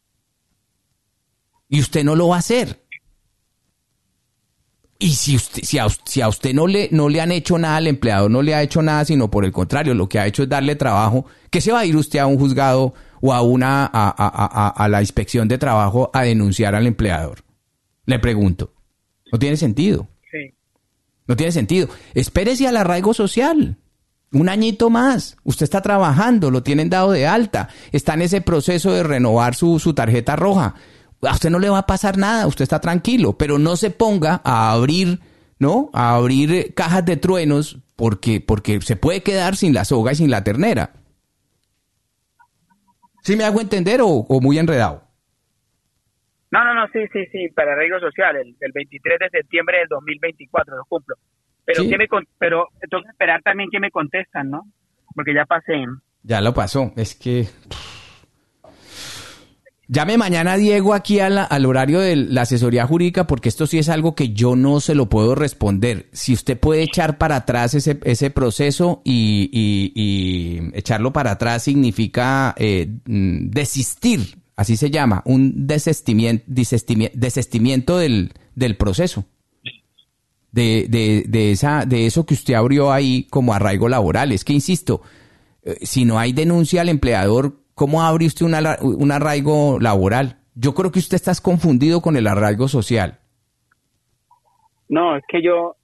Y usted no lo va a hacer. Y si a usted no le han hecho nada, el empleador no le ha hecho nada, sino por el contrario, lo que ha hecho es darle trabajo, ¿qué se va a ir usted a un juzgado o a la inspección de trabajo a denunciar al empleador? Le pregunto. No tiene sentido. Sí. No tiene sentido. Espérese al arraigo social. Un añito más. Usted está trabajando, lo tienen dado de alta. Está en ese proceso de renovar su tarjeta roja. A usted no le va a pasar nada, usted está tranquilo, pero no se ponga a abrir, ¿no? A abrir cajas de truenos porque se puede quedar sin la soga y sin la ternera. ¿Sí me hago entender o muy enredado? No, sí, para arraigo social, el 23 de septiembre del 2024 lo cumplo. Pero Sí. pero tengo que esperar también que me contestan, ¿no? Porque ya pasé. Ya lo pasó, es que... Llame mañana, Diego, aquí al horario de la asesoría jurídica, porque esto sí es algo que yo no se lo puedo responder. Si usted puede echar para atrás ese proceso y echarlo para atrás significa desistir, así se llama, un desistimiento del proceso. De eso que usted abrió ahí como arraigo laboral. Es que, insisto, si no hay denuncia al empleador, ¿cómo abre usted un arraigo laboral? Yo creo que usted está confundido con el arraigo social. No, es que yo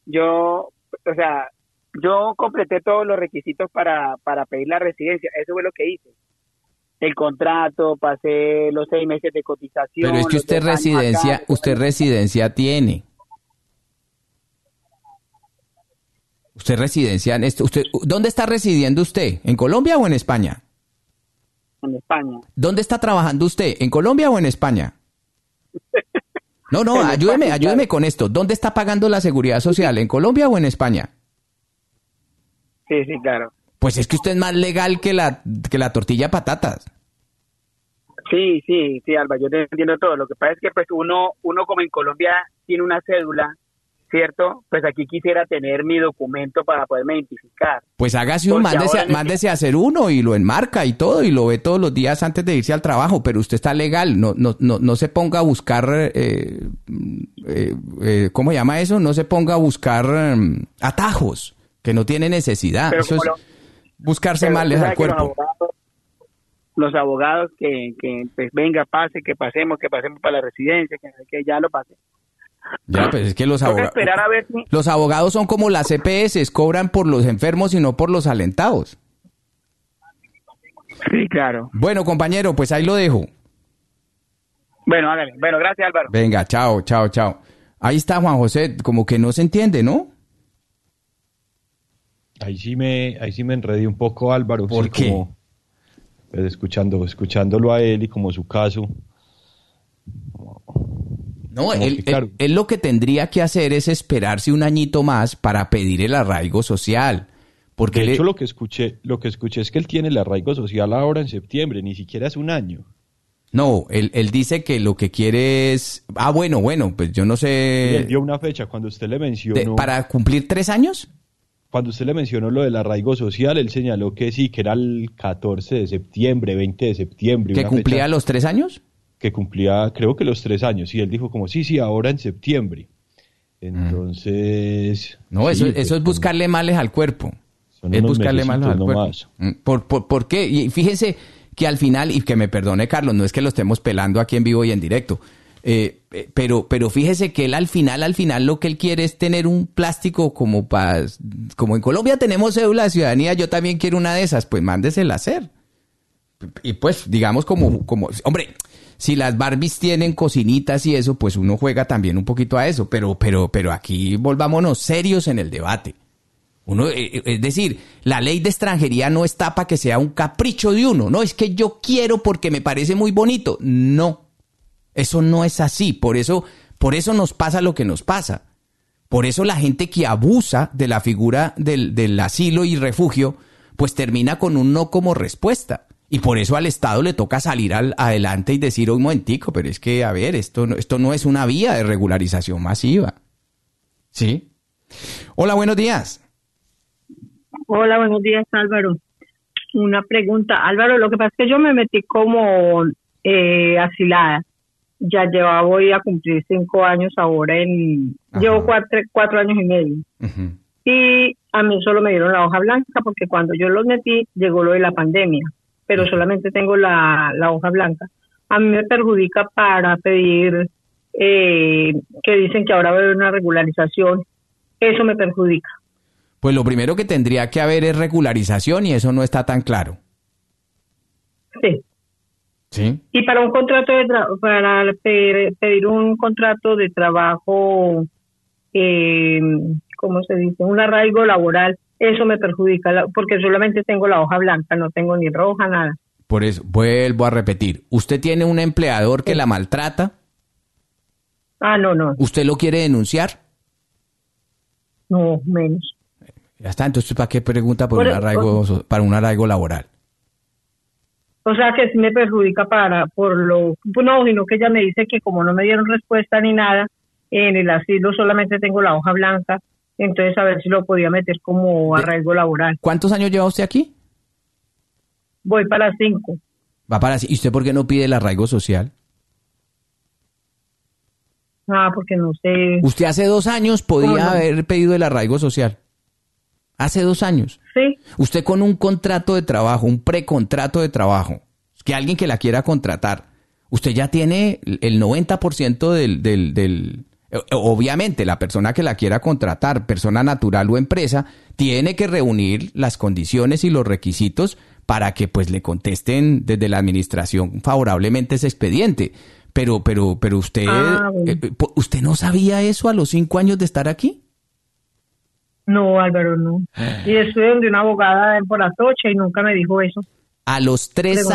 completé todos los requisitos para pedir la residencia. Eso fue lo que hice. El contrato, pasé los 6 meses de cotización. Pero es que usted residencia tiene. Usted residencia en esto. ¿Dónde está residiendo usted? ¿En Colombia o en España? En España. ¿Dónde está trabajando usted? ¿En Colombia o en España? No, ayúdeme con esto. ¿Dónde está pagando la seguridad social? ¿En Colombia o en España? Sí, claro. Pues es que usted es más legal que la tortilla de patatas. Sí, Alba, yo te entiendo todo. Lo que pasa es que pues uno como en Colombia tiene una cédula, ¿cierto? Pues aquí quisiera tener mi documento para poderme identificar. Pues hágase mándese a hacer uno y lo enmarca y todo y lo ve todos los días antes de irse al trabajo, pero usted está legal, no se ponga a buscar, ¿cómo se llama eso? No se ponga a buscar atajos que no tiene necesidad. Pero eso es buscarse males al cuerpo. Los abogados que pues venga, que pasemos para la residencia, que ya lo pasé. Ya, pues es que los abogados son como las EPS, cobran por los enfermos y no por los alentados. Sí, claro. Bueno, compañero, pues ahí lo dejo. Bueno, hágale. Bueno, gracias, Álvaro. Venga, chao. Ahí está Juan José, como que no se entiende, ¿no? Ahí sí me enredé un poco, Álvaro. ¿Por sí, qué? Como, pues escuchándolo a él y como su caso. No, él lo que tendría que hacer es esperarse un añito más para pedir el arraigo social. Porque de hecho, lo que escuché es que él tiene el arraigo social ahora en septiembre, ni siquiera es un año. No, él dice que lo que quiere es... bueno, pues yo no sé... Él dio una fecha cuando usted le mencionó... ¿Para cumplir 3 años? Cuando usted le mencionó lo del arraigo social, él señaló que sí, que era el 14 de septiembre, 20 de septiembre. ¿Que cumplía los 3 años? Que cumplía, creo que los 3 años. Y él dijo como, sí, ahora en septiembre. Entonces... No, eso es buscarle males al cuerpo. Es buscarle males al cuerpo. ¿Por qué? Y fíjense que al final, y que me perdone Carlos, no es que lo estemos pelando aquí en vivo y en directo, pero fíjese que él al final lo que él quiere es tener un plástico como en Colombia tenemos cédula de ciudadanía, yo también quiero una de esas, pues mándesela a hacer. Y pues digamos como hombre, si las Barbies tienen cocinitas y eso, pues uno juega también un poquito a eso, pero aquí volvámonos serios en el debate. Es decir, la ley de extranjería no está para que sea un capricho de uno, no, es que yo quiero porque me parece muy bonito, no. Eso no es así, por eso nos pasa lo que nos pasa. Por eso la gente que abusa de la figura del asilo y refugio, pues termina con un no como respuesta. Y por eso al Estado le toca salir adelante y decir, un momentico, pero es que, a ver, esto no es una vía de regularización masiva. ¿Sí? Hola, buenos días. Hola, buenos días, Álvaro. Una pregunta. Álvaro, lo que pasa es que yo me metí como asilada. Ya voy a cumplir 5 años ahora llevo 4 años y medio. Uh-huh. Y a mí solo me dieron la hoja blanca porque cuando yo los metí llegó lo de la pandemia, pero solamente tengo la hoja blanca. A mí me perjudica para pedir que dicen que ahora va a haber una regularización. Eso me perjudica. Pues lo primero que tendría que haber es regularización y eso no está tan claro. Sí. ¿Sí? Y para un contrato para pedir un contrato de trabajo, ¿cómo se dice? Un arraigo laboral, eso me perjudica porque solamente tengo la hoja blanca, no tengo ni roja, nada. Por eso, vuelvo a repetir. ¿Usted tiene un empleador que la maltrata? No. ¿Usted lo quiere denunciar? No, menos. Ya está, entonces ¿para qué pregunta para un arraigo laboral? O sea, que sí me perjudica sino que ella me dice que como no me dieron respuesta ni nada, en el asilo solamente tengo la hoja blanca, entonces a ver si lo podía meter como arraigo laboral. ¿Cuántos años lleva usted aquí? Voy para 5. Va para 5. ¿Y usted por qué no pide el arraigo social? Porque no sé. Usted hace 2 años podía haber pedido el arraigo social. Hace 2 años. Sí. Usted con un contrato de trabajo, un precontrato de trabajo, que alguien que la quiera contratar, usted ya tiene el 90% del obviamente, la persona que la quiera contratar, persona natural o empresa, tiene que reunir las condiciones y los requisitos para que pues le contesten desde la administración favorablemente ese expediente. Pero usted, ¿usted no sabía eso a los 5 años de estar aquí? No, Álvaro, no. Y estuve donde una abogada por Atocha y nunca me dijo eso. A los 3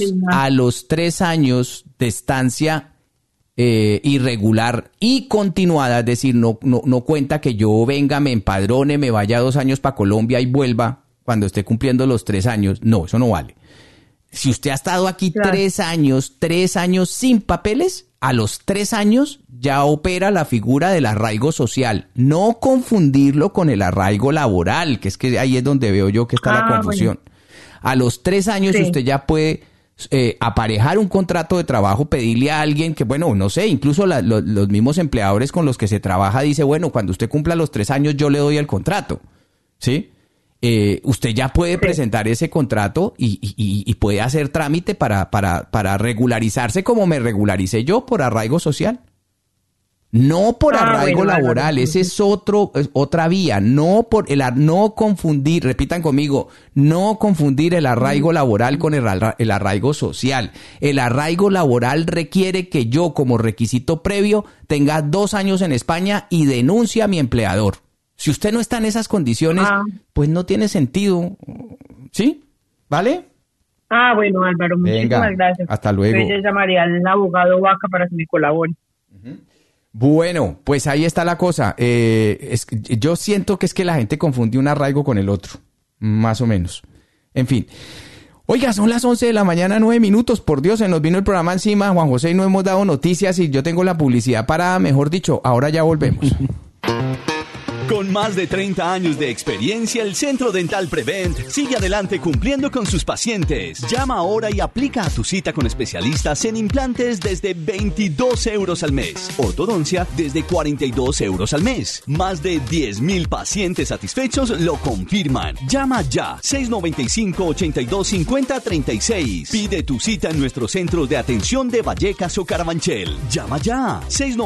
años de estancia irregular y continuada, es decir, no cuenta que yo venga, me empadrone, me vaya 2 años para Colombia y vuelva cuando esté cumpliendo los 3 años. No, eso no vale. Si usted ha estado aquí 3 años sin papeles, a los 3 años ya opera la figura del arraigo social. No confundirlo con el arraigo laboral, que es que ahí es donde veo yo que está la confusión. Bueno. A los 3 años usted ya puede aparejar un contrato de trabajo, pedirle a alguien que, bueno, no sé, incluso los mismos empleadores con los que se trabaja dice, bueno, cuando usted cumpla los 3 años yo le doy el contrato, ¿sí? Usted ya puede presentar ese contrato y puede hacer trámite para regularizarse como me regularicé yo por arraigo social. No por arraigo laboral, ese es otra vía, no confundir, repitan conmigo, no confundir el arraigo laboral con el arraigo social. El arraigo laboral requiere que yo como requisito previo tenga 2 años en España y denuncie a mi empleador. Si usted no está en esas condiciones, pues no tiene sentido, ¿sí? ¿Vale? Bueno, Álvaro, muchísimas gracias. Hasta luego. Yo llamaría al abogado Vaca para que me colabore. Bueno, pues ahí está la cosa. Yo siento que es que la gente confunde un arraigo con el otro, más o menos. En fin. Oiga, son las 11 de la mañana, 9 minutos. Por Dios, se nos vino el programa encima, Juan José, y no hemos dado noticias y yo tengo la publicidad para, mejor dicho, ahora ya volvemos. Con más de 30 años de experiencia, el Centro Dental Prevent sigue adelante cumpliendo con sus pacientes. Llama ahora y aplica a tu cita con especialistas en implantes desde 22 euros al mes. Ortodoncia desde 42 euros al mes. Más de 10,000 pacientes satisfechos lo confirman. Llama ya, 695-8250-36. Pide tu cita en nuestros centros de atención de Vallecas o Carabanchel. Llama ya,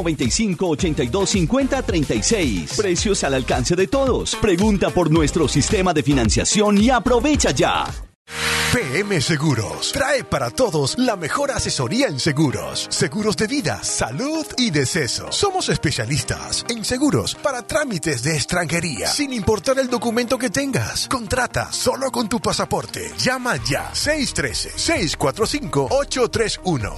695-8250-36. Precios al alcance de todos. Pregunta por nuestro sistema de financiación y aprovecha ya. PM Seguros trae para todos la mejor asesoría en seguros. Seguros de vida, salud y deceso. Somos especialistas en seguros para trámites de extranjería, sin importar el documento que tengas. Contrata solo con tu pasaporte. Llama ya. 613-645-831.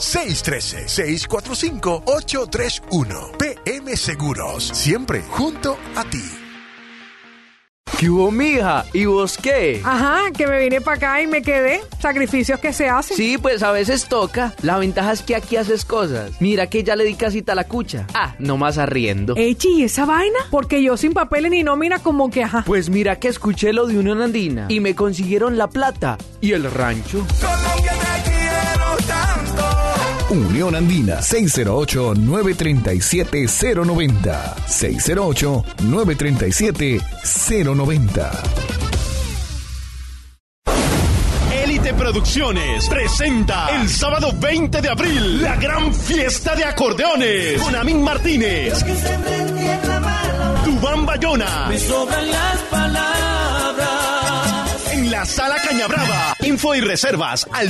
613-645-831. PM Seguros. Siempre junto a ti. ¿Qué hubo, mija? ¿Y vos qué? Ajá, que me vine para acá y me quedé. Sacrificios que se hacen. Sí, pues a veces toca. La ventaja es que aquí haces cosas. Mira que ya le di casita a la cucha. No más arriendo. Echi, ¿y esa vaina? Porque yo sin papeles ni nómina como que ajá. Pues mira que escuché lo de Unión Andina y me consiguieron la plata y el rancho. Colombia te quiero tanto. Unión Andina, 608-937-090. 608-937-090. Élite Producciones presenta el sábado 20 de abril la gran fiesta de acordeones con Amin Martínez, Duván Bayona, me sobran las palabras. en la Sala Cañada Peñabrava. Info y reservas al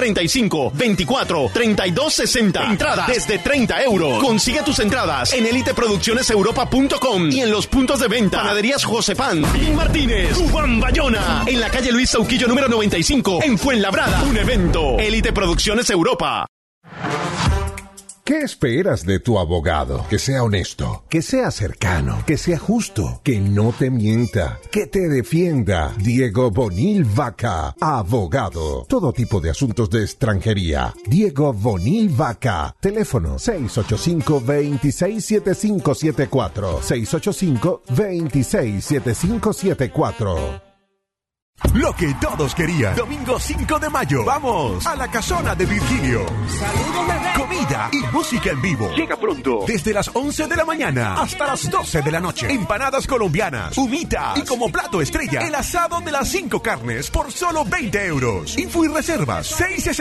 635-24-3260. Entrada desde 30 euros. Consigue tus entradas en eliteproduccioneseuropa.com y en los puntos de venta. Panaderías Josepán, Pin Martínez, Juan Bayona. En la calle Luis Sauquillo número 95, en Fuenlabrada. Un evento. Elite Producciones Europa. ¿Qué esperas de tu abogado? Que sea honesto, que sea cercano, que sea justo, que no te mienta, que te defienda. Diego Bonil Vaca, abogado. Todo tipo de asuntos de extranjería. Diego Bonil Vaca. Teléfono 685-267574. 685-267574. Lo que todos querían. Domingo 5 de mayo. Vamos a la casona de Virgilio. Saludos, bebé. Comida y música en vivo. Llega pronto. Desde las 11 de la mañana hasta las 12 de la noche. Empanadas colombianas, humitas y como plato estrella, el asado de las 5 carnes por solo 20 euros. Info y reservas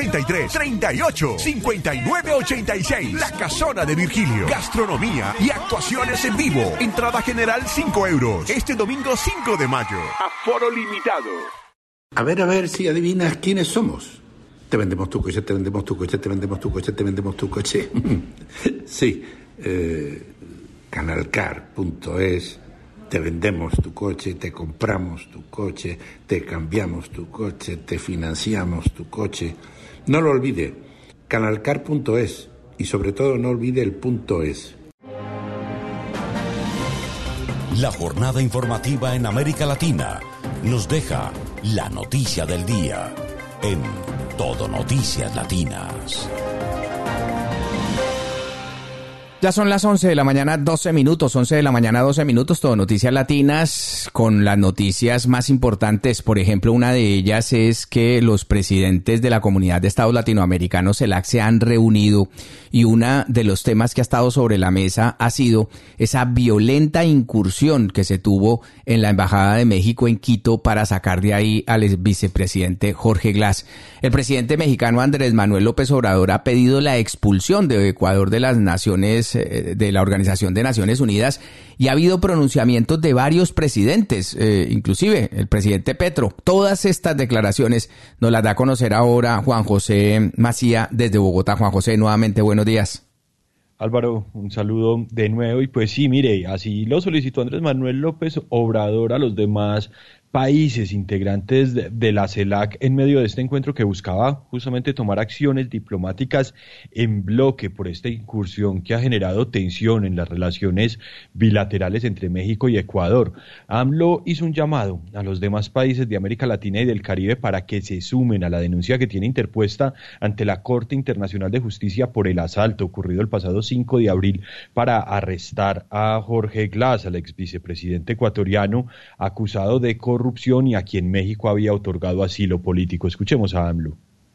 663-38-5986. La casona de Virgilio. Gastronomía y actuaciones en vivo. Entrada general 5 euros. Este domingo 5 de mayo. Aforo limitado. A ver si adivinas quiénes somos. Te vendemos tu coche, te vendemos tu coche, te vendemos tu coche, te vendemos tu coche. Sí, canalcar.es, te vendemos tu coche, te compramos tu coche, te cambiamos tu coche, te financiamos tu coche. No lo olvide, canalcar.es y sobre todo no olvide el .es. La jornada informativa en América Latina nos deja la noticia del día en Todo Noticias Latinas. Ya son las 11 de la mañana, 12 minutos, 11 de la mañana, 12 minutos, Todo Noticias Latinas, con las noticias más importantes. Por ejemplo, una de ellas es que los presidentes de la Comunidad de Estados Latinoamericanos, CELAC, se han reunido y uno de los temas que ha estado sobre la mesa ha sido esa violenta incursión que se tuvo en la Embajada de México en Quito para sacar de ahí al vicepresidente Jorge Glass. El presidente mexicano Andrés Manuel López Obrador ha pedido la expulsión de Ecuador de las naciones, de la Organización de Naciones Unidas, y ha habido pronunciamientos de varios presidentes, inclusive el presidente Petro. Todas estas declaraciones nos las da a conocer ahora Juan José Macía desde Bogotá. Juan José, nuevamente buenos días. Álvaro, un saludo de nuevo. Y pues sí, mire, así lo solicitó Andrés Manuel López Obrador a los demás países integrantes de la CELAC en medio de este encuentro que buscaba justamente tomar acciones diplomáticas en bloque por esta incursión que ha generado tensión en las relaciones bilaterales entre México y Ecuador. AMLO hizo un llamado a los demás países de América Latina y del Caribe para que se sumen a la denuncia que tiene interpuesta ante la Corte Internacional de Justicia por el asalto ocurrido el pasado 5 de abril para arrestar a Jorge Glass, al ex vicepresidente ecuatoriano acusado de corrupción y a quien México había otorgado asilo político. Escuchemos a AMLO.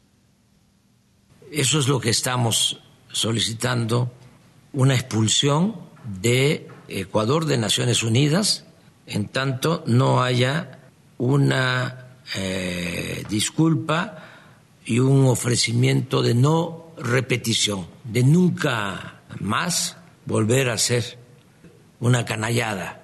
Eso es lo que estamos solicitando, una expulsión de Ecuador de Naciones Unidas, en tanto no haya una disculpa y un ofrecimiento de no repetición, de nunca más volver a ser una canallada.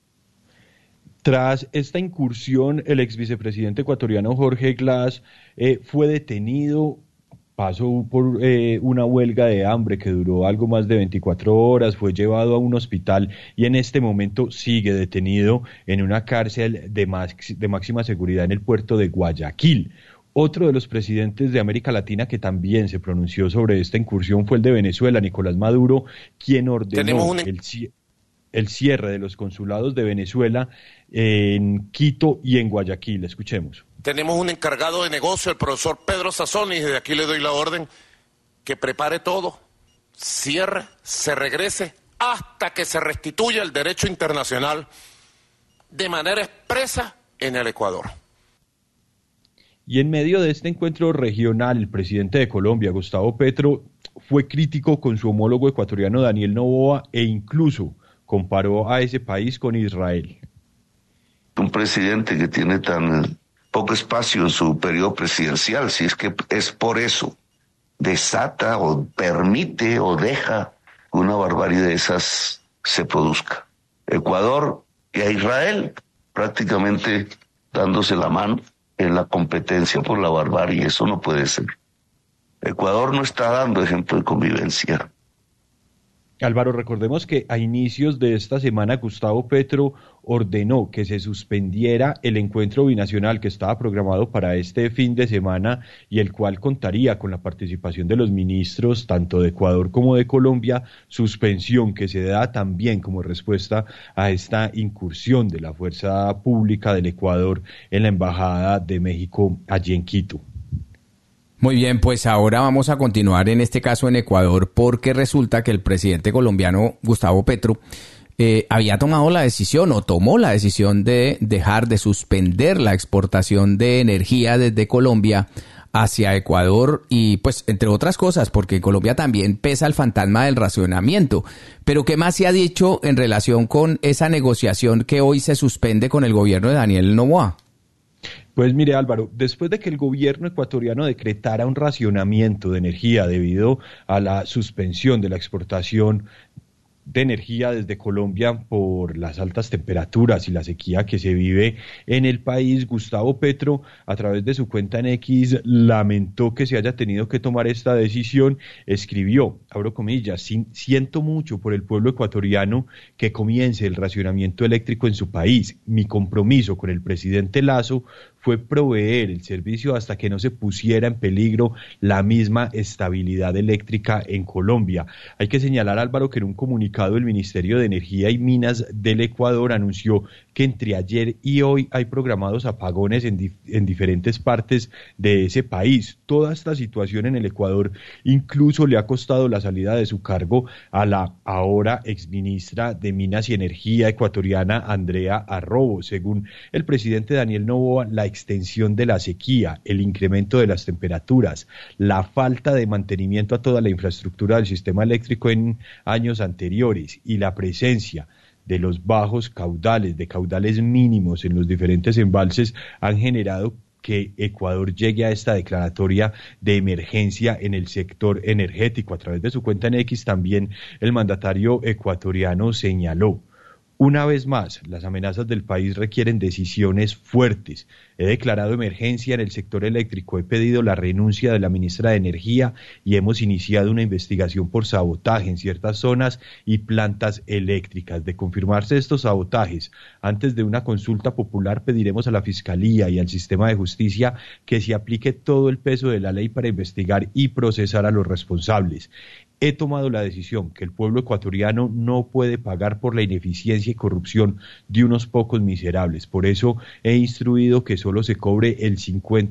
Tras esta incursión, el ex vicepresidente ecuatoriano Jorge Glass fue detenido, pasó por una huelga de hambre que duró algo más de 24 horas, fue llevado a un hospital y en este momento sigue detenido en una cárcel de máxima seguridad en el puerto de Guayaquil. Otro de los presidentes de América Latina que también se pronunció sobre esta incursión fue el de Venezuela, Nicolás Maduro, quien ordenó el cierre de los consulados de Venezuela en Quito y en Guayaquil. Escuchemos. Tenemos un encargado de negocio, el profesor Pedro Sazón, y desde aquí le doy la orden que prepare todo, cierre, se regrese hasta que se restituya el derecho internacional de manera expresa en el Ecuador. Y en medio de este encuentro regional, el presidente de Colombia, Gustavo Petro, fue crítico con su homólogo ecuatoriano Daniel Noboa e incluso comparó a ese país con Israel. Un presidente que tiene tan poco espacio en su periodo presidencial, si es que es por eso, desata o permite o deja que una barbarie de esas se produzca. Ecuador y a Israel prácticamente dándose la mano en la competencia por la barbarie. Eso no puede ser. Ecuador no está dando ejemplo de convivencia. Álvaro, recordemos que a inicios de esta semana Gustavo Petro ordenó que se suspendiera el encuentro binacional que estaba programado para este fin de semana y el cual contaría con la participación de los ministros tanto de Ecuador como de Colombia, suspensión que se da también como respuesta a esta incursión de la fuerza pública del Ecuador en la Embajada de México allí en Quito. Muy bien, pues ahora vamos a continuar en este caso en Ecuador porque resulta que el presidente colombiano Gustavo Petro había tomado la decisión o tomó la decisión de dejar de suspender la exportación de energía desde Colombia hacia Ecuador y pues entre otras cosas porque en Colombia también pesa el fantasma del racionamiento. Pero ¿qué más se ha dicho en relación con esa negociación que hoy se suspende con el gobierno de Daniel Noboa? Pues mire Álvaro, después de que el gobierno ecuatoriano decretara un racionamiento de energía debido a la suspensión de la exportación de energía desde Colombia por las altas temperaturas y la sequía que se vive en el país, Gustavo Petro, a través de su cuenta en X, lamentó que se haya tenido que tomar esta decisión. Escribió, abro comillas, siento mucho por el pueblo ecuatoriano que comience el racionamiento eléctrico en su país. Mi compromiso con el presidente Lasso fue proveer el servicio hasta que no se pusiera en peligro la misma estabilidad eléctrica en Colombia. Hay que señalar, Álvaro, que en un comunicado el Ministerio de Energía y Minas del Ecuador anunció que entre ayer y hoy hay programados apagones en diferentes partes de ese país. Toda esta situación en el Ecuador incluso le ha costado la salida de su cargo a la ahora exministra de Minas y Energía ecuatoriana, Andrea Arrobo. Según el presidente Daniel Noboa, la extensión de la sequía, el incremento de las temperaturas, la falta de mantenimiento a toda la infraestructura del sistema eléctrico en años anteriores y la presencia de los bajos caudales, de caudales mínimos en los diferentes embalses han generado que Ecuador llegue a esta declaratoria de emergencia en el sector energético. A través de su cuenta en X también el mandatario ecuatoriano señaló: una vez más, las amenazas del país requieren decisiones fuertes. He declarado emergencia en el sector eléctrico, he pedido la renuncia de la ministra de Energía y hemos iniciado una investigación por sabotaje en ciertas zonas y plantas eléctricas. De confirmarse estos sabotajes, antes de una consulta popular pediremos a la Fiscalía y al sistema de justicia que se aplique todo el peso de la ley para investigar y procesar a los responsables. He tomado la decisión que el pueblo ecuatoriano no puede pagar por la ineficiencia y corrupción de unos pocos miserables. Por eso he instruido que solo se cobre el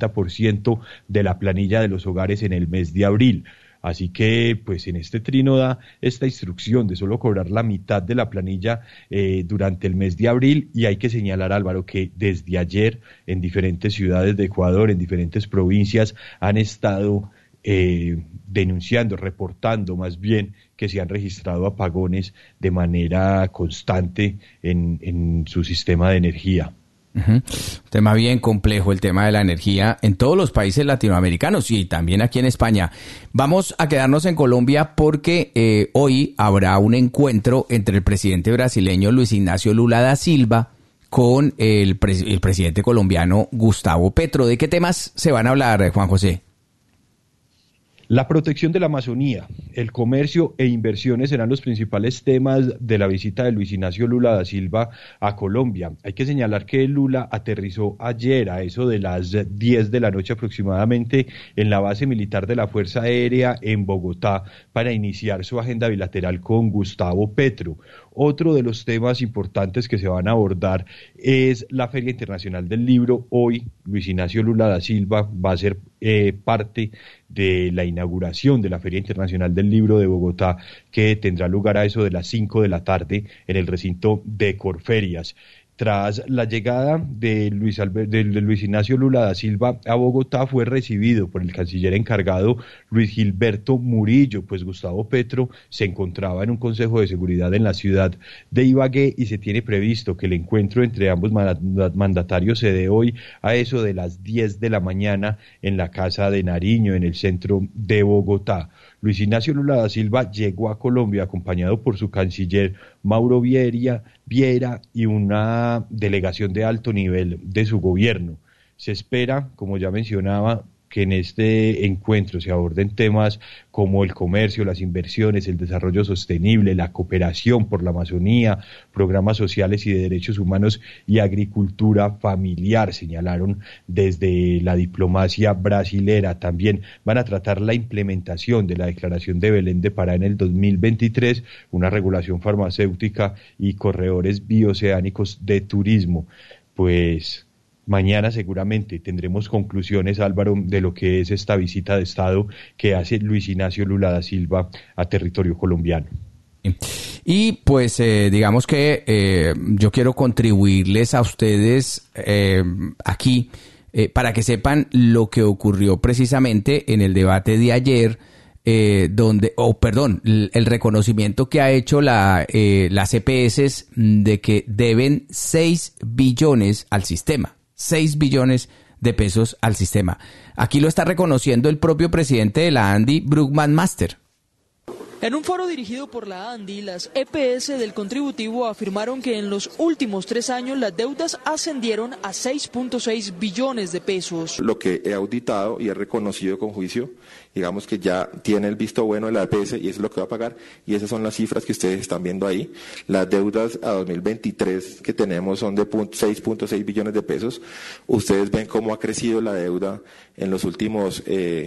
50% de la planilla de los hogares en el mes de abril. Así que, pues en este trino da esta instrucción de solo cobrar la mitad de la planilla durante el mes de abril. Y hay que señalar, Álvaro, que desde ayer en diferentes ciudades de Ecuador, en diferentes provincias, han estado denunciando, reportando más bien que se han registrado apagones de manera constante en su sistema de energía. Un tema bien complejo, el tema de la energía en todos los países latinoamericanos y también aquí en España. Vamos a quedarnos en Colombia porque hoy habrá un encuentro entre el presidente brasileño Luis Ignacio Lula da Silva con el presidente colombiano Gustavo Petro. ¿De qué temas se van a hablar, Juan José? La protección de la Amazonía, el comercio e inversiones serán los principales temas de la visita de Luis Ignacio Lula da Silva a Colombia. Hay que señalar que Lula aterrizó ayer a eso de las 10 de la noche aproximadamente en la base militar de la Fuerza Aérea en Bogotá para iniciar su agenda bilateral con Gustavo Petro. Otro de los temas importantes que se van a abordar es la Feria Internacional del Libro. Hoy Luis Ignacio Lula da Silva va a ser parte de la inauguración de la Feria Internacional del Libro de Bogotá, que tendrá lugar a eso de las 5 de la tarde en el recinto de Corferias. Tras la llegada de Luis Ignacio Lula da Silva a Bogotá, fue recibido por el canciller encargado Luis Gilberto Murillo, pues Gustavo Petro se encontraba en un consejo de seguridad en la ciudad de Ibagué y se tiene previsto que el encuentro entre ambos mandatarios se dé hoy a eso de las 10 de la mañana en la Casa de Nariño, en el centro de Bogotá. Luis Ignacio Lula da Silva llegó a Colombia acompañado por su canciller Mauro Viera y una delegación de alto nivel de su gobierno. Se espera, como ya mencionaba, que en este encuentro se aborden temas como el comercio, las inversiones, el desarrollo sostenible, la cooperación por la Amazonía, programas sociales y de derechos humanos y agricultura familiar, señalaron desde la diplomacia brasilera. También van a tratar la implementación de la Declaración de Belén de Pará en el 2023, una regulación farmacéutica y corredores bioceánicos de turismo. Pues mañana seguramente tendremos conclusiones, Álvaro, de lo que es esta visita de Estado que hace Luis Ignacio Lula da Silva a territorio colombiano. Y pues digamos que yo quiero contribuirles a ustedes aquí para que sepan lo que ocurrió precisamente en el debate de ayer, el reconocimiento que ha hecho las EPS de que deben 6 billones al sistema. 6 billones de pesos al sistema. Aquí lo está reconociendo el propio presidente de la ANDI, Brugman Master. En un foro dirigido por la ANDI, las EPS del contributivo afirmaron que en los últimos 3 años las deudas ascendieron a 6.6 billones de pesos. Lo que he auditado y he reconocido con juicio, digamos que ya tiene el visto bueno de la EPS y eso es lo que va a pagar, y esas son las cifras que ustedes están viendo ahí. Las deudas a 2023 que tenemos son de 6.6 billones de pesos. Ustedes ven cómo ha crecido la deuda en los últimos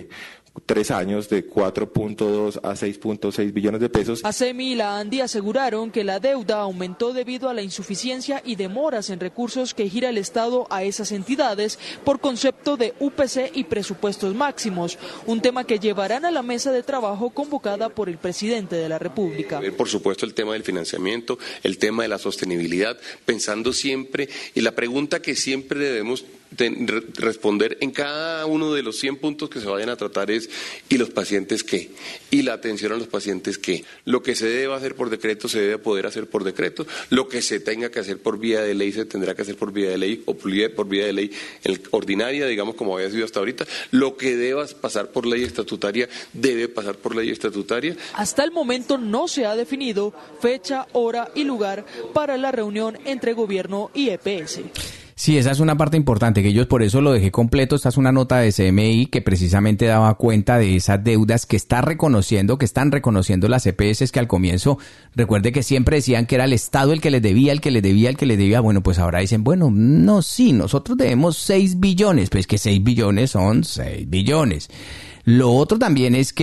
3 años, de 4.2 a 6.6 billones de pesos. ASEMI y la ANDI aseguraron que la deuda aumentó debido a la insuficiencia y demoras en recursos que gira el Estado a esas entidades por concepto de UPC y presupuestos máximos, un tema que llevarán a la mesa de trabajo convocada por el presidente de la República. Por supuesto, el tema del financiamiento, el tema de la sostenibilidad, pensando siempre, y la pregunta que siempre debemos responder en cada uno de los 100 puntos que se vayan a tratar es: ¿y los pacientes qué? ¿Y la atención a los pacientes qué? Lo que se debe hacer por decreto se debe poder hacer por decreto, lo que se tenga que hacer por vía de ley se tendrá que hacer por vía de ley o por vía de ley ordinaria, digamos, como había sido hasta ahorita. Lo que deba pasar por ley estatutaria debe pasar por ley estatutaria. Hasta el momento no se ha definido fecha, hora y lugar para la reunión entre gobierno y EPS. Sí, esa es una parte importante, que yo por eso lo dejé completo. Esta es una nota de CMI que precisamente daba cuenta de esas deudas que están reconociendo las EPS, que al comienzo, recuerde que siempre decían que era el Estado el que les debía. Bueno, pues ahora dicen, bueno, no, sí, nosotros debemos 6 billones, pues que 6 billones son 6 billones. Lo otro también es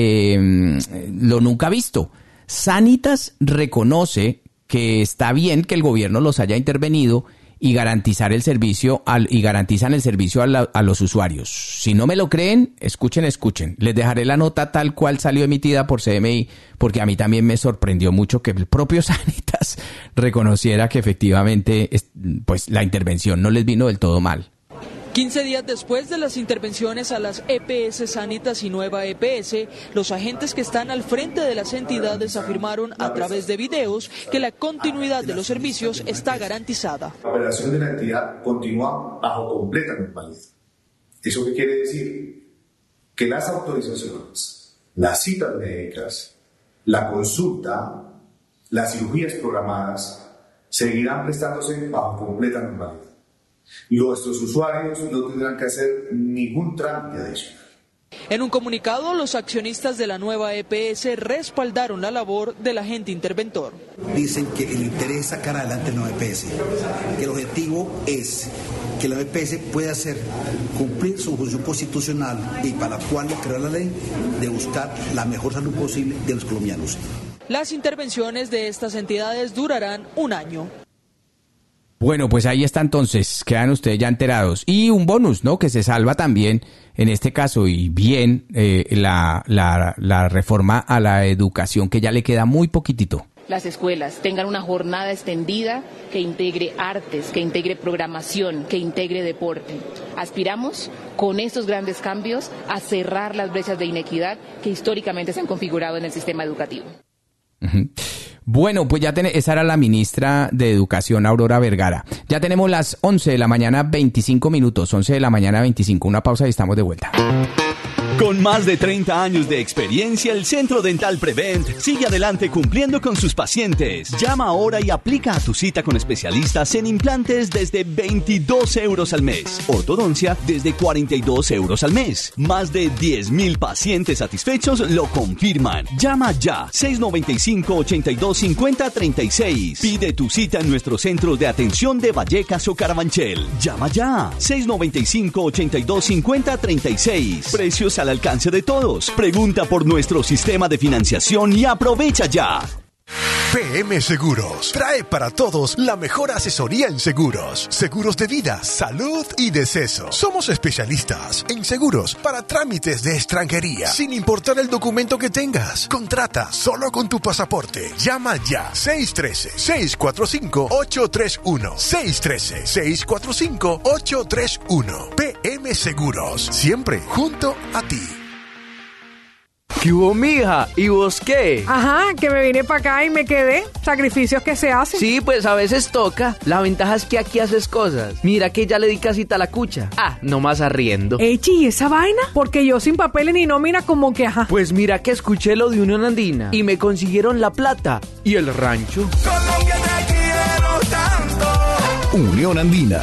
que lo nunca visto. Sanitas reconoce que está bien que el gobierno los haya intervenido y garantizan el servicio a los usuarios. Si no me lo creen, escuchen. Les dejaré la nota tal cual salió emitida por CMI, porque a mí también me sorprendió mucho que el propio Sanitas reconociera que efectivamente pues la intervención no les vino del todo mal. 15 días después de las intervenciones a las EPS Sanitas y Nueva EPS, los agentes que están al frente de las entidades afirmaron a través de videos que la continuidad de los servicios está garantizada. La operación de la entidad continúa bajo completa normalidad. ¿Eso qué quiere decir? Que las autorizaciones, las citas médicas, la consulta, las cirugías programadas seguirán prestándose bajo completa normalidad. Nuestros usuarios no tendrán que hacer ningún trámite adicional. En un comunicado, los accionistas de la Nueva EPS respaldaron la labor del agente interventor. Dicen que el interés es sacar adelante la Nueva EPS, que el objetivo es que la EPS pueda cumplir su función constitucional y para la cual creó la ley de buscar la mejor salud posible de los colombianos. Las intervenciones de estas entidades durarán 1 año. Bueno, pues ahí está entonces, quedan ustedes ya enterados. Y un bonus, ¿no? Que se salva también, en este caso, y bien, la reforma a la educación, que ya le queda muy poquitito. Las escuelas tengan una jornada extendida que integre artes, que integre programación, que integre deporte. Aspiramos, con estos grandes cambios, a cerrar las brechas de inequidad que históricamente se han configurado en el sistema educativo. Uh-huh. Bueno, pues esa era la ministra de Educación, Aurora Vergara. Ya tenemos las 11 de la mañana, 25 minutos, 11 de la mañana, 25. Una pausa y estamos de vuelta. Con más de 30 años de experiencia, el Centro Dental Prevent sigue adelante cumpliendo con sus pacientes. Llama ahora y aplica a tu cita con especialistas en implantes desde 22 euros al mes. Ortodoncia desde 42 euros al mes. Más de 10.000 pacientes satisfechos lo confirman. Llama ya, 695-8250-36. Pide tu cita en nuestros centros de atención de Vallecas o Carabanchel. Llama ya, 695-8250-36. Precios al alcance de todos. Pregunta por nuestro sistema de financiación y aprovecha ya. PM Seguros trae para todos la mejor asesoría en seguros. Seguros de vida, salud y deceso. Somos especialistas en seguros para trámites de extranjería, sin importar el documento que tengas. Contrata solo con tu pasaporte. Llama ya. 613-645-831. 613-645-831. PM Seguros. Siempre junto a ti. ¿Qué hubo, mija? ¿Y vos qué? Ajá, que me vine para acá y me quedé. Sacrificios que se hacen. Sí, pues a veces toca. La ventaja es que aquí haces cosas. Mira que ya le di casita a la cucha. Ah, nomás arriendo. Echi, ¿y esa vaina? Porque yo sin papeles ni nómina como que ajá. Pues mira que escuché lo de Unión Andina y me consiguieron la plata y el rancho. Colombia te quiero tanto. Unión Andina,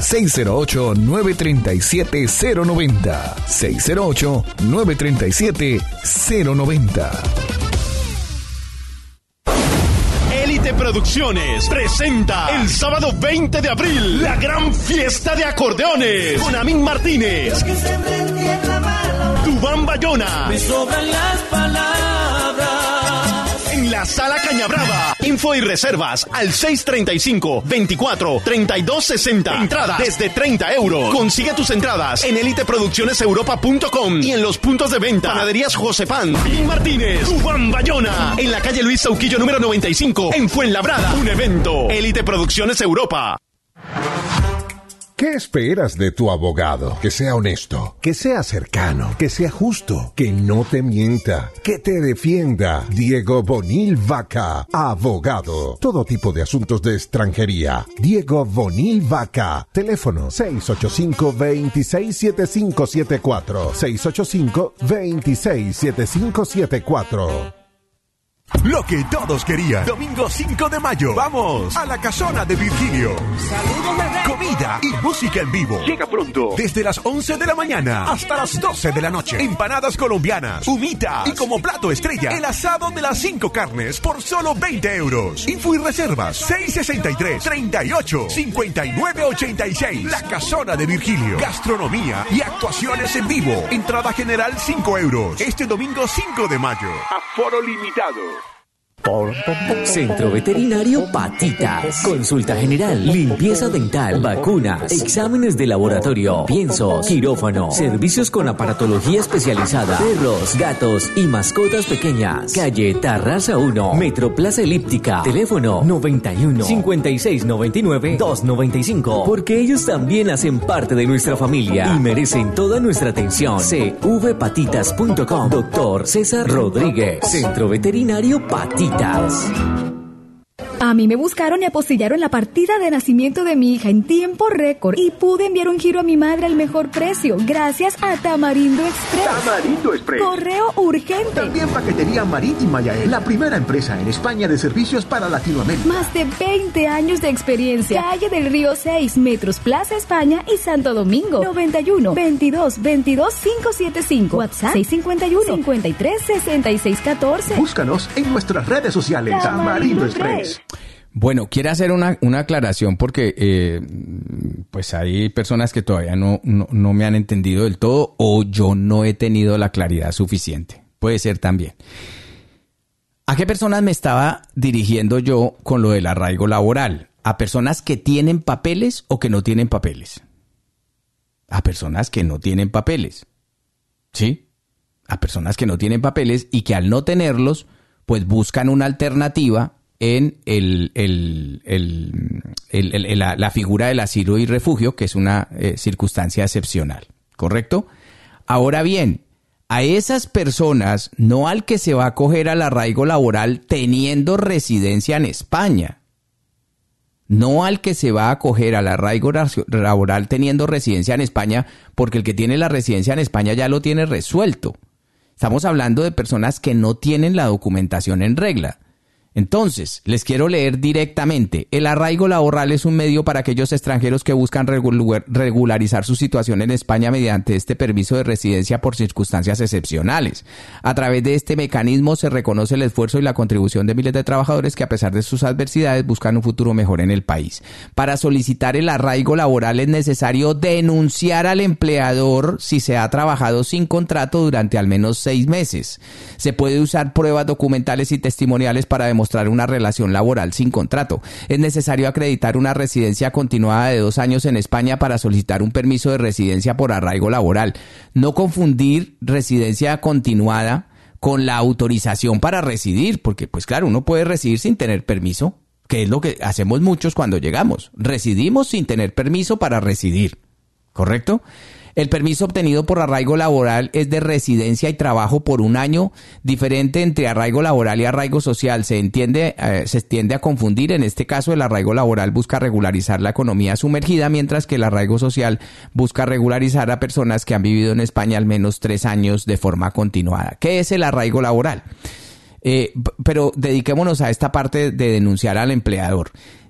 608-937-090. 608-937-090. Élite Producciones presenta el sábado 20 de abril la gran fiesta de acordeones con Amín Martínez, Duván Bayona. Me sobran las palabras. En la Sala Cañabrava. Info y reservas al 635-24-3260. Entrada desde 30 euros. Consigue tus entradas en eliteproduccioneseuropa.com y en los puntos de venta. Panaderías Josefán, Amín Martínez, Duván Bayona. En la calle Luis Sauquillo número 95, en Fuenlabrada. Un evento. Élite Producciones Europa. ¿Qué esperas de tu abogado? Que sea honesto, que sea cercano, que sea justo, que no te mienta, que te defienda. Diego Bonil Vaca, abogado. Todo tipo de asuntos de extranjería. Diego Bonil Vaca. Teléfono 685-267574. 685-267574. Lo que todos querían. Domingo 5 de mayo. Vamos a la Casona de Virgilio. Saludos, bebé. Comida y música en vivo. Llega pronto. Desde las 11 de la mañana hasta las 12 de la noche. Empanadas colombianas, humitas y como plato estrella, el asado de las 5 carnes por solo 20 euros. Info y reservas 663-38-5986. La Casona de Virgilio. Gastronomía y actuaciones en vivo. Entrada general 5 euros. Este domingo 5 de mayo. Aforo limitado. Centro Veterinario Patitas. Consulta general, limpieza dental, vacunas, exámenes de laboratorio, piensos, quirófano, servicios con aparatología especializada, perros, gatos y mascotas pequeñas. Calle Tarraza 1, Metro Plaza Elíptica. Teléfono 91 56 99 295. Porque ellos también hacen parte de nuestra familia y merecen toda nuestra atención. cvpatitas.com. Doctor César Rodríguez. Centro Veterinario Patitas. A mí me buscaron y apostillaron la partida de nacimiento de mi hija en tiempo récord y pude enviar un giro a mi madre al mejor precio gracias a Tamarindo Express. Tamarindo Express. Correo urgente. También paquetería marítima Yael, la primera empresa en España de servicios para Latinoamérica. Más de 20 años de experiencia. Calle del Río 6, Metros Plaza España y Santo Domingo. 91 22 22 575. WhatsApp 651 53 66 14. Búscanos en nuestras redes sociales. Tamarindo Express. Bueno, quiero hacer una aclaración porque pues hay personas que todavía no me han entendido del todo o yo no he tenido la claridad suficiente. Puede ser también. ¿A qué personas me estaba dirigiendo yo con lo del arraigo laboral? ¿A personas que tienen papeles o que no tienen papeles? A personas que no tienen papeles. ¿Sí? A personas que no tienen papeles y que al no tenerlos, pues buscan una alternativa en la figura del asilo y refugio, que es una circunstancia excepcional, ¿correcto? Ahora bien, a esas personas, no al que se va a acoger al arraigo laboral teniendo residencia en España, no al que se va a acoger al arraigo laboral teniendo residencia en España, porque el que tiene la residencia en España ya lo tiene resuelto. Estamos hablando de personas que no tienen la documentación en regla. Entonces, les quiero leer directamente. El arraigo laboral es un medio para aquellos extranjeros que buscan regularizar su situación en España mediante este permiso de residencia por circunstancias excepcionales. A través de este mecanismo se reconoce el esfuerzo y la contribución de miles de trabajadores que a pesar de sus adversidades buscan un futuro mejor en el país. Para solicitar el arraigo laboral es necesario denunciar al empleador si se ha trabajado sin contrato durante al menos 6 meses. Se puede usar pruebas documentales y testimoniales para demostrar una relación laboral sin contrato. Es necesario acreditar una residencia continuada de 2 años en España para solicitar un permiso de residencia por arraigo laboral. No confundir residencia continuada con la autorización para residir, porque pues claro, uno puede residir sin tener permiso, que es lo que hacemos muchos cuando llegamos. Residimos sin tener permiso para residir, ¿correcto? El permiso obtenido por arraigo laboral es de residencia y trabajo por 1 año, diferente entre arraigo laboral y arraigo social. Se tiende a confundir. En este caso, el arraigo laboral busca regularizar la economía sumergida, mientras que el arraigo social busca regularizar a personas que han vivido en España al menos 3 años de forma continuada. ¿Qué es el arraigo laboral? Pero dediquémonos a esta parte de denunciar al empleador.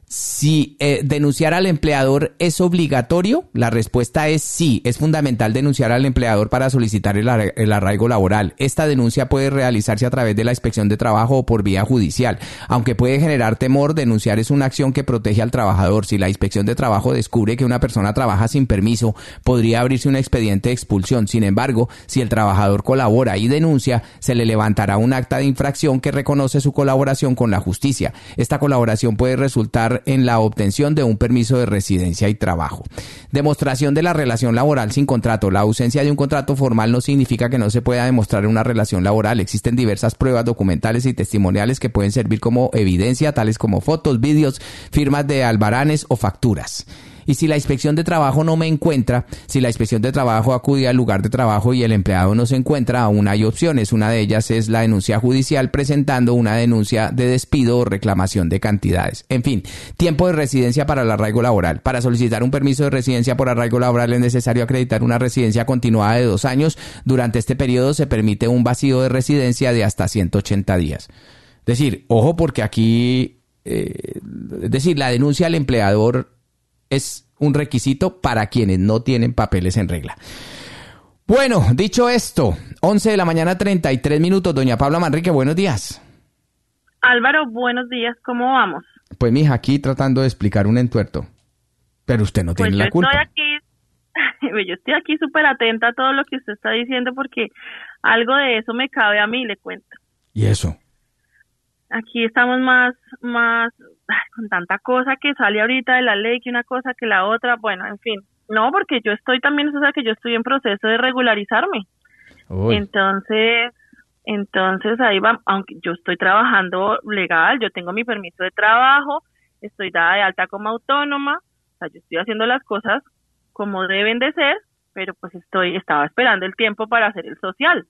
Si denunciar al empleador es obligatorio, la respuesta es sí. Es fundamental denunciar al empleador para solicitar el arraigo laboral. Esta denuncia puede realizarse a través de la inspección de trabajo o por vía judicial. Aunque puede generar temor, denunciar es una acción que protege al trabajador. Si la inspección de trabajo descubre que una persona trabaja sin permiso, podría abrirse un expediente de expulsión. Sin embargo, si el trabajador colabora y denuncia, se le levantará un acta de infracción que reconoce su colaboración con la justicia. Esta colaboración puede resultar en la obtención de un permiso de residencia y trabajo. Demostración de la relación laboral sin contrato. La ausencia de un contrato formal no significa que no se pueda demostrar una relación laboral. Existen diversas pruebas documentales y testimoniales que pueden servir como evidencia, tales como fotos, vídeos, firmas de albaranes o facturas. Y si la inspección de trabajo no me encuentra, si la inspección de trabajo acude al lugar de trabajo y el empleado no se encuentra, aún hay opciones. Una de ellas es la denuncia judicial presentando una denuncia de despido o reclamación de cantidades. En fin, tiempo de residencia para el arraigo laboral. Para solicitar un permiso de residencia por arraigo laboral es necesario acreditar una residencia continuada de 2 años. Durante este periodo se permite un vacío de residencia de hasta 180 días. Es decir, ojo porque aquí, la denuncia al empleador es un requisito para quienes no tienen papeles en regla. Bueno, dicho esto, 11 de la mañana, 33 minutos. Doña Paula Manrique, buenos días. Álvaro, buenos días, ¿cómo vamos? Pues mija, aquí tratando de explicar un entuerto. Pero usted no tiene la culpa. Yo estoy aquí súper atenta a todo lo que usted está diciendo porque algo de eso me cabe a mí, le cuento. ¿Y eso? Aquí estamos más con tanta cosa que sale ahorita de la ley, que una cosa que la otra, bueno, en fin. No, porque yo estoy también, o sea, que yo estoy en proceso de regularizarme. Uy. Entonces ahí va, aunque yo estoy trabajando legal, yo tengo mi permiso de trabajo, estoy dada de alta como autónoma, o sea, yo estoy haciendo las cosas como deben de ser, pero pues estaba esperando el tiempo para hacer el social.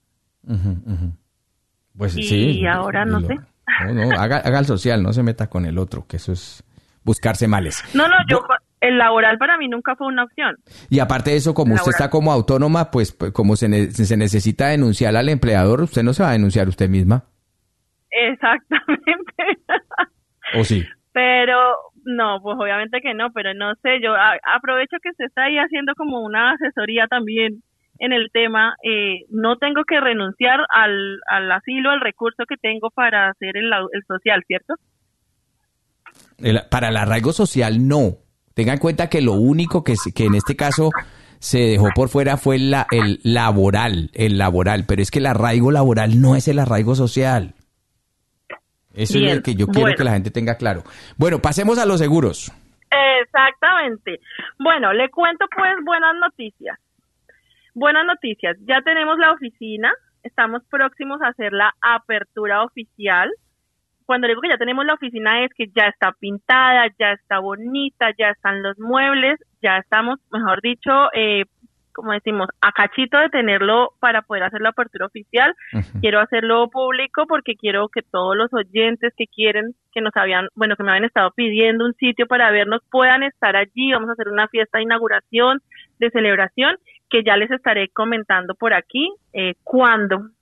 Pues y sí. Y ahora no sé. No, haga el social, no se meta con el otro, que eso es buscarse males. No, el laboral para mí nunca fue una opción. Y aparte de eso, como usted está como autónoma, pues como se necesita denunciar al empleador, usted no se va a denunciar usted misma. Exactamente. ¿O sí? Pero, no, pues obviamente que no, pero no sé, yo aprovecho que se está ahí haciendo como una asesoría también en el tema. No tengo que renunciar al asilo, al recurso que tengo para hacer el social, ¿cierto? Para el arraigo social no. Tenga en cuenta que lo único que en este caso se dejó por fuera fue el laboral, pero es que el arraigo laboral no es el arraigo social. Eso Bien. Es lo que yo quiero que la gente tenga claro. Bueno, pasemos a los seguros. Exactamente. Bueno, le cuento pues buenas noticias. Buenas noticias, ya tenemos la oficina, estamos próximos a hacer la apertura oficial. Cuando digo que ya tenemos la oficina es que ya está pintada, ya está bonita, ya están los muebles, ya estamos, mejor dicho, como decimos, a cachito de tenerlo para poder hacer la apertura oficial. Uh-huh. Quiero hacerlo público porque quiero que todos los oyentes que quieren, que me habían estado pidiendo un sitio para vernos, puedan estar allí. Vamos a hacer una fiesta de inauguración, de celebración, que ya les estaré comentando por aquí cuándo.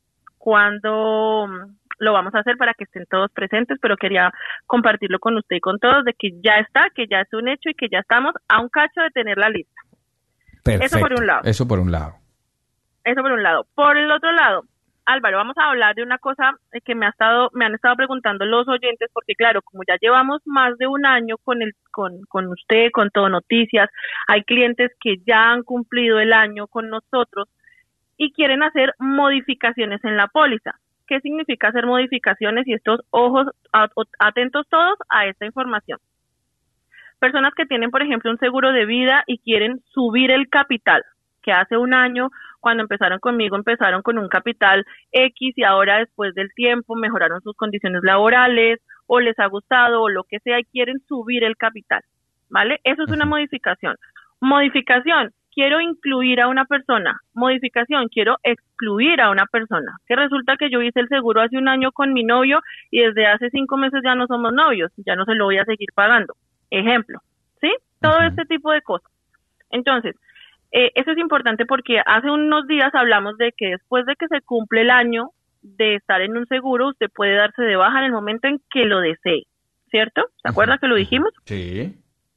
cuándo lo vamos a hacer para que estén todos presentes, pero quería compartirlo con usted y con todos de que ya está, que ya es un hecho y que ya estamos a un cacho de tener la lista. Perfecto. Eso por un lado. Eso por un lado. Por el otro lado, Álvaro, vamos a hablar de una cosa que me han estado preguntando los oyentes, porque claro, como ya llevamos más de un año con usted, con Todo Noticias, hay clientes que ya han cumplido el año con nosotros y quieren hacer modificaciones en la póliza. ¿Qué significa hacer modificaciones? Y estos ojos atentos todos a esta información. Personas que tienen, por ejemplo, un seguro de vida y quieren subir el capital, que hace un año, cuando empezaron conmigo, empezaron con un capital X y ahora después del tiempo mejoraron sus condiciones laborales o les ha gustado o lo que sea y quieren subir el capital, ¿vale? Eso es una modificación. Modificación, quiero incluir a una persona. Modificación, quiero excluir a una persona. Que resulta que yo hice el seguro hace un año con mi novio y desde hace 5 meses ya no somos novios, ya no se lo voy a seguir pagando. Ejemplo, ¿sí? Todo este tipo de cosas. Entonces, eso es importante porque hace unos días hablamos de que después de que se cumple el año de estar en un seguro, usted puede darse de baja en el momento en que lo desee, ¿cierto? ¿Se acuerda que lo dijimos? Sí.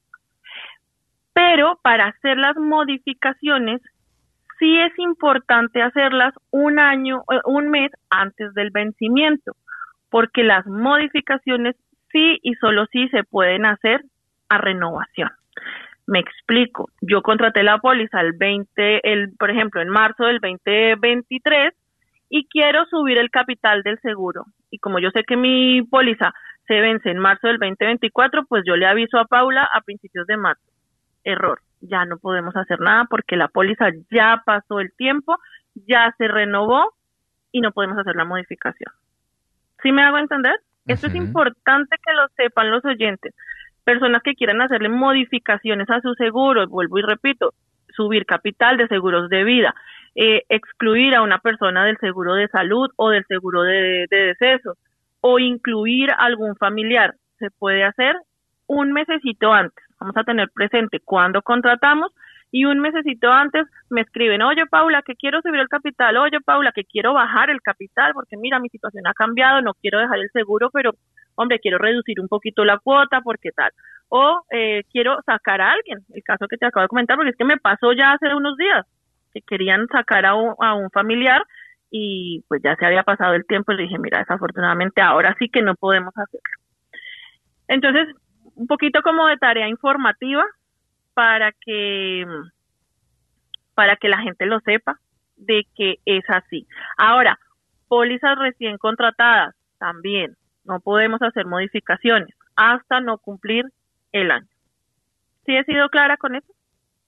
Pero para hacer las modificaciones, sí es importante hacerlas un mes antes del vencimiento, porque las modificaciones sí y solo sí se pueden hacer a renovación. Me explico. Yo contraté la póliza por ejemplo, en marzo del 2023 y quiero subir el capital del seguro. Y como yo sé que mi póliza se vence en marzo del 2024, pues yo le aviso a Paula a principios de marzo. Error. Ya no podemos hacer nada porque la póliza ya pasó el tiempo, ya se renovó y no podemos hacer la modificación. ¿Sí me hago entender? Esto es importante que lo sepan los oyentes. Personas que quieran hacerle modificaciones a su seguro, vuelvo y repito, subir capital de seguros de vida, excluir a una persona del seguro de salud o del seguro de decesos, o incluir a algún familiar, se puede hacer un mesecito antes. Vamos a tener presente cuando contratamos y un mesecito antes me escriben, oye Paula, que quiero subir el capital, oye Paula, que quiero bajar el capital, porque mira, mi situación ha cambiado, no quiero dejar el seguro, pero hombre, quiero reducir un poquito la cuota, porque tal. O quiero sacar a alguien, el caso que te acabo de comentar, porque es que me pasó ya hace unos días, que querían sacar a un familiar y pues ya se había pasado el tiempo y le dije, mira, desafortunadamente ahora sí que no podemos hacerlo. Entonces, un poquito como de tarea informativa para que la gente lo sepa de que es así. Ahora, pólizas recién contratadas también. No podemos hacer modificaciones hasta no cumplir el año. ¿Sí he sido clara con eso?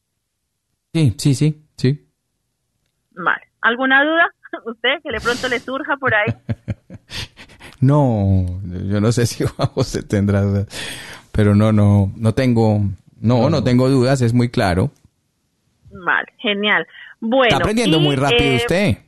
Sí. Vale. ¿Alguna duda? ¿Usted que de pronto le surja por ahí? No, yo no sé si Juan José tendrá dudas, pero no tengo dudas, es muy claro. Vale, genial. Bueno. Está aprendiendo muy rápido usted.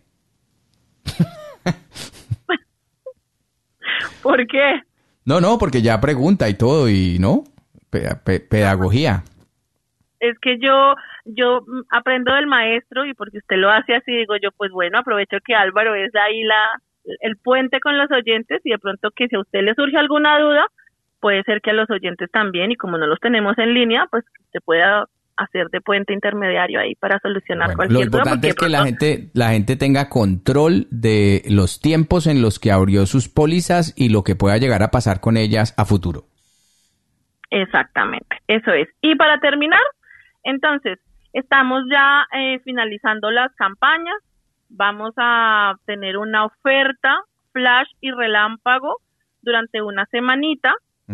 ¿Por qué? No, porque ya pregunta y todo, y ¿no? Pedagogía. Es que yo aprendo del maestro y porque usted lo hace así, digo yo, pues bueno, aprovecho que Álvaro es ahí el puente con los oyentes y de pronto que si a usted le surge alguna duda, puede ser que a los oyentes también, y como no los tenemos en línea, pues se pueda hacer de puente intermediario ahí para solucionar cualquier duda. Lo importante es que la gente tenga control de los tiempos en los que abrió sus pólizas y lo que pueda llegar a pasar con ellas a futuro. Exactamente, eso es. Y para terminar, entonces, estamos ya finalizando las campañas. Vamos a tener una oferta flash y relámpago durante una semanita,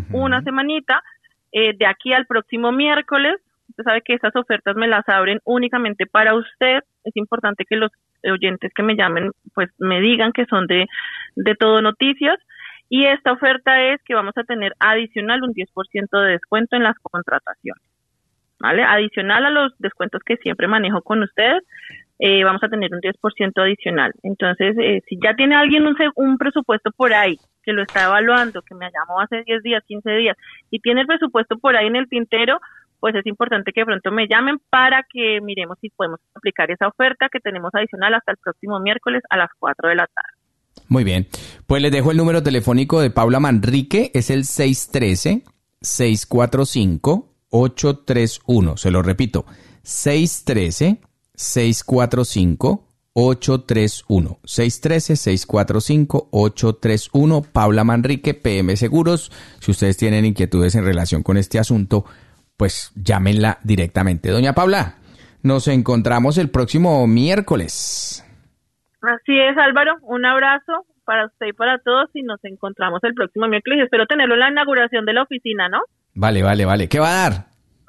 de aquí al próximo miércoles. Usted sabe que esas ofertas me las abren únicamente para usted. Es importante que los oyentes que me llamen, pues me digan que son de Todo Noticias. Y esta oferta es que vamos a tener adicional un 10% de descuento en las contrataciones, ¿vale? Adicional a los descuentos que siempre manejo con ustedes, vamos a tener un 10% adicional. Entonces, si ya tiene alguien un presupuesto por ahí que lo está evaluando, que me llamó hace 10 días, 15 días, y tiene el presupuesto por ahí en el tintero, pues es importante que de pronto me llamen para que miremos si podemos aplicar esa oferta que tenemos adicional hasta el próximo miércoles a las 4 de la tarde. Muy bien. Pues les dejo el número telefónico de Paula Manrique. Es el 613-645-831. Se lo repito. 613-645-831. 613-645-831. Paula Manrique, PM Seguros. Si ustedes tienen inquietudes en relación con este asunto, pues llámenla directamente. Doña Paula, nos encontramos el próximo miércoles. Así es, Álvaro. Un abrazo para usted y para todos y nos encontramos el próximo miércoles. Espero tenerlo en la inauguración de la oficina, ¿no? Vale. ¿Qué va a dar?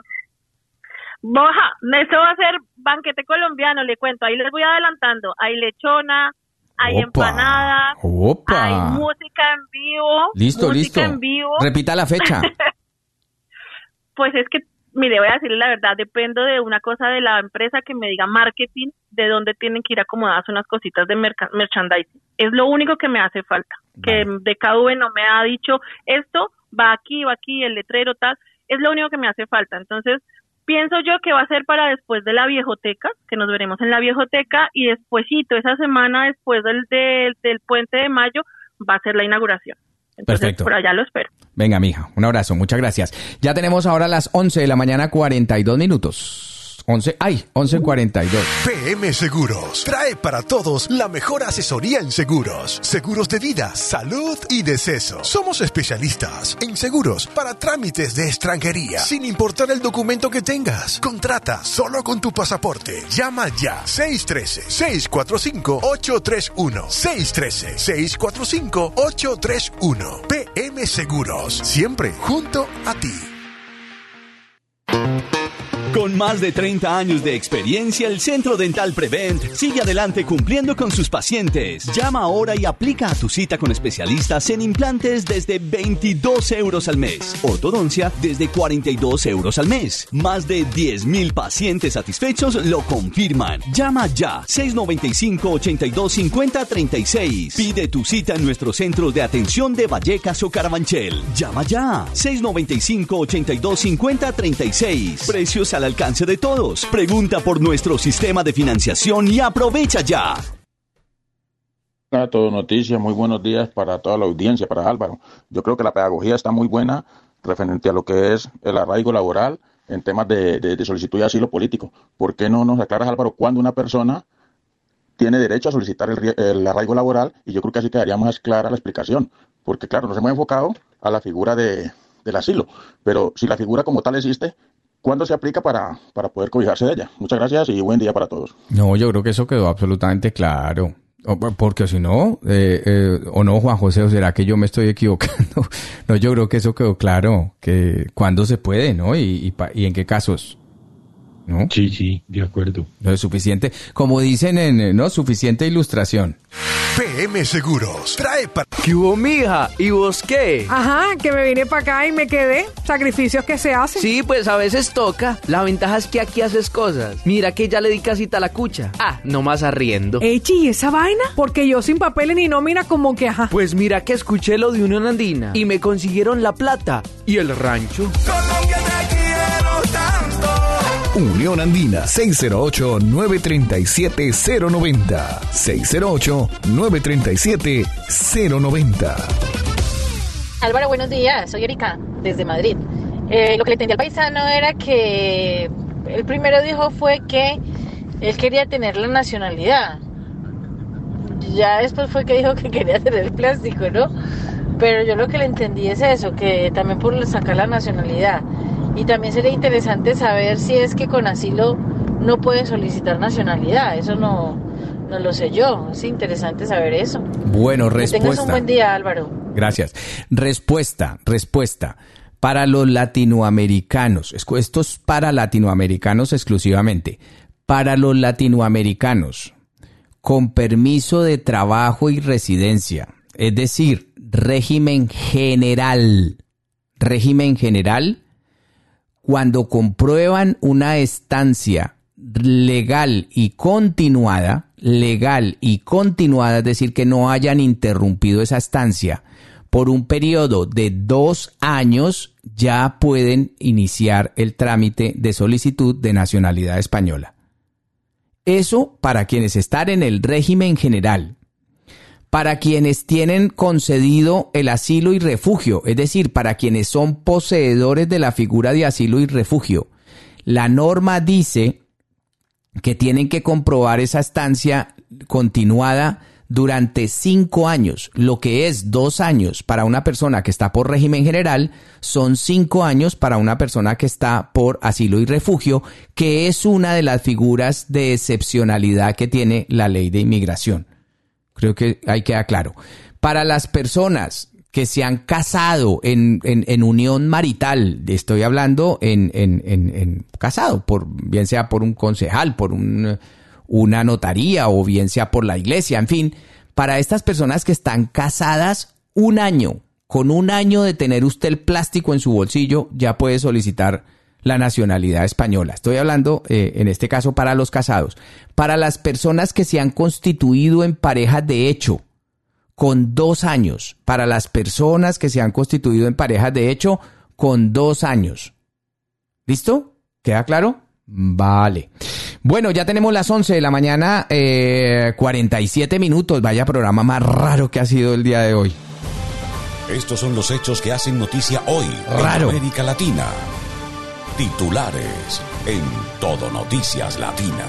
Boja, eso va a ser banquete colombiano, le cuento. Ahí les voy adelantando. Hay lechona, hay empanada, hay música en vivo. Listo. En vivo. Repita la fecha. Pues es que, mire, voy a decirle la verdad, dependo de una cosa de la empresa que me diga marketing, de dónde tienen que ir acomodadas unas cositas de merchandising. Es lo único que me hace falta. Vale. Que DKV no me ha dicho esto, va aquí, el letrero, tal. Es lo único que me hace falta. Entonces, pienso yo que va a ser para después de la Viejoteca, que nos veremos en la Viejoteca, y despuesito, esa semana después del Puente de Mayo, va a ser la inauguración. Entonces, perfecto. Por allá lo espero. Venga, mija, un abrazo, muchas gracias. Ya tenemos ahora las 11 de la mañana, 42 minutos. 11:42. PM Seguros trae para todos la mejor asesoría en seguros. Seguros de vida, salud y deceso. Somos especialistas en seguros para trámites de extranjería, sin importar el documento que tengas. Contrata solo con tu pasaporte. Llama ya. 613-645-831. 613-645-831. PM Seguros. Siempre junto a ti. Con más de 30 años de experiencia, el Centro Dental Prevent sigue adelante cumpliendo con sus pacientes. Llama ahora y aplica a tu cita con especialistas en implantes desde 22 euros al mes. Ortodoncia desde 42 euros al mes. Más de 10.000 pacientes satisfechos lo confirman. Llama ya, 695-8250-36. Pide tu cita en nuestros centros de atención de Vallecas o Carabanchel. Llama ya, 695-8250-36. Precios al alcance de todos. Pregunta por nuestro sistema de financiación y aprovecha ya. A todo noticias, muy buenos días para toda la audiencia, para Álvaro. Yo creo que la pedagogía está muy buena referente a lo que es el arraigo laboral en temas de solicitud de asilo político. ¿Por qué no nos aclaras, Álvaro, cuándo una persona tiene derecho a solicitar el arraigo laboral? Y yo creo que así quedaría más clara la explicación. Porque claro, nos hemos enfocado a la figura del asilo, pero si la figura como tal existe, ¿cuándo se aplica para poder cobijarse de ella? Muchas gracias y buen día para todos. No, yo creo que eso quedó absolutamente claro. Porque si no, o no, Juan José, ¿o será que yo me estoy equivocando? No, yo creo que eso quedó claro, que cuándo se puede, ¿no? Y en qué casos, ¿no? Sí, de acuerdo. No es suficiente, como dicen ¿no? Suficiente ilustración. PM Seguros trae para... ¿Qué hubo, mija? ¿Y vos qué? Ajá, que me vine para acá y me quedé. Sacrificios que se hacen. Sí, pues a veces toca. La ventaja es que aquí haces cosas. Mira que ya le di casita a la cucha. No más arriendo. Echi, ¿y esa vaina? Porque yo sin papeles ni nómina como que ajá. Pues mira que escuché lo de Unión Andina y me consiguieron la plata y el rancho. Colombia te quiero tanto. Unión Andina, 608-937-090. 608-937-090. Álvaro, buenos días. Soy Erika, desde Madrid. Lo que le entendí al paisano era que el primero dijo fue que él quería tener la nacionalidad. Ya después fue que dijo que quería tener el plástico, ¿no? Pero yo lo que le entendí es eso, que también por sacar la nacionalidad. Y también sería interesante saber si es que con asilo no pueden solicitar nacionalidad. Eso no lo sé yo. Es interesante saber eso. Bueno, respuesta. Que tengas un buen día, Álvaro. Gracias. Respuesta. Para los latinoamericanos. Esto es para latinoamericanos exclusivamente. Para los latinoamericanos con permiso de trabajo y residencia. Es decir, régimen general. Cuando comprueban una estancia legal y continuada, es decir, que no hayan interrumpido esa estancia por un periodo de 2 años, ya pueden iniciar el trámite de solicitud de nacionalidad española. Eso para quienes están en el régimen general. para quienes tienen concedido el asilo y refugio, es decir, para quienes son poseedores de la figura de asilo y refugio. La norma dice que tienen que comprobar esa estancia continuada durante 5 años, lo que es 2 años para una persona que está por régimen general, son 5 años para una persona que está por asilo y refugio, que es una de las figuras de excepcionalidad que tiene la ley de inmigración. Creo que ahí queda claro. Para las personas que se han casado en unión marital, estoy hablando en casado, bien sea por un concejal, por una notaría o bien sea por la iglesia, en fin, para estas personas que están casadas 1 año, con 1 año de tener usted el plástico en su bolsillo, ya puede solicitar la nacionalidad española. Estoy hablando, en este caso, para los casados. Para las personas que se han constituido en parejas de hecho, con 2 años. Para las personas que se han constituido en parejas de hecho, con 2 años. ¿Listo? ¿Queda claro? Vale. Bueno, ya tenemos las 11 de la mañana, 47 minutos. Vaya programa más raro que ha sido el día de hoy. Estos son los hechos que hacen noticia hoy Raro. en América Latina. Titulares en Todo Noticias Latinas.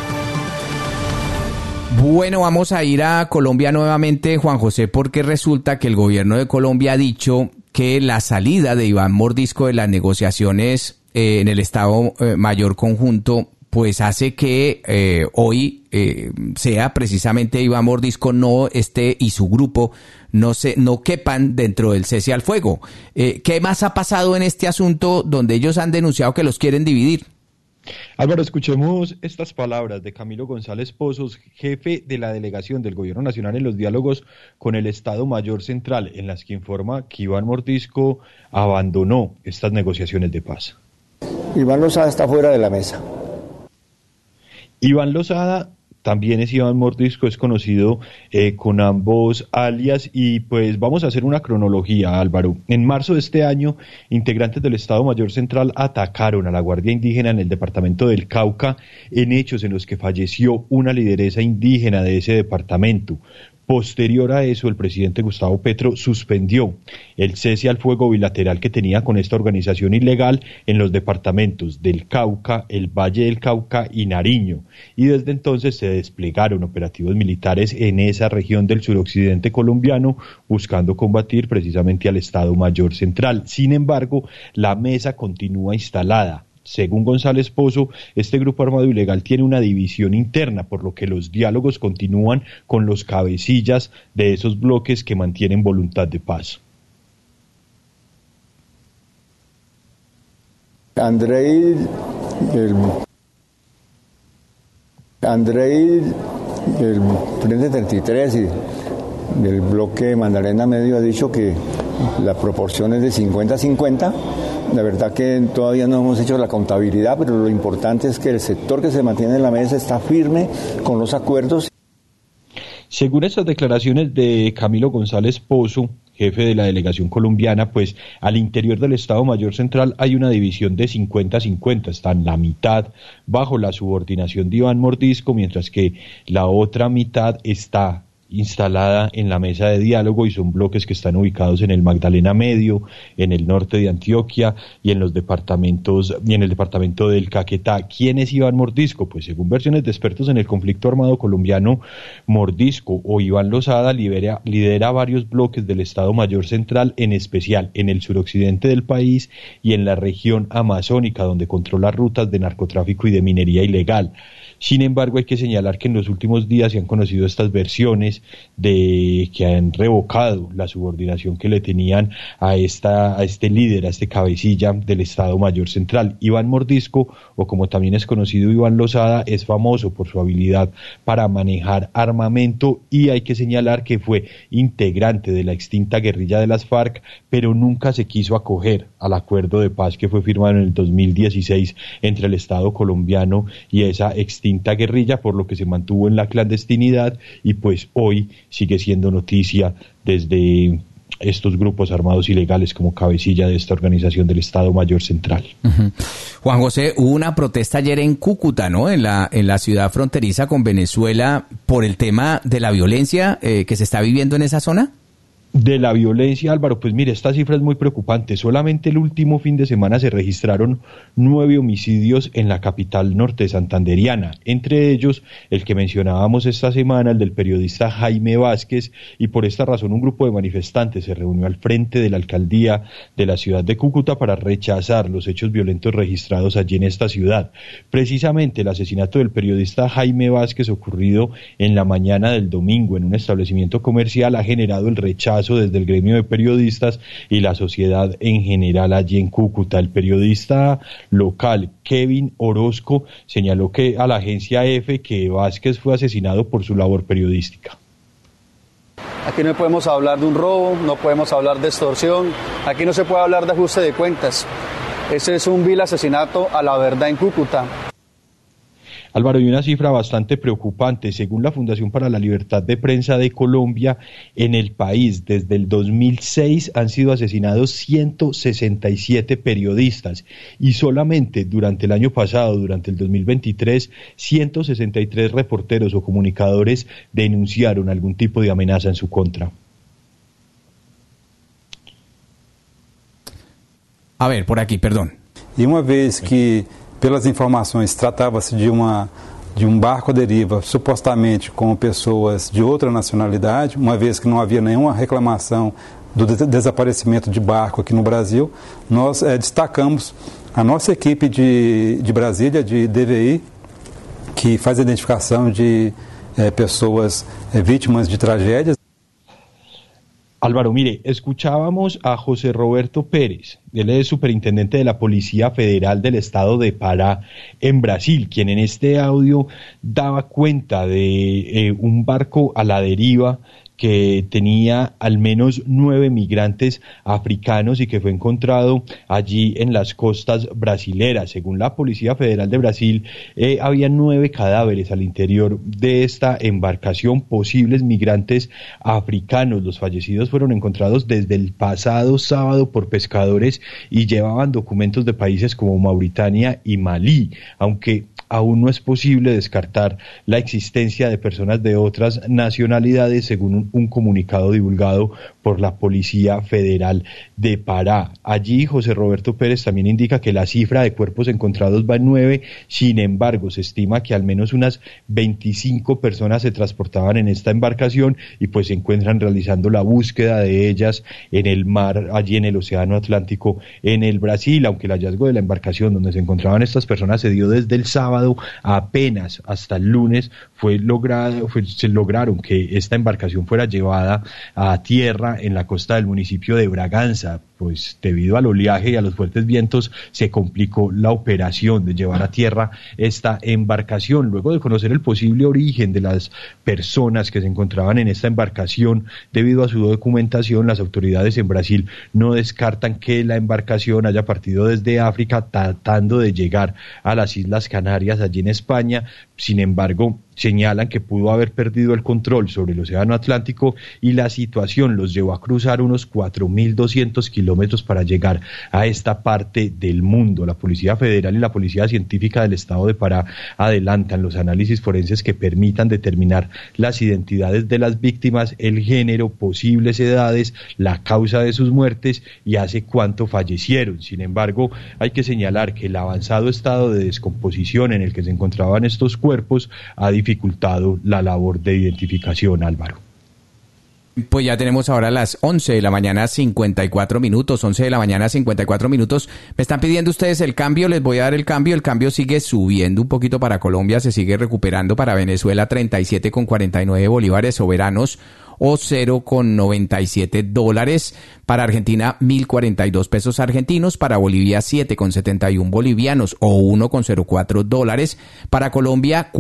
Bueno, vamos a ir a Colombia nuevamente, Juan José, porque resulta que el gobierno de Colombia ha dicho que la salida de Iván Mordisco de las negociaciones en el Estado Mayor Conjunto pues hace que hoy sea precisamente Iván Mordisco no esté y su grupo no quepan dentro del cese al fuego. ¿Qué más ha pasado en este asunto donde ellos han denunciado que los quieren dividir? Álvaro, escuchemos estas palabras de Camilo González Pozos, jefe de la delegación del Gobierno Nacional en los diálogos con el Estado Mayor Central, en las que informa que Iván Mordisco abandonó estas negociaciones de paz. Iván Lozada está fuera de la mesa. Iván Lozada también es Iván Mordisco, es conocido con ambos alias y pues vamos a hacer una cronología, Álvaro. En marzo de este año, integrantes del Estado Mayor Central atacaron a la Guardia Indígena en el departamento del Cauca en hechos en los que falleció una lideresa indígena de ese departamento. Posterior a eso, el presidente Gustavo Petro suspendió el cese al fuego bilateral que tenía con esta organización ilegal en los departamentos del Cauca, el Valle del Cauca y Nariño. Y desde entonces se desplegaron operativos militares en esa región del suroccidente colombiano, buscando combatir precisamente al Estado Mayor Central. Sin embargo, la mesa continúa instalada. Según González Pozo, este grupo armado ilegal tiene una división interna, por lo que los diálogos continúan con los cabecillas de esos bloques que mantienen voluntad de paz. Andrei del Frente 33 y del bloque Magdalena Medio ha dicho que la proporción es de 50-50. La verdad que todavía no hemos hecho la contabilidad, pero lo importante es que el sector que se mantiene en la mesa está firme con los acuerdos. Según estas declaraciones de Camilo González Pozo, jefe de la delegación colombiana, pues al interior del Estado Mayor Central hay una división de 50-50, están la mitad bajo la subordinación de Iván Mordisco, mientras que la otra mitad está instalada en la mesa de diálogo y son bloques que están ubicados en el Magdalena Medio, en el norte de Antioquia y en los departamentos y en el departamento del Caquetá. ¿Quién es Iván Mordisco? Pues según versiones de expertos en el conflicto armado colombiano, Mordisco o Iván Lozada lidera varios bloques del Estado Mayor Central, en especial en el suroccidente del país y en la región amazónica, donde controla rutas de narcotráfico y de minería ilegal. Sin embargo, hay que señalar que en los últimos días se han conocido estas versiones de que han revocado la subordinación que le tenían a este líder, a este cabecilla del Estado Mayor Central. Iván Mordisco, o como también es conocido Iván Lozada, es famoso por su habilidad para manejar armamento y hay que señalar que fue integrante de la extinta guerrilla de las FARC, pero nunca se quiso acoger al acuerdo de paz que fue firmado en el 2016 entre el Estado colombiano y esa extinta guerrilla, por lo que se mantuvo en la clandestinidad y pues hoy sigue siendo noticia desde estos grupos armados ilegales como cabecilla de esta organización del Estado Mayor Central. Uh-huh. Juan José, hubo una protesta ayer en Cúcuta, ¿no? En la ciudad fronteriza con Venezuela por el tema de la violencia que se está viviendo en esa zona. De la violencia, Álvaro, pues mire, esta cifra es muy preocupante. Solamente el último fin de semana se registraron 9 homicidios en la capital norte santanderiana, entre ellos el que mencionábamos esta semana, el del periodista Jaime Vázquez, y por esta razón un grupo de manifestantes se reunió al frente de la alcaldía de la ciudad de Cúcuta para rechazar los hechos violentos registrados allí en esta ciudad. Precisamente el asesinato del periodista Jaime Vázquez, ocurrido en la mañana del domingo en un establecimiento comercial, ha generado el rechazo desde el gremio de periodistas y la sociedad en general allí en Cúcuta. El periodista local Kevin Orozco señaló a la agencia EFE que Vázquez fue asesinado por su labor periodística. Aquí no podemos hablar de un robo, no podemos hablar de extorsión, aquí no se puede hablar de ajuste de cuentas. Ese es un vil asesinato a la verdad en Cúcuta. Álvaro, y una cifra bastante preocupante. Según la Fundación para la Libertad de Prensa de Colombia, en el país desde el 2006 han sido asesinados 167 periodistas y solamente durante el año pasado, durante el 2023, 163 reporteros o comunicadores denunciaron algún tipo de amenaza en su contra. A ver, por aquí, perdón. E uma vez que, pelas informações, tratava-se de barco à deriva, supostamente com pessoas de outra nacionalidade, uma vez que não havia nenhuma reclamação do desaparecimento de barco aqui no Brasil, nós destacamos a nossa equipe de Brasília, de DVI, que faz a identificação de pessoas vítimas de tragédias. Álvaro, mire, escuchábamos a José Roberto Pérez, él es superintendente de la Policía Federal del Estado de Pará en Brasil, quien en este audio daba cuenta de un barco a la deriva que tenía al menos 9 migrantes africanos y que fue encontrado allí en las costas brasileras. Según la Policía Federal de Brasil, había 9 cadáveres al interior de esta embarcación, posibles migrantes africanos. Los fallecidos fueron encontrados desde el pasado sábado por pescadores y llevaban documentos de países como Mauritania y Malí, aunque aún no es posible descartar la existencia de personas de otras nacionalidades, según un comunicado divulgado por la Policía Federal de Pará. Allí José Roberto Pérez también indica que la cifra de cuerpos encontrados va en 9, sin embargo se estima que al menos unas 25 personas se transportaban en esta embarcación y pues se encuentran realizando la búsqueda de ellas en el mar, allí en el Océano Atlántico, en el Brasil, aunque el hallazgo de la embarcación donde se encontraban estas personas se dio desde el sábado, apenas hasta el lunes se lograron que esta embarcación fuera llevada a tierra en la costa del municipio de Braganza. Pues debido al oleaje y a los fuertes vientos se complicó la operación de llevar a tierra esta embarcación. Luego de conocer el posible origen de las personas que se encontraban en esta embarcación, debido a su documentación, las autoridades en Brasil no descartan que la embarcación haya partido desde África tratando de llegar a las Islas Canarias, allí en España. Sin embargo, señalan que pudo haber perdido el control sobre el Océano Atlántico y la situación los llevó a cruzar unos 4.200 kilómetros para llegar a esta parte del mundo. La Policía Federal y la Policía Científica del Estado de Pará adelantan los análisis forenses que permitan determinar las identidades de las víctimas, el género, posibles edades, la causa de sus muertes y hace cuánto fallecieron. Sin embargo, hay que señalar que el avanzado estado de descomposición en el que se encontraban estos cuerpos ha dificultado la labor de identificación, Álvaro. Pues ya tenemos ahora las 11 de la mañana 54 minutos, 11 de la mañana 54 minutos. Me están pidiendo ustedes el cambio, les voy a dar el cambio sigue subiendo un poquito para Colombia, se sigue recuperando. Para Venezuela 37,49 bolívares soberanos o $0,97. Para Argentina 1.042 pesos argentinos. Para Bolivia 7,71 bolivianos o $1,04. Para Colombia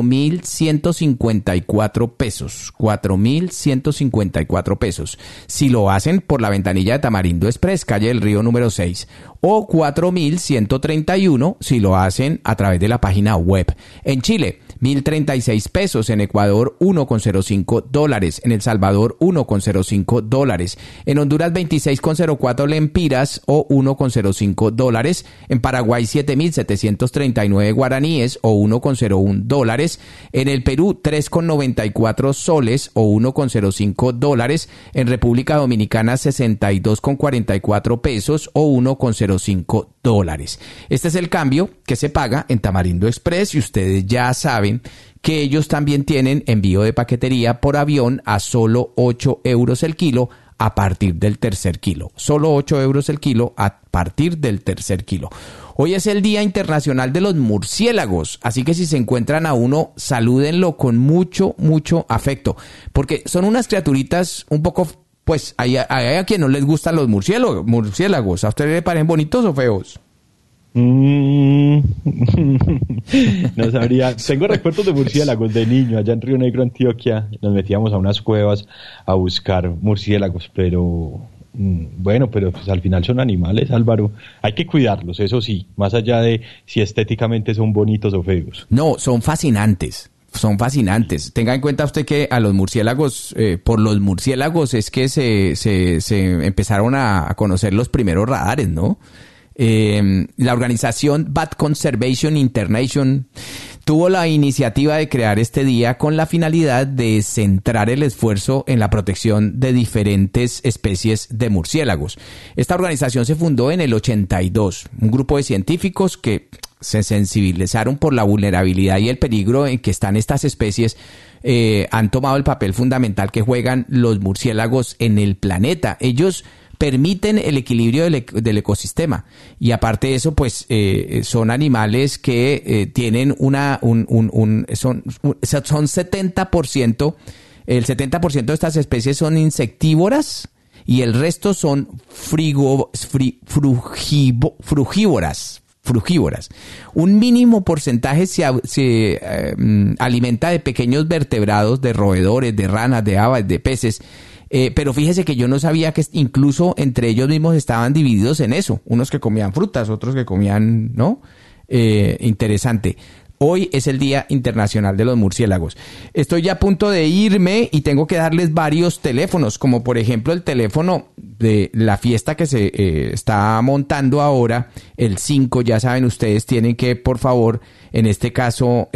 4.154 pesos. 4.154 pesos. Si lo hacen por la ventanilla de Tamarindo Express, calle del Río número 6. O 4.131 si lo hacen a través de la página web. En Chile $1,036. En Ecuador, $1,05. En El Salvador, $1,05. En Honduras, 26,04 lempiras o $1,05. En Paraguay, 7,739 guaraníes o $1,01. En el Perú, 3,94 soles o $1,05. En República Dominicana, 62,44 pesos o $1,05. Este es el cambio que se paga en Tamarindo Express y ustedes ya saben que ellos también tienen envío de paquetería por avión a solo 8 euros el kilo a partir del tercer kilo. Solo 8 euros el kilo a partir del tercer kilo. Hoy es el Día Internacional de los Murciélagos, así que si se encuentran a uno, salúdenlo con mucho, mucho afecto, porque son unas criaturitas un poco, pues, hay a quien no les gustan los murciélagos. ¿A ustedes les parecen bonitos o feos? No sabría. Tengo recuerdos de murciélagos de niño allá en Río Negro, Antioquia. Nos metíamos a unas cuevas a buscar murciélagos, pero bueno, pero pues al final son animales, Álvaro. Hay que cuidarlos, eso sí, más allá de si estéticamente son bonitos o feos. No, son fascinantes. Son fascinantes. Tenga en cuenta usted que a los murciélagos, por los murciélagos es que se empezaron a conocer los primeros radares, ¿no? La organización Bat Conservation International tuvo la iniciativa de crear este día con la finalidad de centrar el esfuerzo en la protección de diferentes especies de murciélagos. Esta organización se fundó en el 82. Un grupo de científicos que se sensibilizaron por la vulnerabilidad y el peligro en que están estas especies han tomado el papel fundamental que juegan los murciélagos en el planeta. Ellos permiten el equilibrio del ecosistema y aparte de eso, pues son animales que tienen son 70%, el 70% de estas especies son insectívoras y el resto son frugívoras. Un mínimo porcentaje se alimenta de pequeños vertebrados, de roedores, de ranas, de aves, de peces. Pero fíjese que yo no sabía que incluso entre ellos mismos estaban divididos en eso. Unos que comían frutas, otros que comían, ¿no? Interesante. Hoy es el Día Internacional de los Murciélagos. Estoy ya a punto de irme y tengo que darles varios teléfonos, como por ejemplo el teléfono de la fiesta que se está montando ahora, el 5. Ya saben, ustedes tienen que, por favor, en este caso,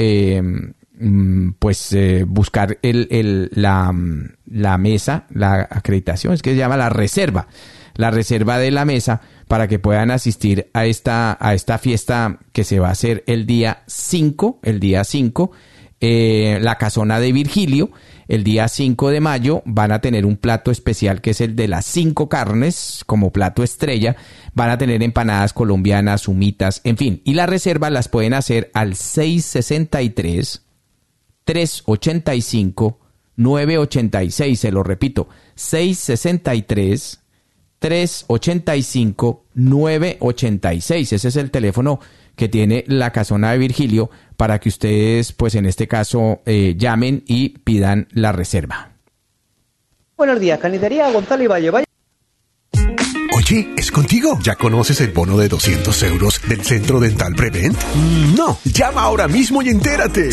buscar la mesa, la acreditación, es que se llama la reserva de la mesa para que puedan asistir a esta fiesta que se va a hacer el día 5, la casona de Virgilio. El día 5 de mayo van a tener un plato especial que es el de las 5 carnes como plato estrella. Van a tener empanadas colombianas, humitas, en fin. Y las reservas las pueden hacer al 663-385-986. Se lo repito, 663-385-986. Ese es el teléfono que tiene la casona de Virgilio para que ustedes, pues en este caso, llamen y pidan la reserva. Buenos días, Carnicería Gonzalo y Valle. Oye, ¿es contigo? ¿Ya conoces el bono de 200 euros del Centro Dental Prevent? No. Llama ahora mismo y entérate.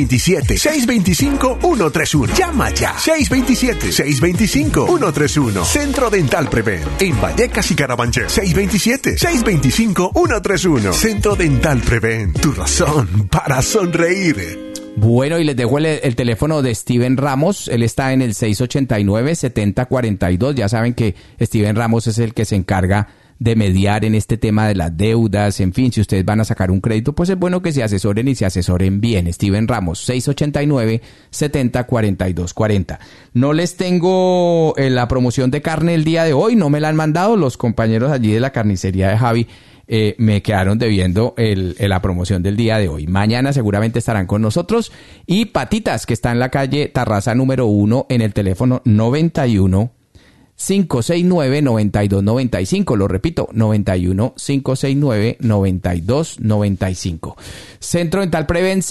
627-625-131. Llama ya. 627-625-131. Centro Dental Prevent. En Vallecas y Carabanchel. 627-625-131. Centro Dental Prevent. Tu razón para sonreír. Bueno, y les dejo el teléfono de Steven Ramos. Él está en el 689-7042. Ya saben que Steven Ramos es el que se encarga de mediar en este tema de las deudas. En fin, si ustedes van a sacar un crédito, pues es bueno que se asesoren y se asesoren bien. Steven Ramos, 689-704240. No les tengo la promoción de carne el día de hoy. No me la han mandado los compañeros allí de la carnicería de Javi. Me quedaron debiendo la promoción del día de hoy. Mañana seguramente estarán con nosotros. Y Patitas, que está en la calle Tarraza número 1 en el teléfono 91-569-9295. Lo repito, 91-569-9295. Centro Dental Prevent,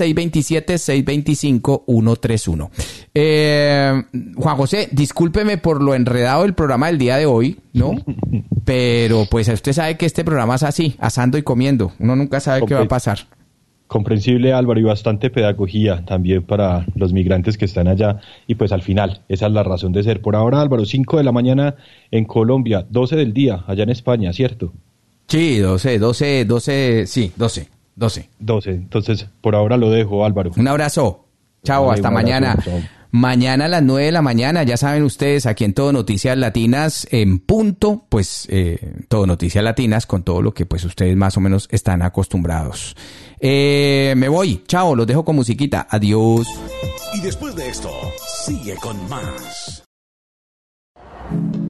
627-625-131. Juan José, discúlpeme por lo enredado del programa del día de hoy, ¿no? Pero pues usted sabe que este programa es así, asando y comiendo. Uno nunca sabe qué va a pasar. Comprensible, Álvaro, y bastante pedagogía también para los migrantes que están allá. Y pues al final, esa es la razón de ser. Por ahora, Álvaro, 5 de la mañana en Colombia, 12 del día allá en España, ¿cierto? Sí, 12. Entonces, por ahora lo dejo, Álvaro. Un abrazo. Chao, Vale, hasta un abrazo, mañana. chao. Mañana a las 9 de la mañana, ya saben ustedes, aquí en Todo Noticias Latinas, en punto, pues Todo Noticias Latinas, con todo lo que pues ustedes más o menos están acostumbrados. Me voy, chao, los dejo con musiquita, adiós. Y después de esto, sigue con más.